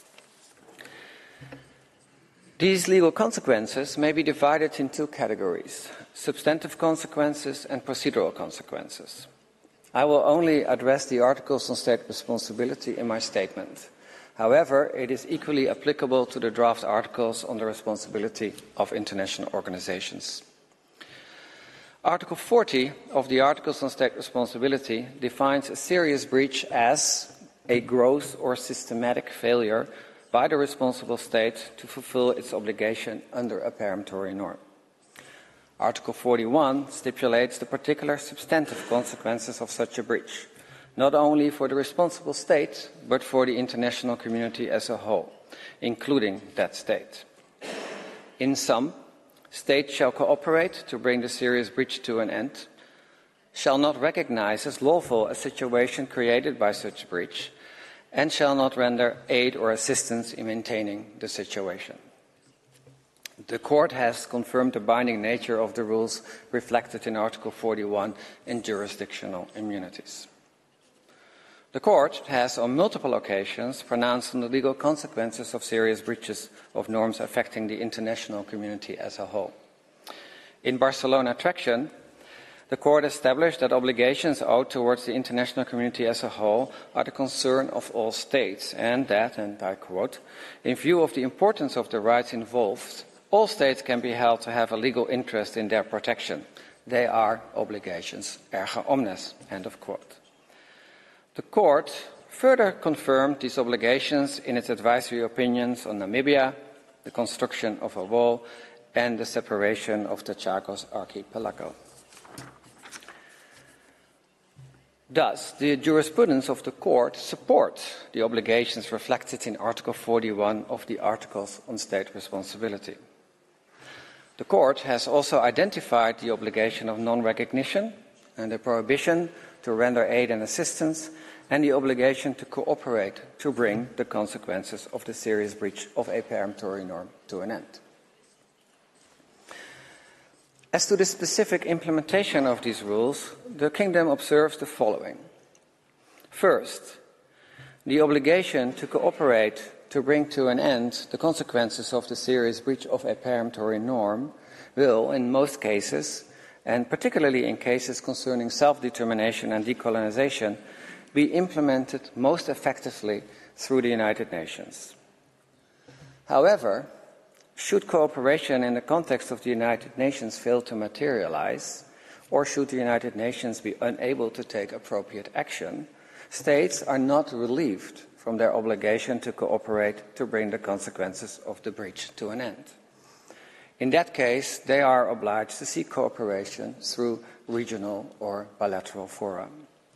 These legal consequences may be divided in two categories: substantive consequences and procedural consequences. I will only address the Articles on State Responsibility in my statement. However, it is equally applicable to the draft Articles on the Responsibility of International Organizations. Article 40 of the Articles on State Responsibility defines a serious breach as a gross or systematic failure by the responsible state to fulfill its obligation under a peremptory norm. Article 41 stipulates the particular substantive consequences of such a breach, not only for the responsible state, but for the international community as a whole, including that state. In sum, states shall cooperate to bring the serious breach to an end, shall not recognize as lawful a situation created by such breach, and shall not render aid or assistance in maintaining the situation. The Court has confirmed the binding nature of the rules reflected in Article 41 in jurisdictional immunities. The Court has on multiple occasions pronounced on the legal consequences of serious breaches of norms affecting the international community as a whole. In Barcelona Traction, the Court established that obligations owed towards the international community as a whole are the concern of all states, and that, and I quote, in view of the importance of the rights involved, all states can be held to have a legal interest in their protection. They are obligations erga omnes, end of quote. The Court further confirmed these obligations in its advisory opinions on Namibia, the construction of a wall, and the separation of the Chagos Archipelago. Thus, the jurisprudence of the Court supports the obligations reflected in Article 41 of the Articles on State Responsibility. The Court has also identified the obligation of non-recognition and the prohibition to render aid and assistance, and the obligation to cooperate to bring the consequences of the serious breach of a peremptory norm to an end. As to the specific implementation of these rules, the Kingdom observes the following. First, the obligation to cooperate to bring to an end the consequences of the serious breach of a peremptory norm will, in most cases, and particularly in cases concerning self-determination and decolonization, be implemented most effectively through the United Nations. However, should cooperation in the context of the United Nations fail to materialize, or should the United Nations be unable to take appropriate action, states are not relieved from their obligation to cooperate to bring the consequences of the breach to an end. In that case, they are obliged to seek cooperation through regional or bilateral fora.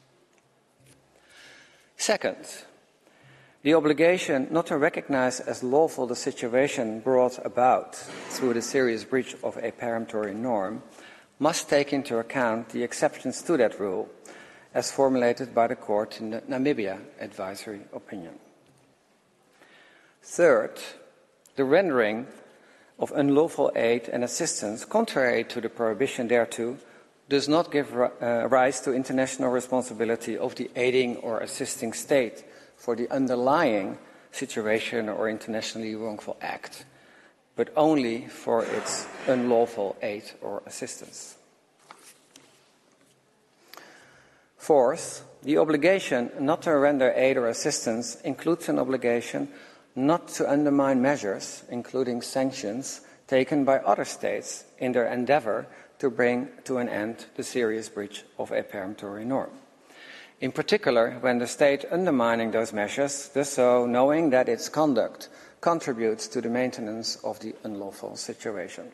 Second, the obligation not to recognize as lawful the situation brought about through the serious breach of a peremptory norm must take into account the exceptions to that rule as formulated by the Court in the Namibia advisory opinion. Third, the rendering of unlawful aid and assistance contrary to the prohibition thereto does not give rise to international responsibility of the aiding or assisting state for the underlying situation or internationally wrongful act, but only for its unlawful aid or assistance. Fourth, the obligation not to render aid or assistance includes an obligation not to undermine measures, including sanctions, taken by other states in their endeavor to bring to an end the serious breach of a peremptory norm. In particular, when the state undermining those measures does so knowing that its conduct contributes to the maintenance of the unlawful situation.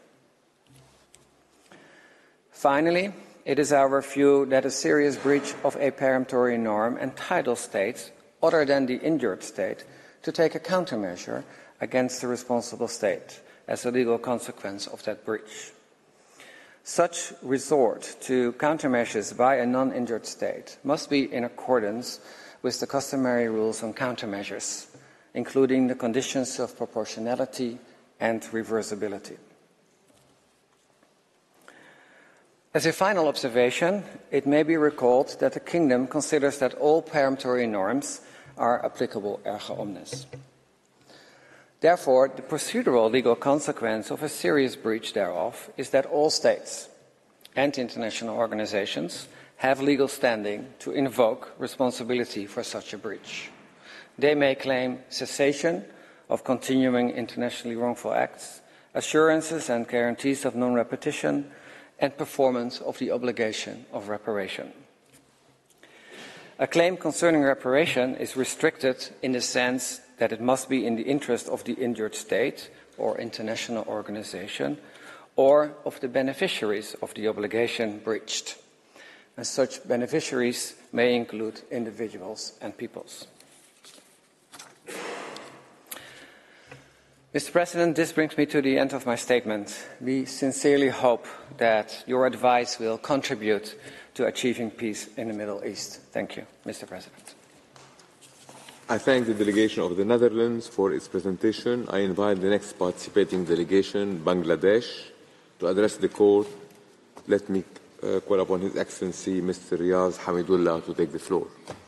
Finally, it is our view that a serious breach of a peremptory norm entitles states, other than the injured state, to take a countermeasure against the responsible state as a legal consequence of that breach. Such resort to countermeasures by a non-injured state must be in accordance with the customary rules on countermeasures, including the conditions of proportionality and reversibility. As a final observation, it may be recalled that the Kingdom considers that all peremptory norms are applicable erga omnes. Therefore, the procedural legal consequence of a serious breach thereof is that all states and international organizations have legal standing to invoke responsibility for such a breach. They may claim cessation of continuing internationally wrongful acts, assurances and guarantees of non-repetition, and performance of the obligation of reparation. A claim concerning reparation is restricted in the sense that it must be in the interest of the injured state or international organization or of the beneficiaries of the obligation breached. And such beneficiaries may include individuals and peoples. Mr. President, this brings me to the end of my statement. We sincerely hope that your advice will contribute to achieving peace in the Middle East. Thank you, Mr. President. I thank the delegation of the Netherlands for its presentation. I invite the next participating delegation, Bangladesh, to address the court. Let me call upon His Excellency Mr. Riyaz Hamidullah to take the floor.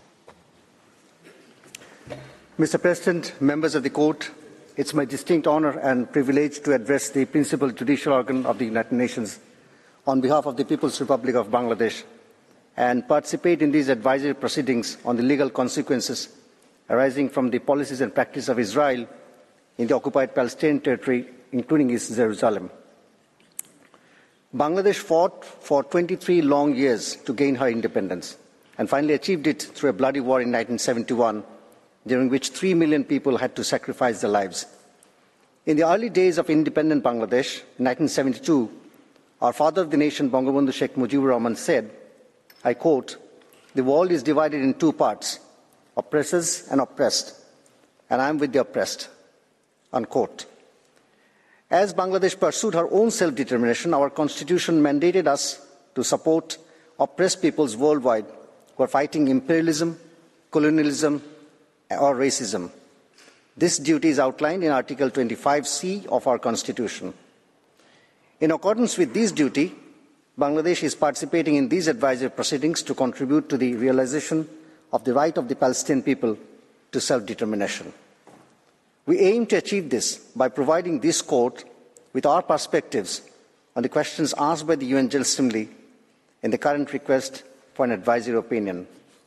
Mr. President, members of the court, it's my distinct honor and privilege to address the principal judicial organ of the United Nations on behalf of the People's Republic of Bangladesh and participate in these advisory proceedings on the legal consequences arising from the policies and practice of Israel in the occupied Palestinian territory, including East Jerusalem. Bangladesh fought for 23 long years to gain her independence and finally achieved it through a bloody war in 1971, during which 3 million people had to sacrifice their lives. In the early days of independent Bangladesh, in 1972, our father of the nation, Bangabandhu Sheikh Mujibur Rahman, said, I quote, "The world is divided in two parts, oppressors and oppressed, and I am with the oppressed," unquote. As Bangladesh pursued her own self-determination, our constitution mandated us to support oppressed peoples worldwide who are fighting imperialism, colonialism, or racism. This duty is outlined in Article 25C of our Constitution. In accordance with this duty, Bangladesh is participating in these advisory proceedings to contribute to the realization of the right of the Palestinian people to self-determination. We aim to achieve this by providing this court with our perspectives on the questions asked by the UN General Assembly in the current request for an advisory opinion.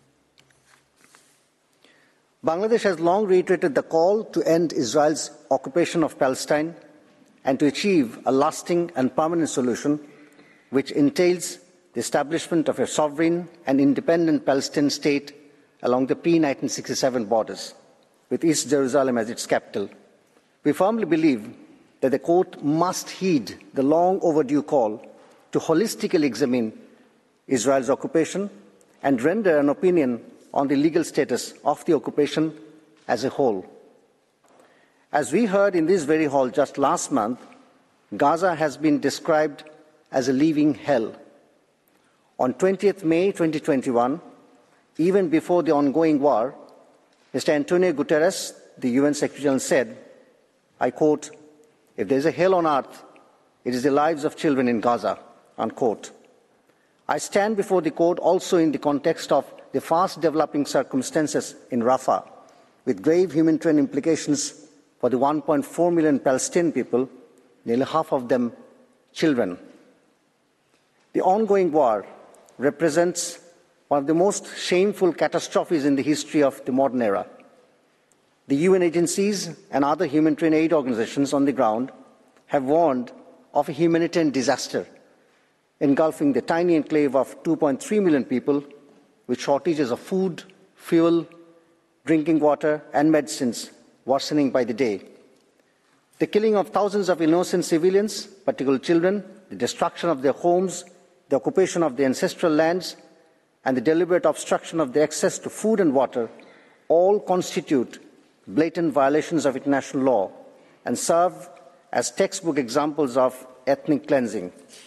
Bangladesh has long reiterated the call to end Israel's occupation of Palestine and to achieve a lasting and permanent solution which entails the establishment of a sovereign and independent Palestinian state along the pre-1967 borders, with East Jerusalem as its capital. We firmly believe that the court must heed the long overdue call to holistically examine Israel's occupation and render an opinion on the legal status of the occupation as a whole. As we heard in this very hall just last month, Gaza has been described as a living hell. On 20th May 2021, even before the ongoing war, Mr. Antonio Guterres, the UN Secretary General, said, I quote, "If there is a hell on earth, it is the lives of children in Gaza," unquote. I stand before the court also in the context of the fast developing circumstances in Rafah, with grave humanitarian implications for the 1.4 million Palestinian people, nearly half of them children. The ongoing war represents one of the most shameful catastrophes in the history of the modern era. The UN agencies and other humanitarian aid organizations on the ground have warned of a humanitarian disaster engulfing the tiny enclave of 2.3 million people with shortages of food, fuel, drinking water, and medicines worsening by the day. The killing of thousands of innocent civilians, particularly children, the destruction of their homes, the occupation of their ancestral lands, and the deliberate obstruction of their access to food and water all constitute blatant violations of international law and serve as textbook examples of ethnic cleansing.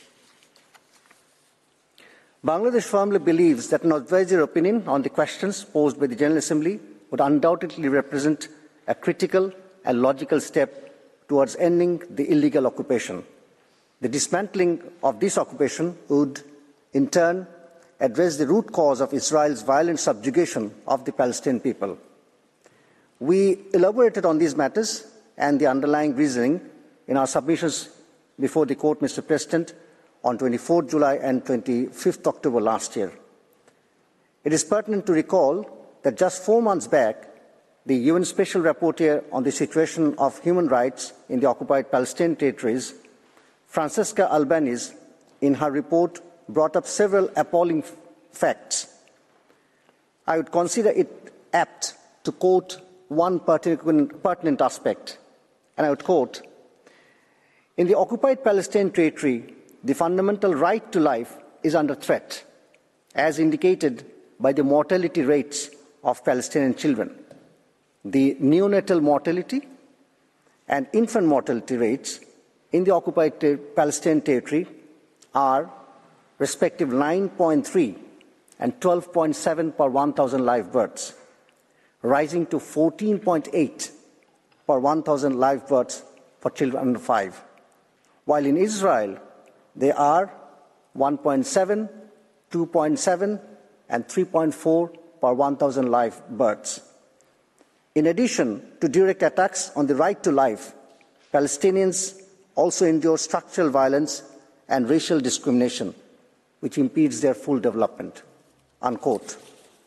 Bangladesh firmly believes that an advisory opinion on the questions posed by the General Assembly would undoubtedly represent a critical and logical step towards ending the illegal occupation. The dismantling of this occupation would, in turn, address the root cause of Israel's violent subjugation of the Palestinian people. We elaborated on these matters and the underlying reasoning in our submissions before the court, Mr. President, on 24 July and 25 October last year. It is pertinent to recall that just 4 months back, the UN Special Rapporteur on the situation of human rights in the occupied Palestinian territories, Francesca Albanese, in her report, brought up several appalling facts. I would consider it apt to quote one pertinent aspect, and I would quote, "In the occupied Palestinian territory, the fundamental right to life is under threat, as indicated by the mortality rates of Palestinian children. The neonatal mortality and infant mortality rates in the occupied Palestinian territory are respective 9.3 and 12.7 per 1,000 live births, rising to 14.8 per 1,000 live births for children under 5, while in Israel they are 1.7, 2.7, and 3.4 per 1,000 live births. In addition to direct attacks on the right to life, Palestinians also endure structural violence and racial discrimination, which impedes their full development." Unquote.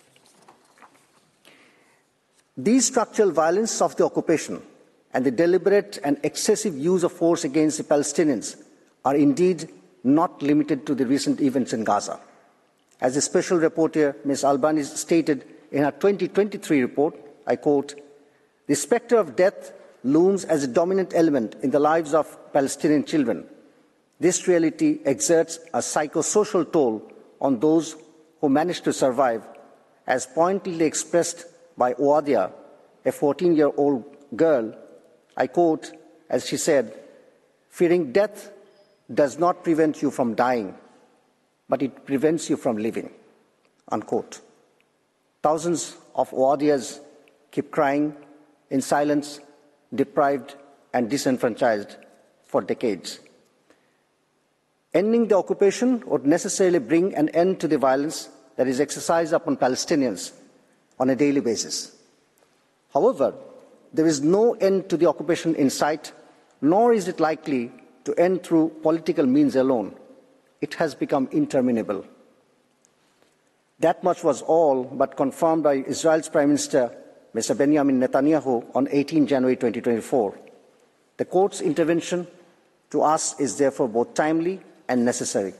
These structural violence of the occupation and the deliberate and excessive use of force against the Palestinians are indeed not limited to the recent events in Gaza. As the Special Rapporteur, Ms. Albanese, stated in her 2023 report, I quote, "The spectre of death looms as a dominant element in the lives of Palestinian children. This reality exerts a psychosocial toll on those who manage to survive, as pointedly expressed by Oadia, a 14-year-old girl. I quote, as she said, "Fearing death does not prevent you from dying, but it prevents you from living." Unquote. Thousands of Oadias keep crying in silence, deprived and disenfranchised for decades. Ending the occupation would necessarily bring an end to the violence that is exercised upon Palestinians, on a daily basis. However, there is no end to the occupation in sight, nor is it likely to end through political means alone. It has become interminable. That much was all but confirmed by Israel's Prime Minister, Mr. Benjamin Netanyahu, on 18 January 2024. The court's intervention to us is therefore both timely and necessary.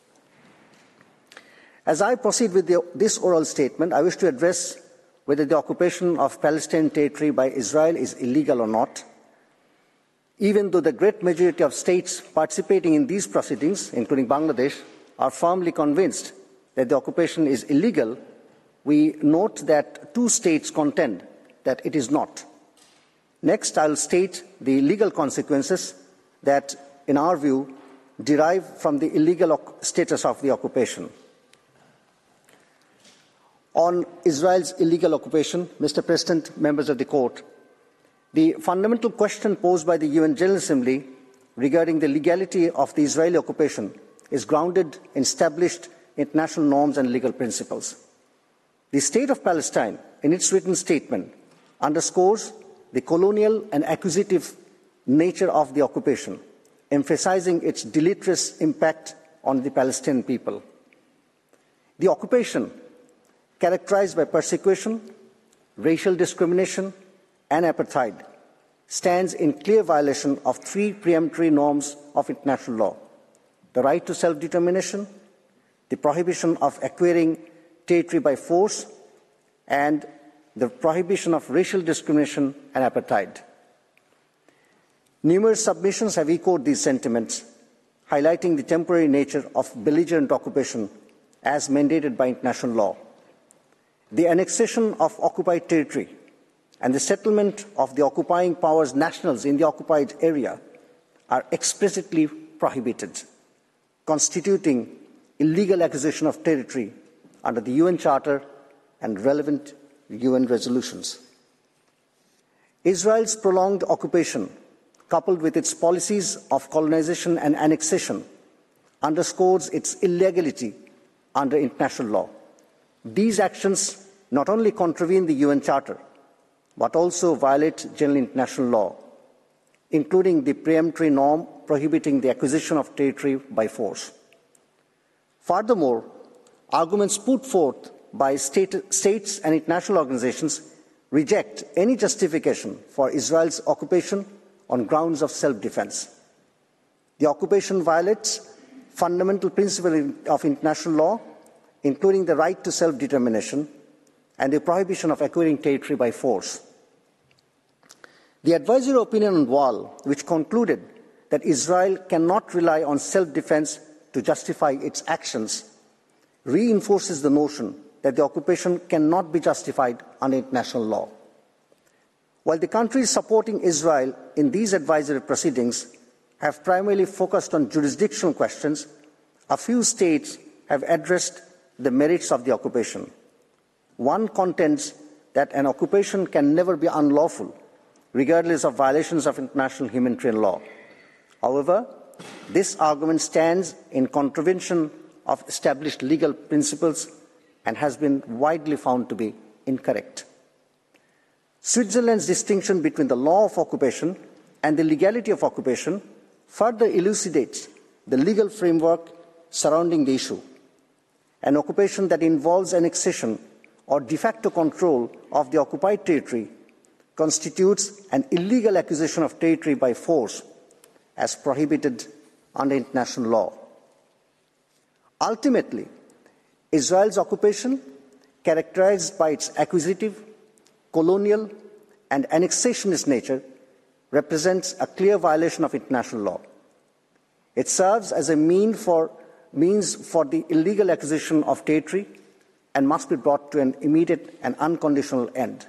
As I proceed with this oral statement, I wish to address whether the occupation of Palestinian territory by Israel is illegal or not. Even though the great majority of states participating in these proceedings, including Bangladesh, are firmly convinced that the occupation is illegal, we note that 2 states contend that it is not. Next, I will state the legal consequences that, in our view, derive from the illegal status of the occupation. On Israel's illegal occupation, Mr. President, members of the Court, the fundamental question posed by the UN General Assembly regarding the legality of the Israeli occupation is grounded in established international norms and legal principles. The State of Palestine, in its written statement, underscores the colonial and accusative nature of the occupation, emphasizing its deleterious impact on the Palestinian people. The occupation, characterized by persecution, racial discrimination, and apartheid, stands in clear violation of 3 preemptory norms of international law: the right to self-determination, the prohibition of acquiring territory by force, and the prohibition of racial discrimination and apartheid. Numerous submissions have echoed these sentiments, highlighting the temporary nature of belligerent occupation as mandated by international law. The annexation of occupied territory and the settlement of the occupying power's nationals in the occupied area are explicitly prohibited, constituting illegal acquisition of territory under the UN Charter and relevant UN resolutions. Israel's prolonged occupation, coupled with its policies of colonization and annexation, underscores its illegality under international law. These actions not only contravene the UN Charter, but also violate general international law, including the preemptory norm prohibiting the acquisition of territory by force. Furthermore, arguments put forth by states and international organizations reject any justification for Israel's occupation on grounds of self-defense. The occupation violates fundamental principles of international law, including the right to self-determination and the prohibition of acquiring territory by force. The advisory opinion on Wall, which concluded that Israel cannot rely on self-defense to justify its actions, reinforces the notion that the occupation cannot be justified under international law. While the countries supporting Israel in these advisory proceedings have primarily focused on jurisdictional questions, a few states have addressed the merits of the occupation. One contends that an occupation can never be unlawful, regardless of violations of international humanitarian law. However, this argument stands in contravention of established legal principles and has been widely found to be incorrect. Switzerland's distinction between the law of occupation and the legality of occupation further elucidates the legal framework surrounding the issue. An occupation that involves annexation or de facto control of the occupied territory constitutes an illegal acquisition of territory by force as prohibited under international law. Ultimately, Israel's occupation, characterized by its acquisitive, colonial, and annexationist nature, represents a clear violation of international law. It serves as a means for the illegal acquisition of territory and must be brought to an immediate and unconditional end.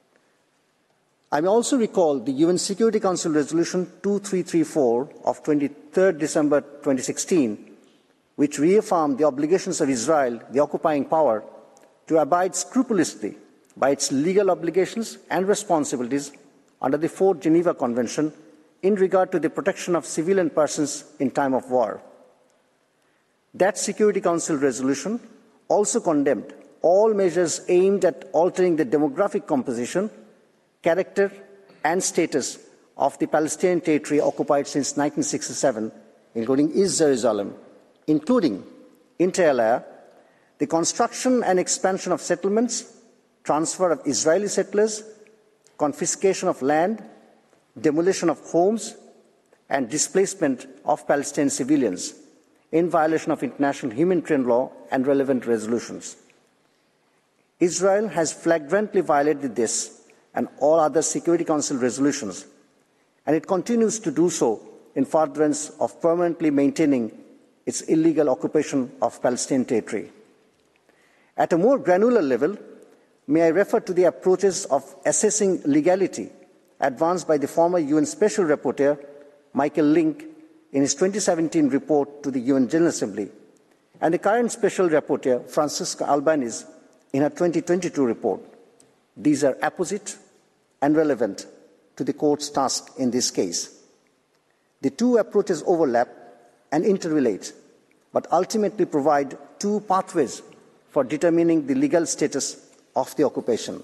I may also recall the UN Security Council Resolution 2334 of 23 December 2016, which reaffirmed the obligations of Israel, the occupying power, to abide scrupulously by its legal obligations and responsibilities under the 4th Geneva Convention in regard to the protection of civilian persons in time of war. That Security Council resolution also condemned all measures aimed at altering the demographic composition, character, and status of the Palestinian territory occupied since 1967, including East Jerusalem, including, inter alia, the construction and expansion of settlements, transfer of Israeli settlers, confiscation of land, demolition of homes, and displacement of Palestinian civilians in violation of international humanitarian law and relevant resolutions. Israel has flagrantly violated this and all other Security Council resolutions, and it continues to do so in furtherance of permanently maintaining its illegal occupation of Palestinian territory. At a more granular level, may I refer to the approaches of assessing legality advanced by the former UN Special Rapporteur, Michael Lynk, in his 2017 report to the UN General Assembly, and the current Special Rapporteur, Francesca Albanese, in her 2022 report. These are apposite and relevant to the Court's task in this case. The two approaches overlap and interrelate, but ultimately provide two pathways for determining the legal status of the occupation.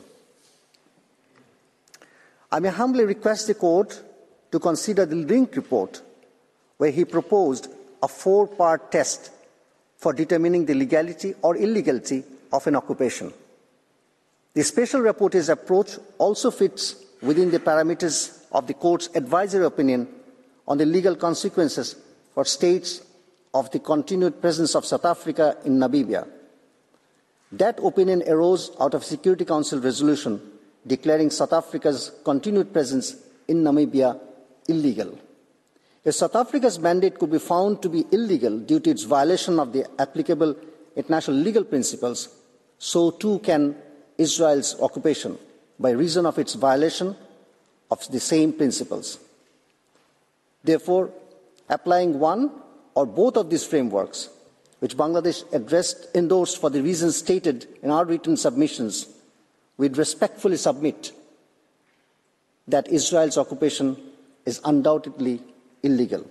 I may humbly request the Court to consider the Lynk report, where he proposed a four-part test for determining the legality or illegality of an occupation. The Special Rapporteur's approach also fits within the parameters of the Court's advisory opinion on the legal consequences for states of the continued presence of South Africa in Namibia. That opinion arose out of Security Council resolution declaring South Africa's continued presence in Namibia illegal. If South Africa's mandate could be found to be illegal due to its violation of the applicable international legal principles, so too can Israel's occupation by reason of its violation of the same principles. Therefore, applying one or both of these frameworks, which Bangladesh endorsed for the reasons stated in our written submissions, we respectfully submit that Israel's occupation is undoubtedly illegal.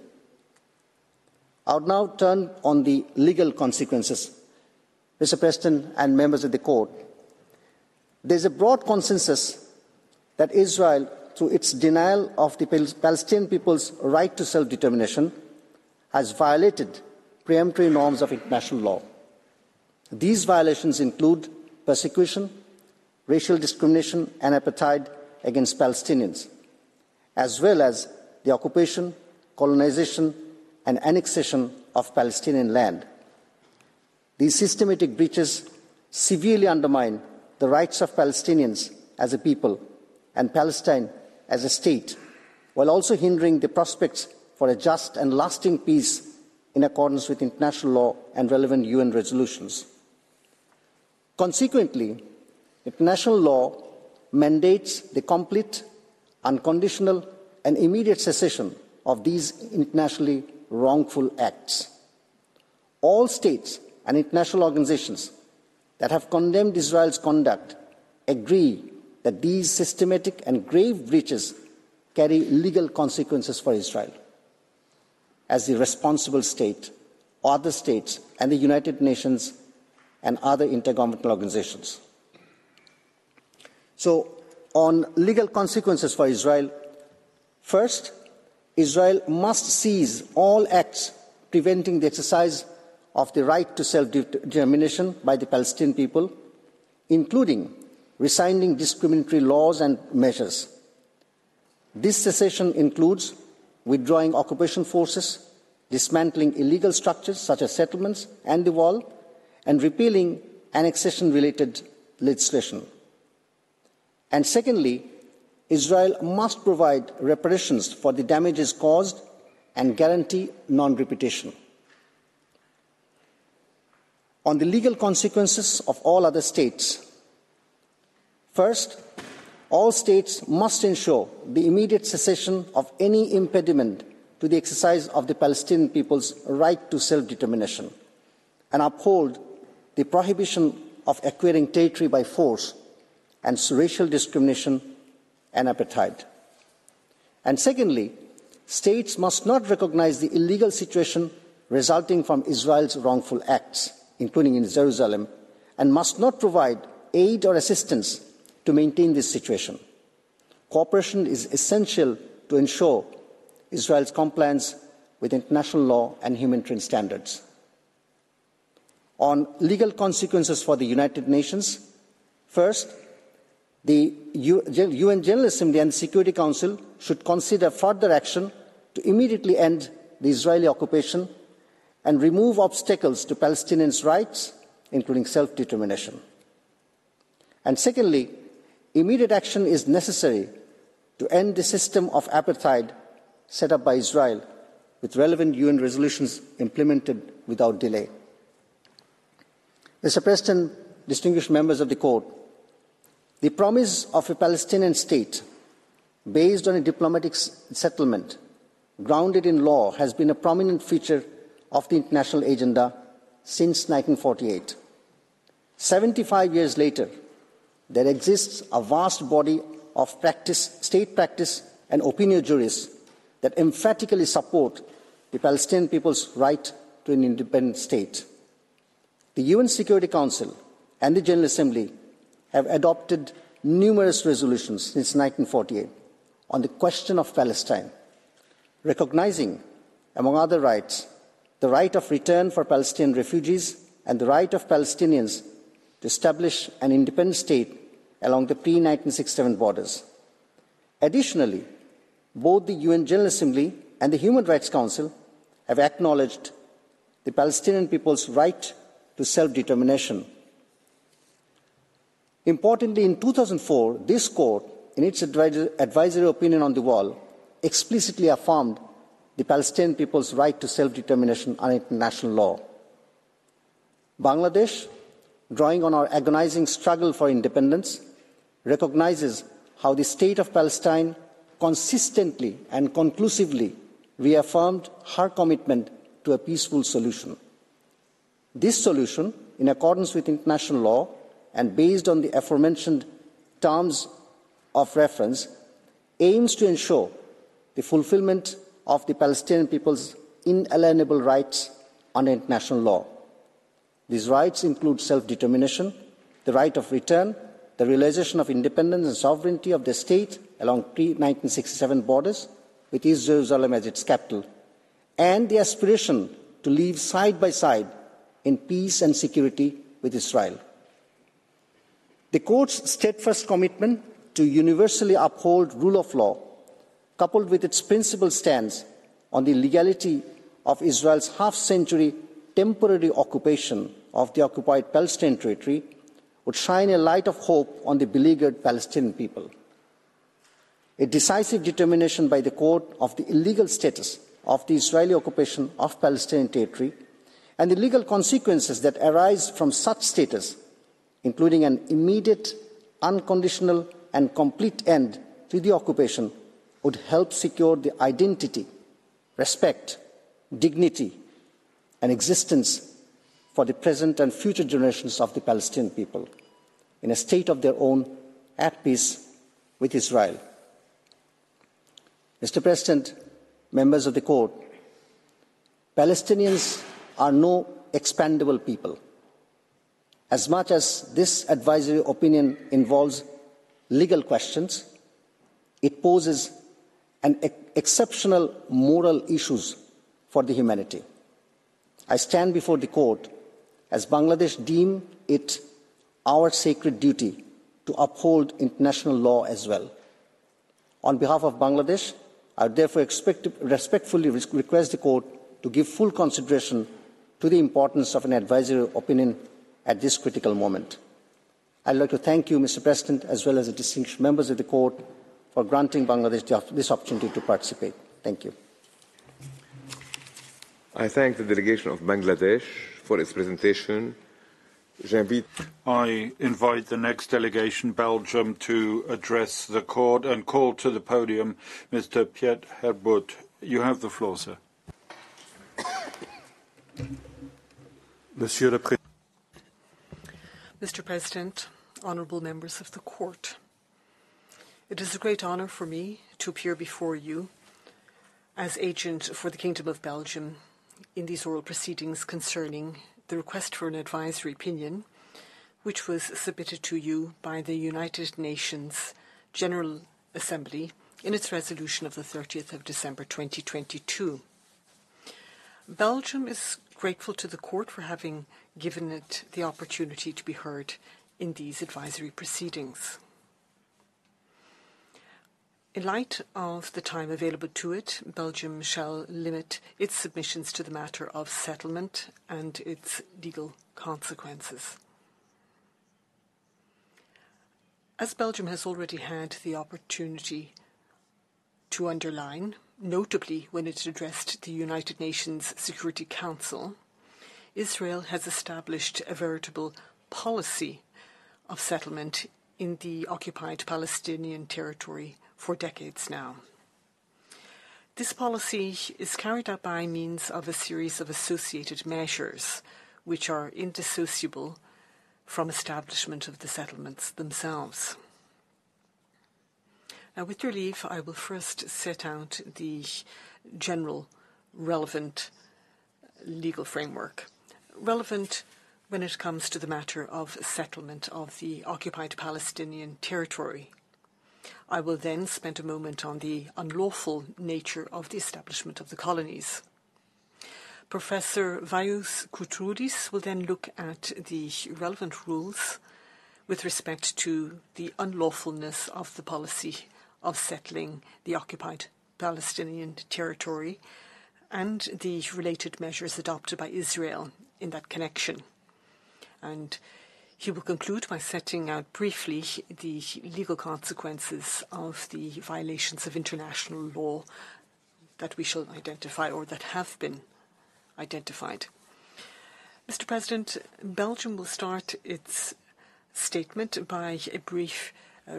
I would now turn on the legal consequences. Mr. President and members of the Court, there is a broad consensus that Israel, through its denial of the Palestinian people's right to self-determination, has violated preemptory norms of international law. These violations include persecution, racial discrimination, and apartheid against Palestinians, as well as the occupation, colonization, and annexation of Palestinian land. These systematic breaches severely undermine the rights of Palestinians as a people and Palestine as a state, while also hindering the prospects for a just and lasting peace in accordance with international law and relevant UN resolutions. Consequently, international law mandates the complete, unconditional, and immediate cessation of these internationally wrongful acts. All states and international organizations that have condemned Israel's conduct agree that these systematic and grave breaches carry legal consequences for Israel. As the responsible state, other states, and the United Nations and other intergovernmental organizations. So, on legal consequences for Israel, first, Israel must cease all acts preventing the exercise of the right to self-determination by the Palestinian people, including rescinding discriminatory laws and measures. This cessation includes withdrawing occupation forces, dismantling illegal structures such as settlements and the wall, and repealing annexation-related legislation. And secondly, Israel must provide reparations for the damages caused and guarantee non-repetition. On the legal consequences of all other states, first, all states must ensure the immediate cessation of any impediment to the exercise of the Palestinian people's right to self-determination and uphold the prohibition of acquiring territory by force and racial discrimination and apartheid. And secondly, states must not recognize the illegal situation resulting from Israel's wrongful acts, including in Jerusalem, and must not provide aid or assistance to maintain this situation. Cooperation is essential to ensure Israel's compliance with international law and humanitarian standards. On legal consequences for the United Nations, first, the UN General Assembly and the Security Council should consider further action to immediately end the Israeli occupation and remove obstacles to Palestinians' rights, including self-determination. And secondly, immediate action is necessary to end the system of apartheid set up by Israel, with relevant UN resolutions implemented without delay. Mr. President, distinguished members of the Court, the promise of a Palestinian state based on a diplomatic settlement grounded in law has been a prominent feature of the international agenda since 1948. 75 years later, there exists a vast body of practice, state practice and opinion jurists that emphatically support the Palestinian people's right to an independent state. The UN Security Council and the General Assembly have adopted numerous resolutions since 1948 on the question of Palestine, recognizing, among other rights, the right of return for Palestinian refugees and the right of Palestinians to establish an independent state along the pre-1967 borders. Additionally, both the UN General Assembly and the Human Rights Council have acknowledged the Palestinian people's right to self-determination. Importantly, in 2004, this Court, in its advisory opinion on the wall, explicitly affirmed the Palestinian people's right to self-determination under international law. Bangladesh, drawing on our agonizing struggle for independence, recognizes how the State of Palestine consistently and conclusively reaffirmed her commitment to a peaceful solution. This solution, in accordance with international law and based on the aforementioned terms of reference, aims to ensure the fulfillment of the Palestinian people's inalienable rights under international law. These rights include self-determination, the right of return, the realization of independence and sovereignty of the state along pre-1967 borders, with East Jerusalem as its capital, and the aspiration to live side by side in peace and security with Israel. The Court's steadfast commitment to universally uphold rule of law, coupled with its principled stance on the legality of Israel's half-century temporary occupation of the occupied Palestinian territory, would shine a light of hope on the beleaguered Palestinian people. A decisive determination by the Court of the illegal status of the Israeli occupation of Palestinian territory and the legal consequences that arise from such status, including an immediate, unconditional and complete end to the occupation, would help secure the identity, respect, dignity and existence for the present and future generations of the Palestinian people in a state of their own at peace with Israel. Mr. President, members of the Court, Palestinians are no expendable people. As much as this advisory opinion involves legal questions, it poses an exceptional moral issues for the humanity. I stand before the Court as Bangladesh deem it our sacred duty to uphold international law as well. On behalf of Bangladesh, I would therefore respectfully request the Court to give full consideration to the importance of an advisory opinion at this critical moment. I'd like to thank you, Mr. President, as well as the distinguished members of the Court for granting Bangladesh this opportunity to participate. Thank you. I thank the delegation of Bangladesh for its presentation. I invite the next delegation, Belgium, to address the Court and call to the podium Mr. Piet Herbut. You have the floor, sir. Mr. President, honourable members of the Court, it is a great honour for me to appear before you as agent for the Kingdom of Belgium in these oral proceedings concerning the request for an advisory opinion which was submitted to you by the United Nations General Assembly in its resolution of the 30th of December 2022. Belgium is grateful to the Court for having given it the opportunity to be heard in these advisory proceedings. In light of the time available to it, Belgium shall limit its submissions to the matter of settlement and its legal consequences. As Belgium has already had the opportunity to underline, notably when it addressed the United Nations Security Council, Israel has established a veritable policy of settlement in the occupied Palestinian territory for decades now. This policy is carried out by means of a series of associated measures which are indissociable from establishment of the settlements themselves. Now, with your leave, I will first set out the general relevant legal framework. Relevant when it comes to the matter of settlement of the occupied Palestinian territory. I will then spend a moment on the unlawful nature of the establishment of the colonies. Professor Vaius Koutroudis will then look at the relevant rules with respect to the unlawfulness of the policy of settling the occupied Palestinian territory and the related measures adopted by Israel in that connection. And he will conclude by setting out briefly the legal consequences of the violations of international law that we shall identify or that have been identified. Mr. President, Belgium will start its statement by a brief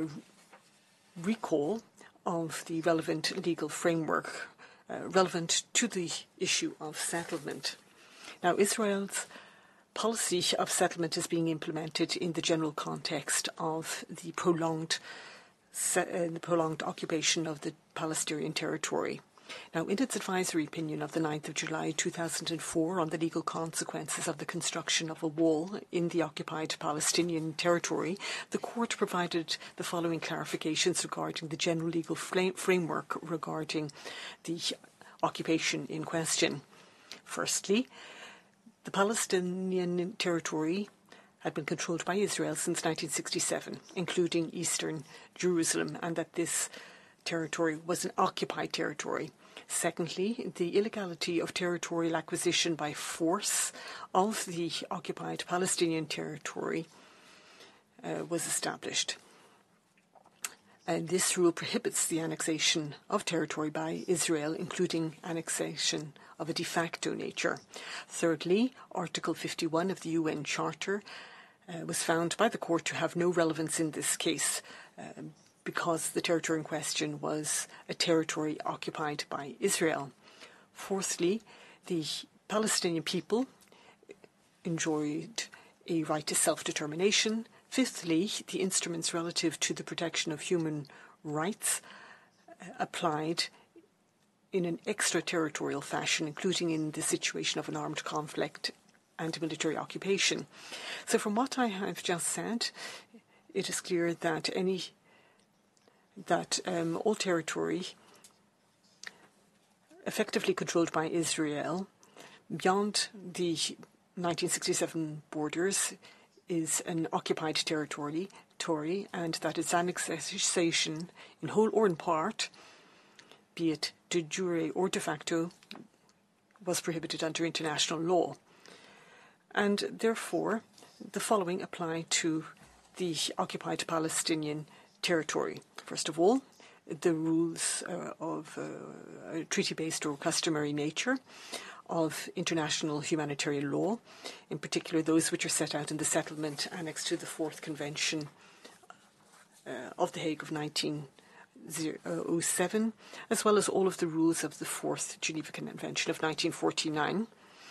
recall of the relevant legal framework relevant to the issue of settlement. Now, Israel's policy of settlement is being implemented in the general context of the prolonged occupation of the Palestinian territory. Now, in its advisory opinion of the 9th of July 2004 on the legal consequences of the construction of a wall in the occupied Palestinian territory, the Court provided the following clarifications regarding the general legal framework regarding the occupation in question. Firstly, the Palestinian territory had been controlled by Israel since 1967, including eastern Jerusalem, and that this territory was an occupied territory. Secondly, the illegality of territorial acquisition by force of the occupied Palestinian territory was established. And this rule prohibits the annexation of territory by Israel, including annexation of a de facto nature. Thirdly, Article 51 of the UN Charter was found by the Court to have no relevance in this case because the territory in question was a territory occupied by Israel. Fourthly, the Palestinian people enjoyed a right to self-determination. Fifthly, the instruments relative to the protection of human rights applied in an extraterritorial fashion, including in the situation of an armed conflict and military occupation. So from what I have just said, it is clear that all territory effectively controlled by Israel beyond the 1967 borders is an occupied territory, and that its annexation in whole or in part, be it de jure or de facto, was prohibited under international law. And therefore, the following apply to the occupied Palestinian territory. First of all, the rules of a treaty-based or customary nature of international humanitarian law, in particular those which are set out in the settlement annexed to the Fourth Convention of The Hague of 1907, as well as all of the rules of the Fourth Geneva Convention of 1949.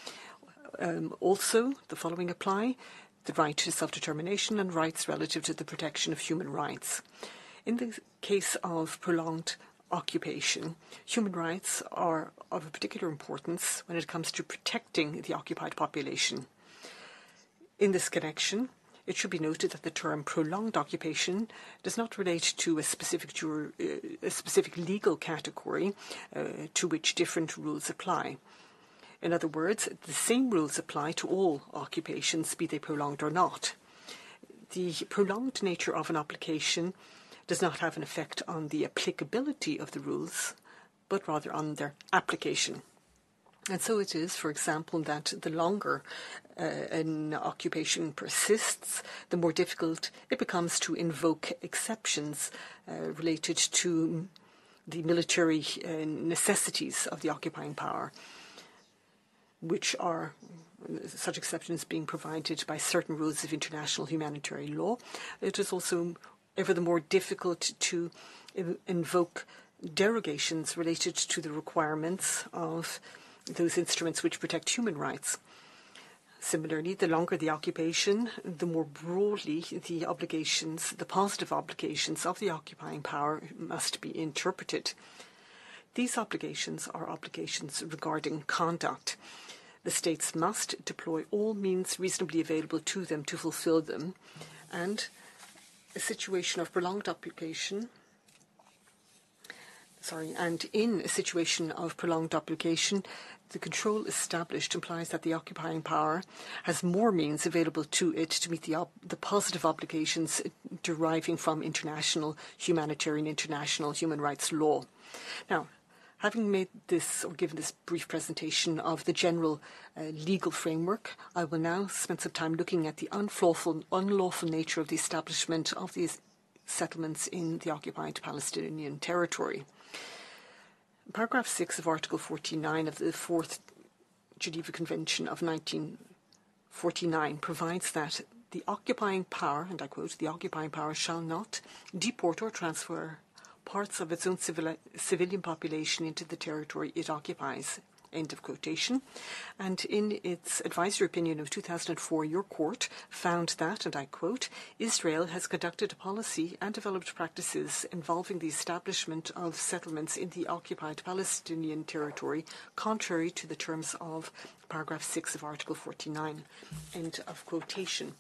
Also, the following apply: the right to self-determination and rights relative to the protection of human rights. In the case of prolonged occupation, human rights are of a particular importance when it comes to protecting the occupied population. In this connection, It should be noted that the term prolonged occupation does not relate to a specific legal category to which different rules apply. In other words, the same rules apply to all occupations, be they prolonged or not. The prolonged nature of an application does not have an effect on the applicability of the rules, but rather on their application. And so it is, for example, that the longer an occupation persists, the more difficult it becomes to invoke exceptions related to the military necessities of the occupying power, which are such exceptions being provided by certain rules of international humanitarian law. It is also ever the more difficult to invoke derogations related to the requirements of those instruments which protect human rights. Similarly, the longer the occupation, the more broadly the obligations, the positive obligations of the occupying power must be interpreted. These obligations are obligations regarding conduct. The states must deploy all means reasonably available to them to fulfill them, and a situation of prolonged occupation in a situation of prolonged occupation, the control established implies that the occupying power has more means available to it to meet the positive obligations deriving from international human rights law. Now, having made this or given this brief presentation of the general legal framework, I will now spend some time looking at the unlawful nature of the establishment of these settlements in the occupied Palestinian territory. Paragraph 6 of Article 49 of the Fourth Geneva Convention of 1949 provides that the occupying power, and I quote, the occupying power shall not deport or transfer parts of its own civilian population into the territory it occupies. End of quotation. And in its advisory opinion of 2004, your court found that, and I quote, Israel has conducted a policy and developed practices involving the establishment of settlements in the occupied Palestinian territory contrary to the terms of paragraph 6 of Article 49. End of quotation.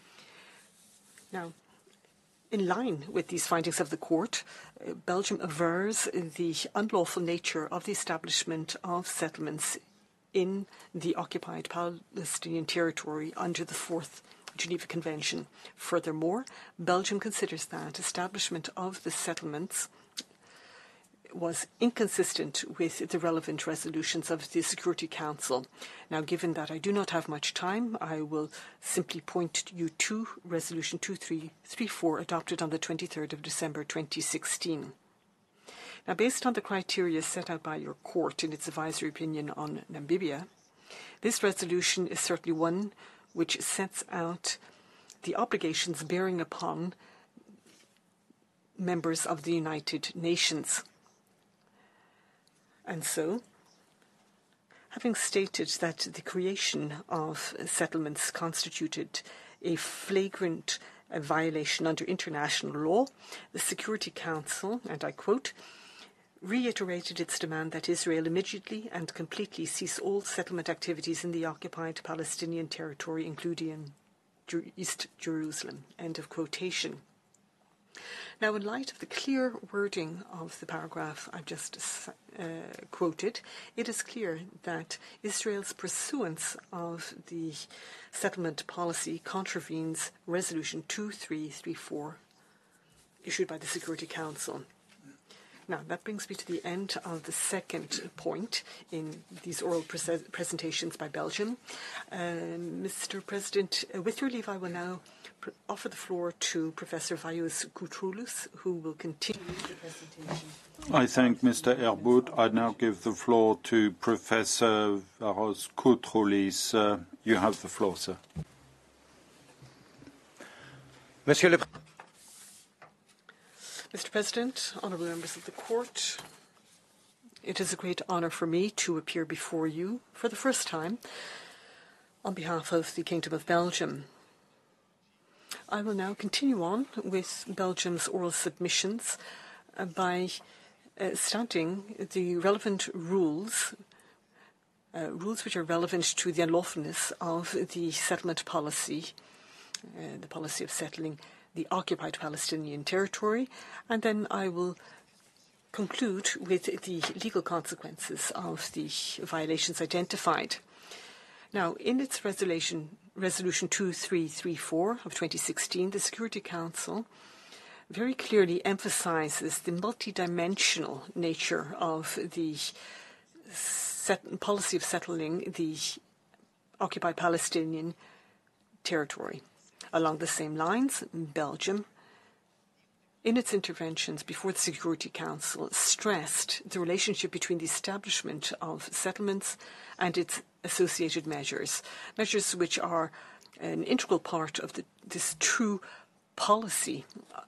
Now, in line with these findings of the court, Belgium avers the unlawful nature of the establishment of settlements in the occupied Palestinian territory under the Fourth Geneva Convention. Furthermore, Belgium considers that establishment of the settlements was inconsistent with the relevant resolutions of the Security Council. Now, given that I do not have much time, I will simply point you to Resolution 2334 adopted on the 23rd of December 2016. Now, based on the criteria set out by your court in its advisory opinion on Namibia, this resolution is certainly one which sets out the obligations bearing upon members of the United Nations. And so, having stated that the creation of settlements constituted a flagrant violation under international law, the Security Council, and I quote, reiterated its demand that Israel immediately and completely cease all settlement activities in the occupied Palestinian territory, including East Jerusalem. End of quotation. Now, in light of the clear wording of the paragraph I've just quoted, it is clear that Israel's pursuance of the settlement policy contravenes Resolution 2334 issued by the Security Council. Now, that brings me to the end of the second point in these oral presentations by Belgium. Mr. President, with your leave, I will now offer the floor to Professor Vaius Koutroulous, who will continue the presentation. I thank Mr. Erbout. I now give the floor to Professor Vaius Koutroulous. You have the floor, sir. Mr. President, honourable members of the court, it is a great honour for me to appear before you for the first time on behalf of the Kingdom of Belgium. I will now continue on with Belgium's oral submissions by stating the relevant rules which are relevant to the unlawfulness of the settlement policy the policy of settling the occupied Palestinian territory, and then I will conclude with the legal consequences of the violations identified. Now, in its Resolution 2334 of 2016, the Security Council very clearly emphasizes the multidimensional nature of the policy of settling the occupied Palestinian territory. Along the same lines, Belgium, in its interventions before the Security Council, stressed the relationship between the establishment of settlements and its associated measures, measures which are an integral part of this true policy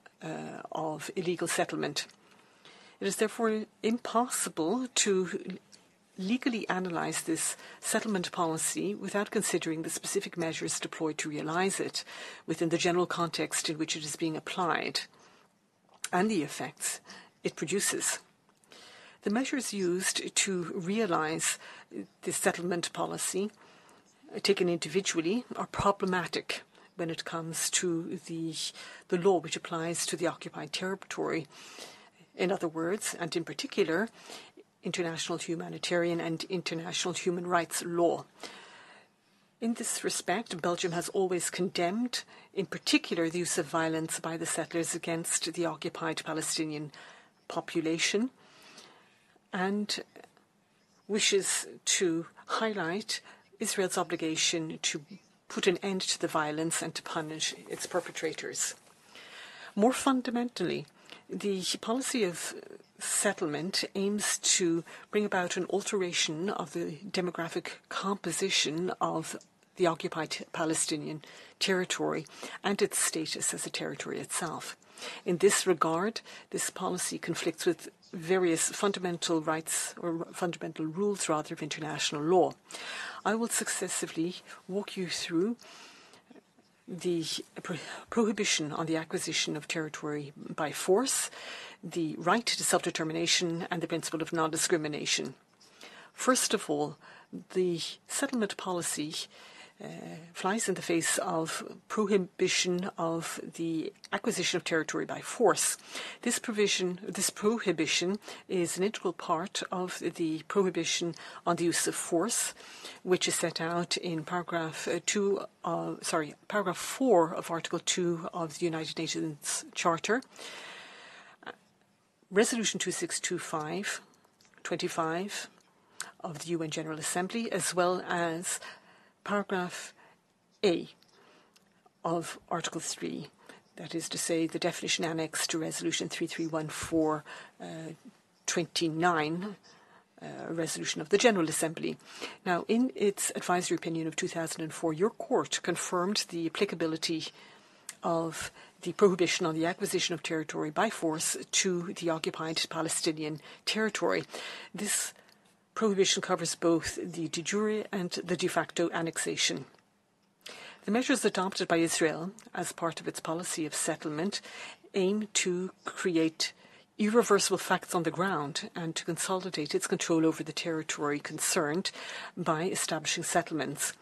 of illegal settlement. It is therefore impossible to legally analyse this settlement policy without considering the specific measures deployed to realise it within the general context in which it is being applied and the effects it produces. The measures used to realise this settlement policy, taken individually, are problematic when it comes to the law which applies to the occupied territory. In other words, and in particular, international humanitarian and international human rights law. In this respect, Belgium has always condemned, in particular, the use of violence by the settlers against the occupied Palestinian population, and wishes to highlight Israel's obligation to put an end to the violence and to punish its perpetrators. More fundamentally, the policy of settlement aims to bring about an alteration of the demographic composition of the occupied Palestinian territory and its status as a territory itself. In this regard, this policy conflicts with various fundamental rights or fundamental rules, rather, of international law. I will successively walk you through the prohibition on the acquisition of territory by force, the right to self-determination, and the principle of non-discrimination. First of all, the settlement policy flies in the face of prohibition of the acquisition of territory by force. This prohibition is an integral part of the prohibition on the use of force, which is set out in paragraph 4 of Article 2 of the United Nations Charter. Resolution 2625/25 of the UN General Assembly, as well as paragraph A of Article 3, that is to say, the definition annexed to Resolution 3314/29, resolution of the General Assembly. Now, in its advisory opinion of 2004, your court confirmed the applicability of the prohibition on the acquisition of territory by force to the occupied Palestinian territory. This prohibition covers both the de jure and the de facto annexation. The measures adopted by Israel as part of its policy of settlement aim to create irreversible facts on the ground and to consolidate its control over the territory concerned by establishing settlements.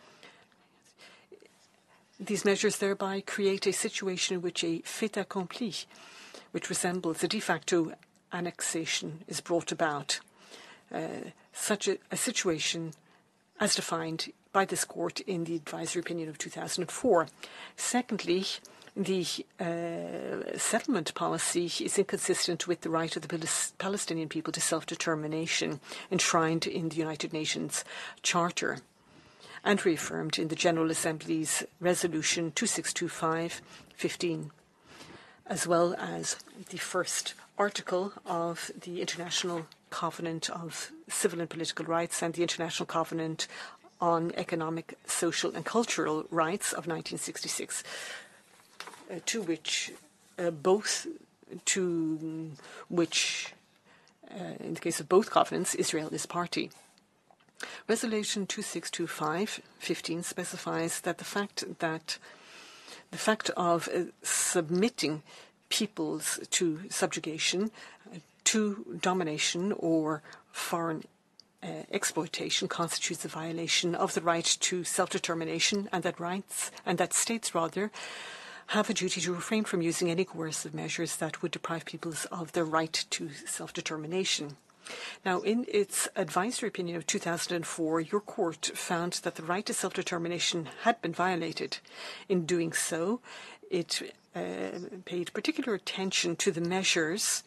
These measures thereby create a situation in which a fait accompli, which resembles a de facto annexation, is brought about. Such a situation as defined by this court in the advisory opinion of 2004. Secondly, the settlement policy is inconsistent with the right of the Palestinian people to self-determination enshrined in the United Nations Charter and reaffirmed in the General Assembly's Resolution 2625/15, as well as the first article of the International Covenant of Civil and Political Rights and the International Covenant on Economic, Social and Cultural Rights of 1966, to which in the case of both covenants, Israel is party. Resolution 2625/15 specifies that the fact of submitting peoples to subjugation, to domination or foreign exploitation constitutes a violation of the right to self-determination, and that states have a duty to refrain from using any coercive measures that would deprive peoples of their right to self-determination. Now, in its advisory opinion of 2004, your court found that the right to self-determination had been violated. In doing so, it paid particular attention to the measures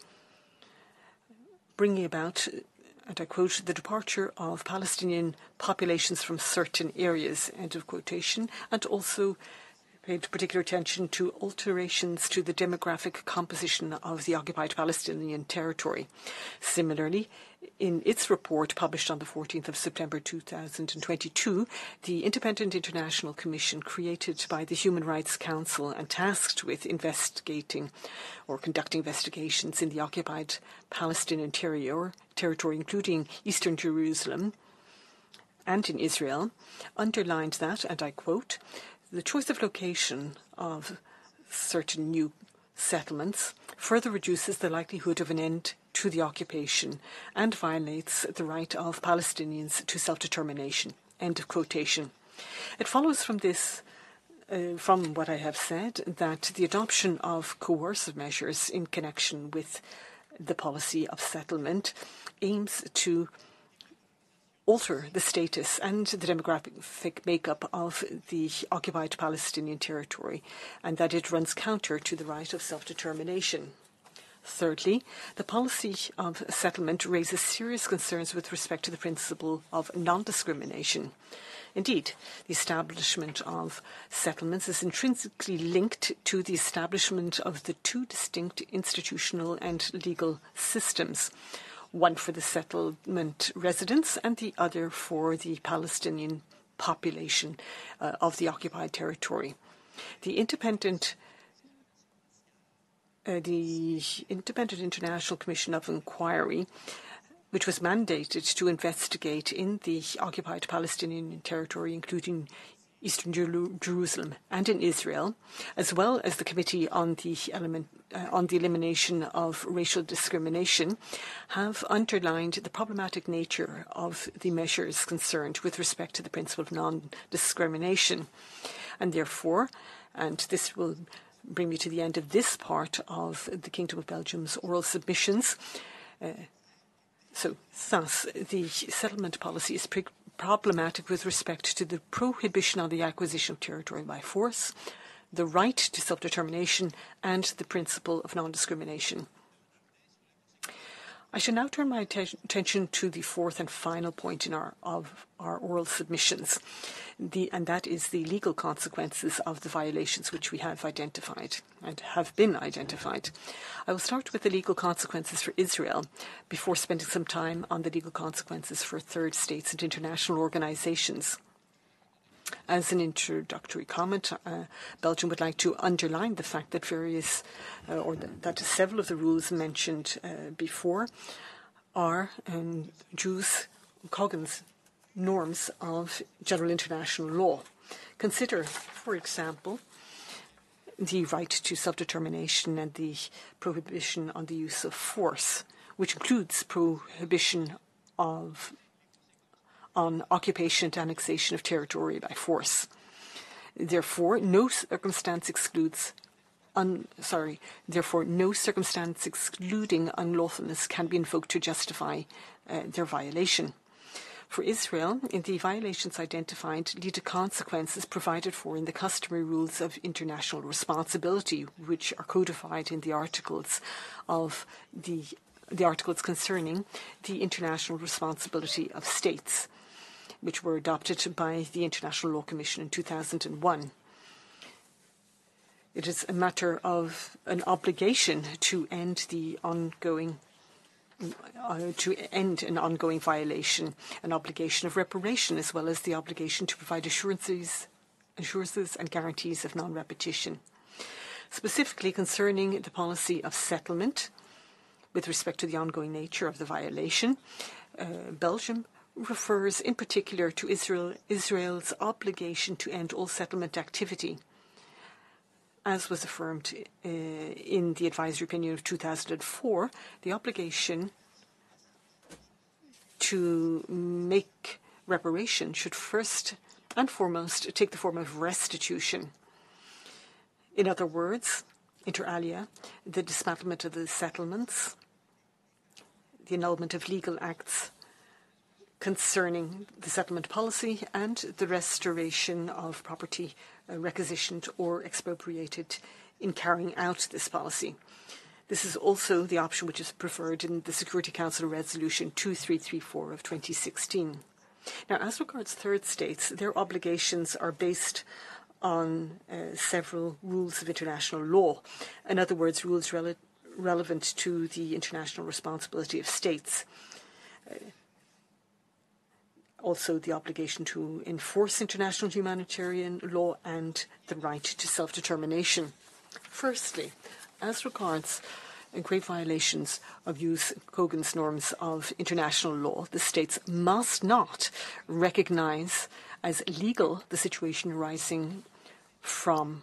bringing about, and I quote, the departure of Palestinian populations from certain areas, end of quotation, and also paid particular attention to alterations to the demographic composition of the occupied Palestinian territory. Similarly, in its report published on the 14th of September 2022, the Independent International Commission created by the Human Rights Council and tasked with investigating or conducting investigations in the occupied Palestinian territory, including Eastern Jerusalem and in Israel, underlined that, and I quote, the choice of location of certain new settlements further reduces the likelihood of an end to the occupation and violates the right of Palestinians to self-determination. End of quotation. It follows from this, from what I have said, that the adoption of coercive measures in connection with the policy of settlement aims to alter the status and the demographic makeup of the occupied Palestinian territory, and that it runs counter to the right of self-determination. Thirdly, the policy of settlement raises serious concerns with respect to the principle of non-discrimination. Indeed, the establishment of settlements is intrinsically linked to the establishment of the two distinct institutional and legal systems, one for the settlement residents and the other for the Palestinian population of the occupied territory. The Independent International Commission of Inquiry, which was mandated to investigate in the occupied Palestinian territory, including Eastern Jerusalem and in Israel, as well as the Committee on the Elimination of Racial Discrimination, have underlined the problematic nature of the measures concerned with respect to the principle of non-discrimination. And therefore, and this will bring me to the end of this part of the Kingdom of Belgium's oral submissions, thus, the settlement policy is problematic with respect to the prohibition on the acquisition of territory by force, the right to self-determination, and the principle of non-discrimination. I shall now turn my attention to the fourth and final point in our oral submissions, and that is the legal consequences of the violations which we have identified and have been identified. I will start with the legal consequences for Israel before spending some time on the legal consequences for third states and international organizations. As an introductory comment, Belgium would like to underline the fact that that several of the rules mentioned before are Jus Cogens norms of general international law. Consider, for example, the right to self-determination and the prohibition on the use of force, which includes prohibition on occupation and annexation of territory by force. Therefore, no circumstance excluding unlawfulness can be invoked to justify their violation. For Israel, the violations identified lead to consequences provided for in the customary rules of international responsibility, which are codified in the articles concerning the international responsibility of states, which were adopted by the International Law Commission in 2001. It is a matter of an obligation to end an ongoing violation, an obligation of reparation, as well as the obligation to provide assurances and guarantees of non-repetition. Specifically concerning the policy of settlement, with respect to the ongoing nature of the violation, Belgium refers in particular to Israel's obligation to end all settlement activity, as was affirmed in the advisory opinion of 2004, the obligation to make reparation should first and foremost take the form of restitution. In other words, inter alia, the dismantlement of the settlements, the annulment of legal acts concerning the settlement policy, and the restoration of property requisitioned or expropriated in carrying out this policy. This is also the option which is preferred in the Security Council Resolution 2334 of 2016. Now, as regards third states, their obligations are based on several rules of international law. In other words, rules relevant to the international responsibility of states. Also, the obligation to enforce international humanitarian law and the right to self-determination. Firstly, as regards grave violations of Jus Cogens norms of international law, the states must not recognise as legal the situation arising from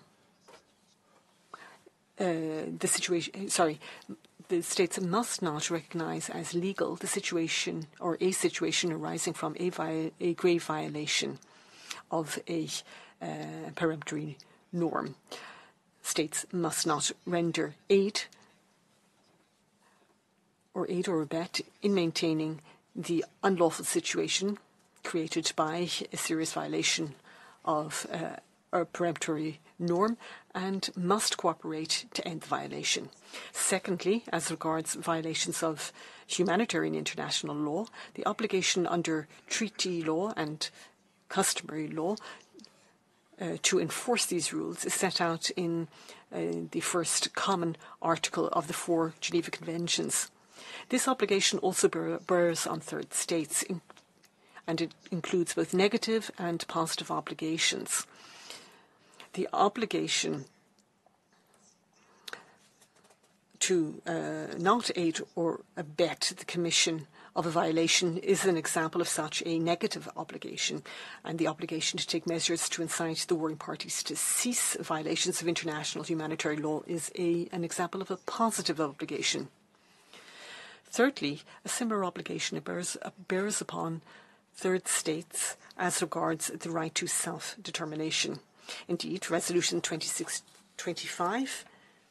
the states must not recognise as legal the situation or a situation arising from a grave violation of a peremptory norm. States must not render aid or abet in maintaining the unlawful situation created by a serious violation of a peremptory norm, and must cooperate to end the violation. Secondly, as regards violations of humanitarian international law, the obligation under treaty law and customary law to enforce these rules is set out in the first common article of the 4 Geneva Conventions. This obligation also bears on third states, and it includes both negative and positive obligations. The obligation to not aid or abet the commission of a violation is an example of such a negative obligation, and the obligation to take measures to incite the warring parties to cease violations of international humanitarian law is an example of a positive obligation. Thirdly, a similar obligation bears upon third states as regards the right to self-determination. Indeed, Resolution 2625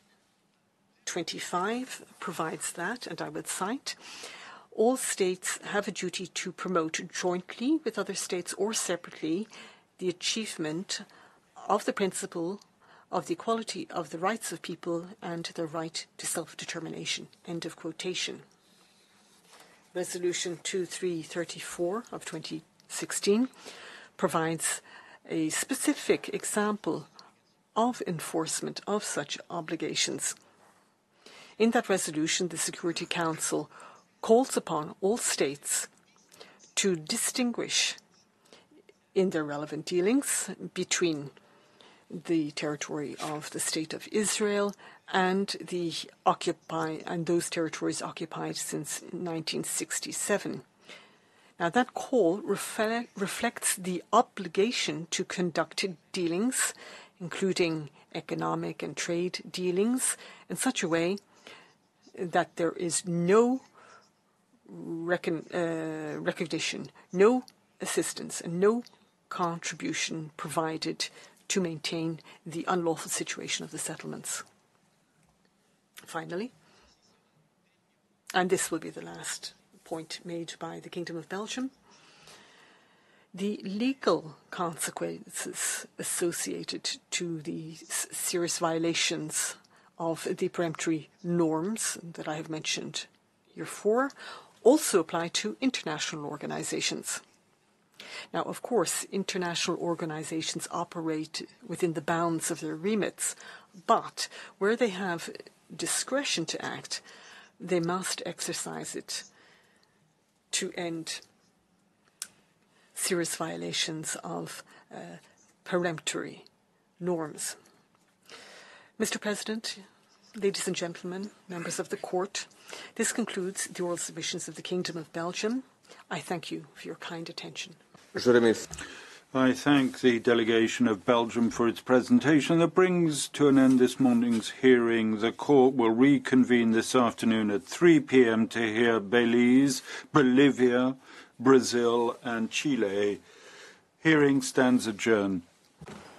provides that, and I would cite, all states have a duty to promote jointly with other states or separately the achievement of the principle of the equality of the rights of people and their right to self-determination. End of quotation. Resolution 2334 of 2016 provides a specific example of enforcement of such obligations. In that resolution, the Security Council calls upon all states to distinguish in their relevant dealings between the territory of the State of Israel and those territories occupied since 1967. Now, that call reflects the obligation to conduct dealings, including economic and trade dealings, in such a way that there is no recognition, no assistance, and no contribution provided to maintain the unlawful situation of the settlements. Finally, and this will be the last point made by the Kingdom of Belgium, the legal consequences associated to the serious violations of the peremptory norms that I have mentioned heretofore also apply to international organizations. Now, of course, international organizations operate within the bounds of their remits, but where they have discretion to act, they must exercise it to end serious violations of peremptory norms. Mr. President, ladies and gentlemen, members of the Court, this concludes the oral submissions of the Kingdom of Belgium. I thank you for your kind attention. I thank the delegation of Belgium for its presentation. That brings to an end this morning's hearing. The court will reconvene this afternoon at 3 p.m. to hear Belize, Bolivia, Brazil and Chile. Hearing stands adjourned.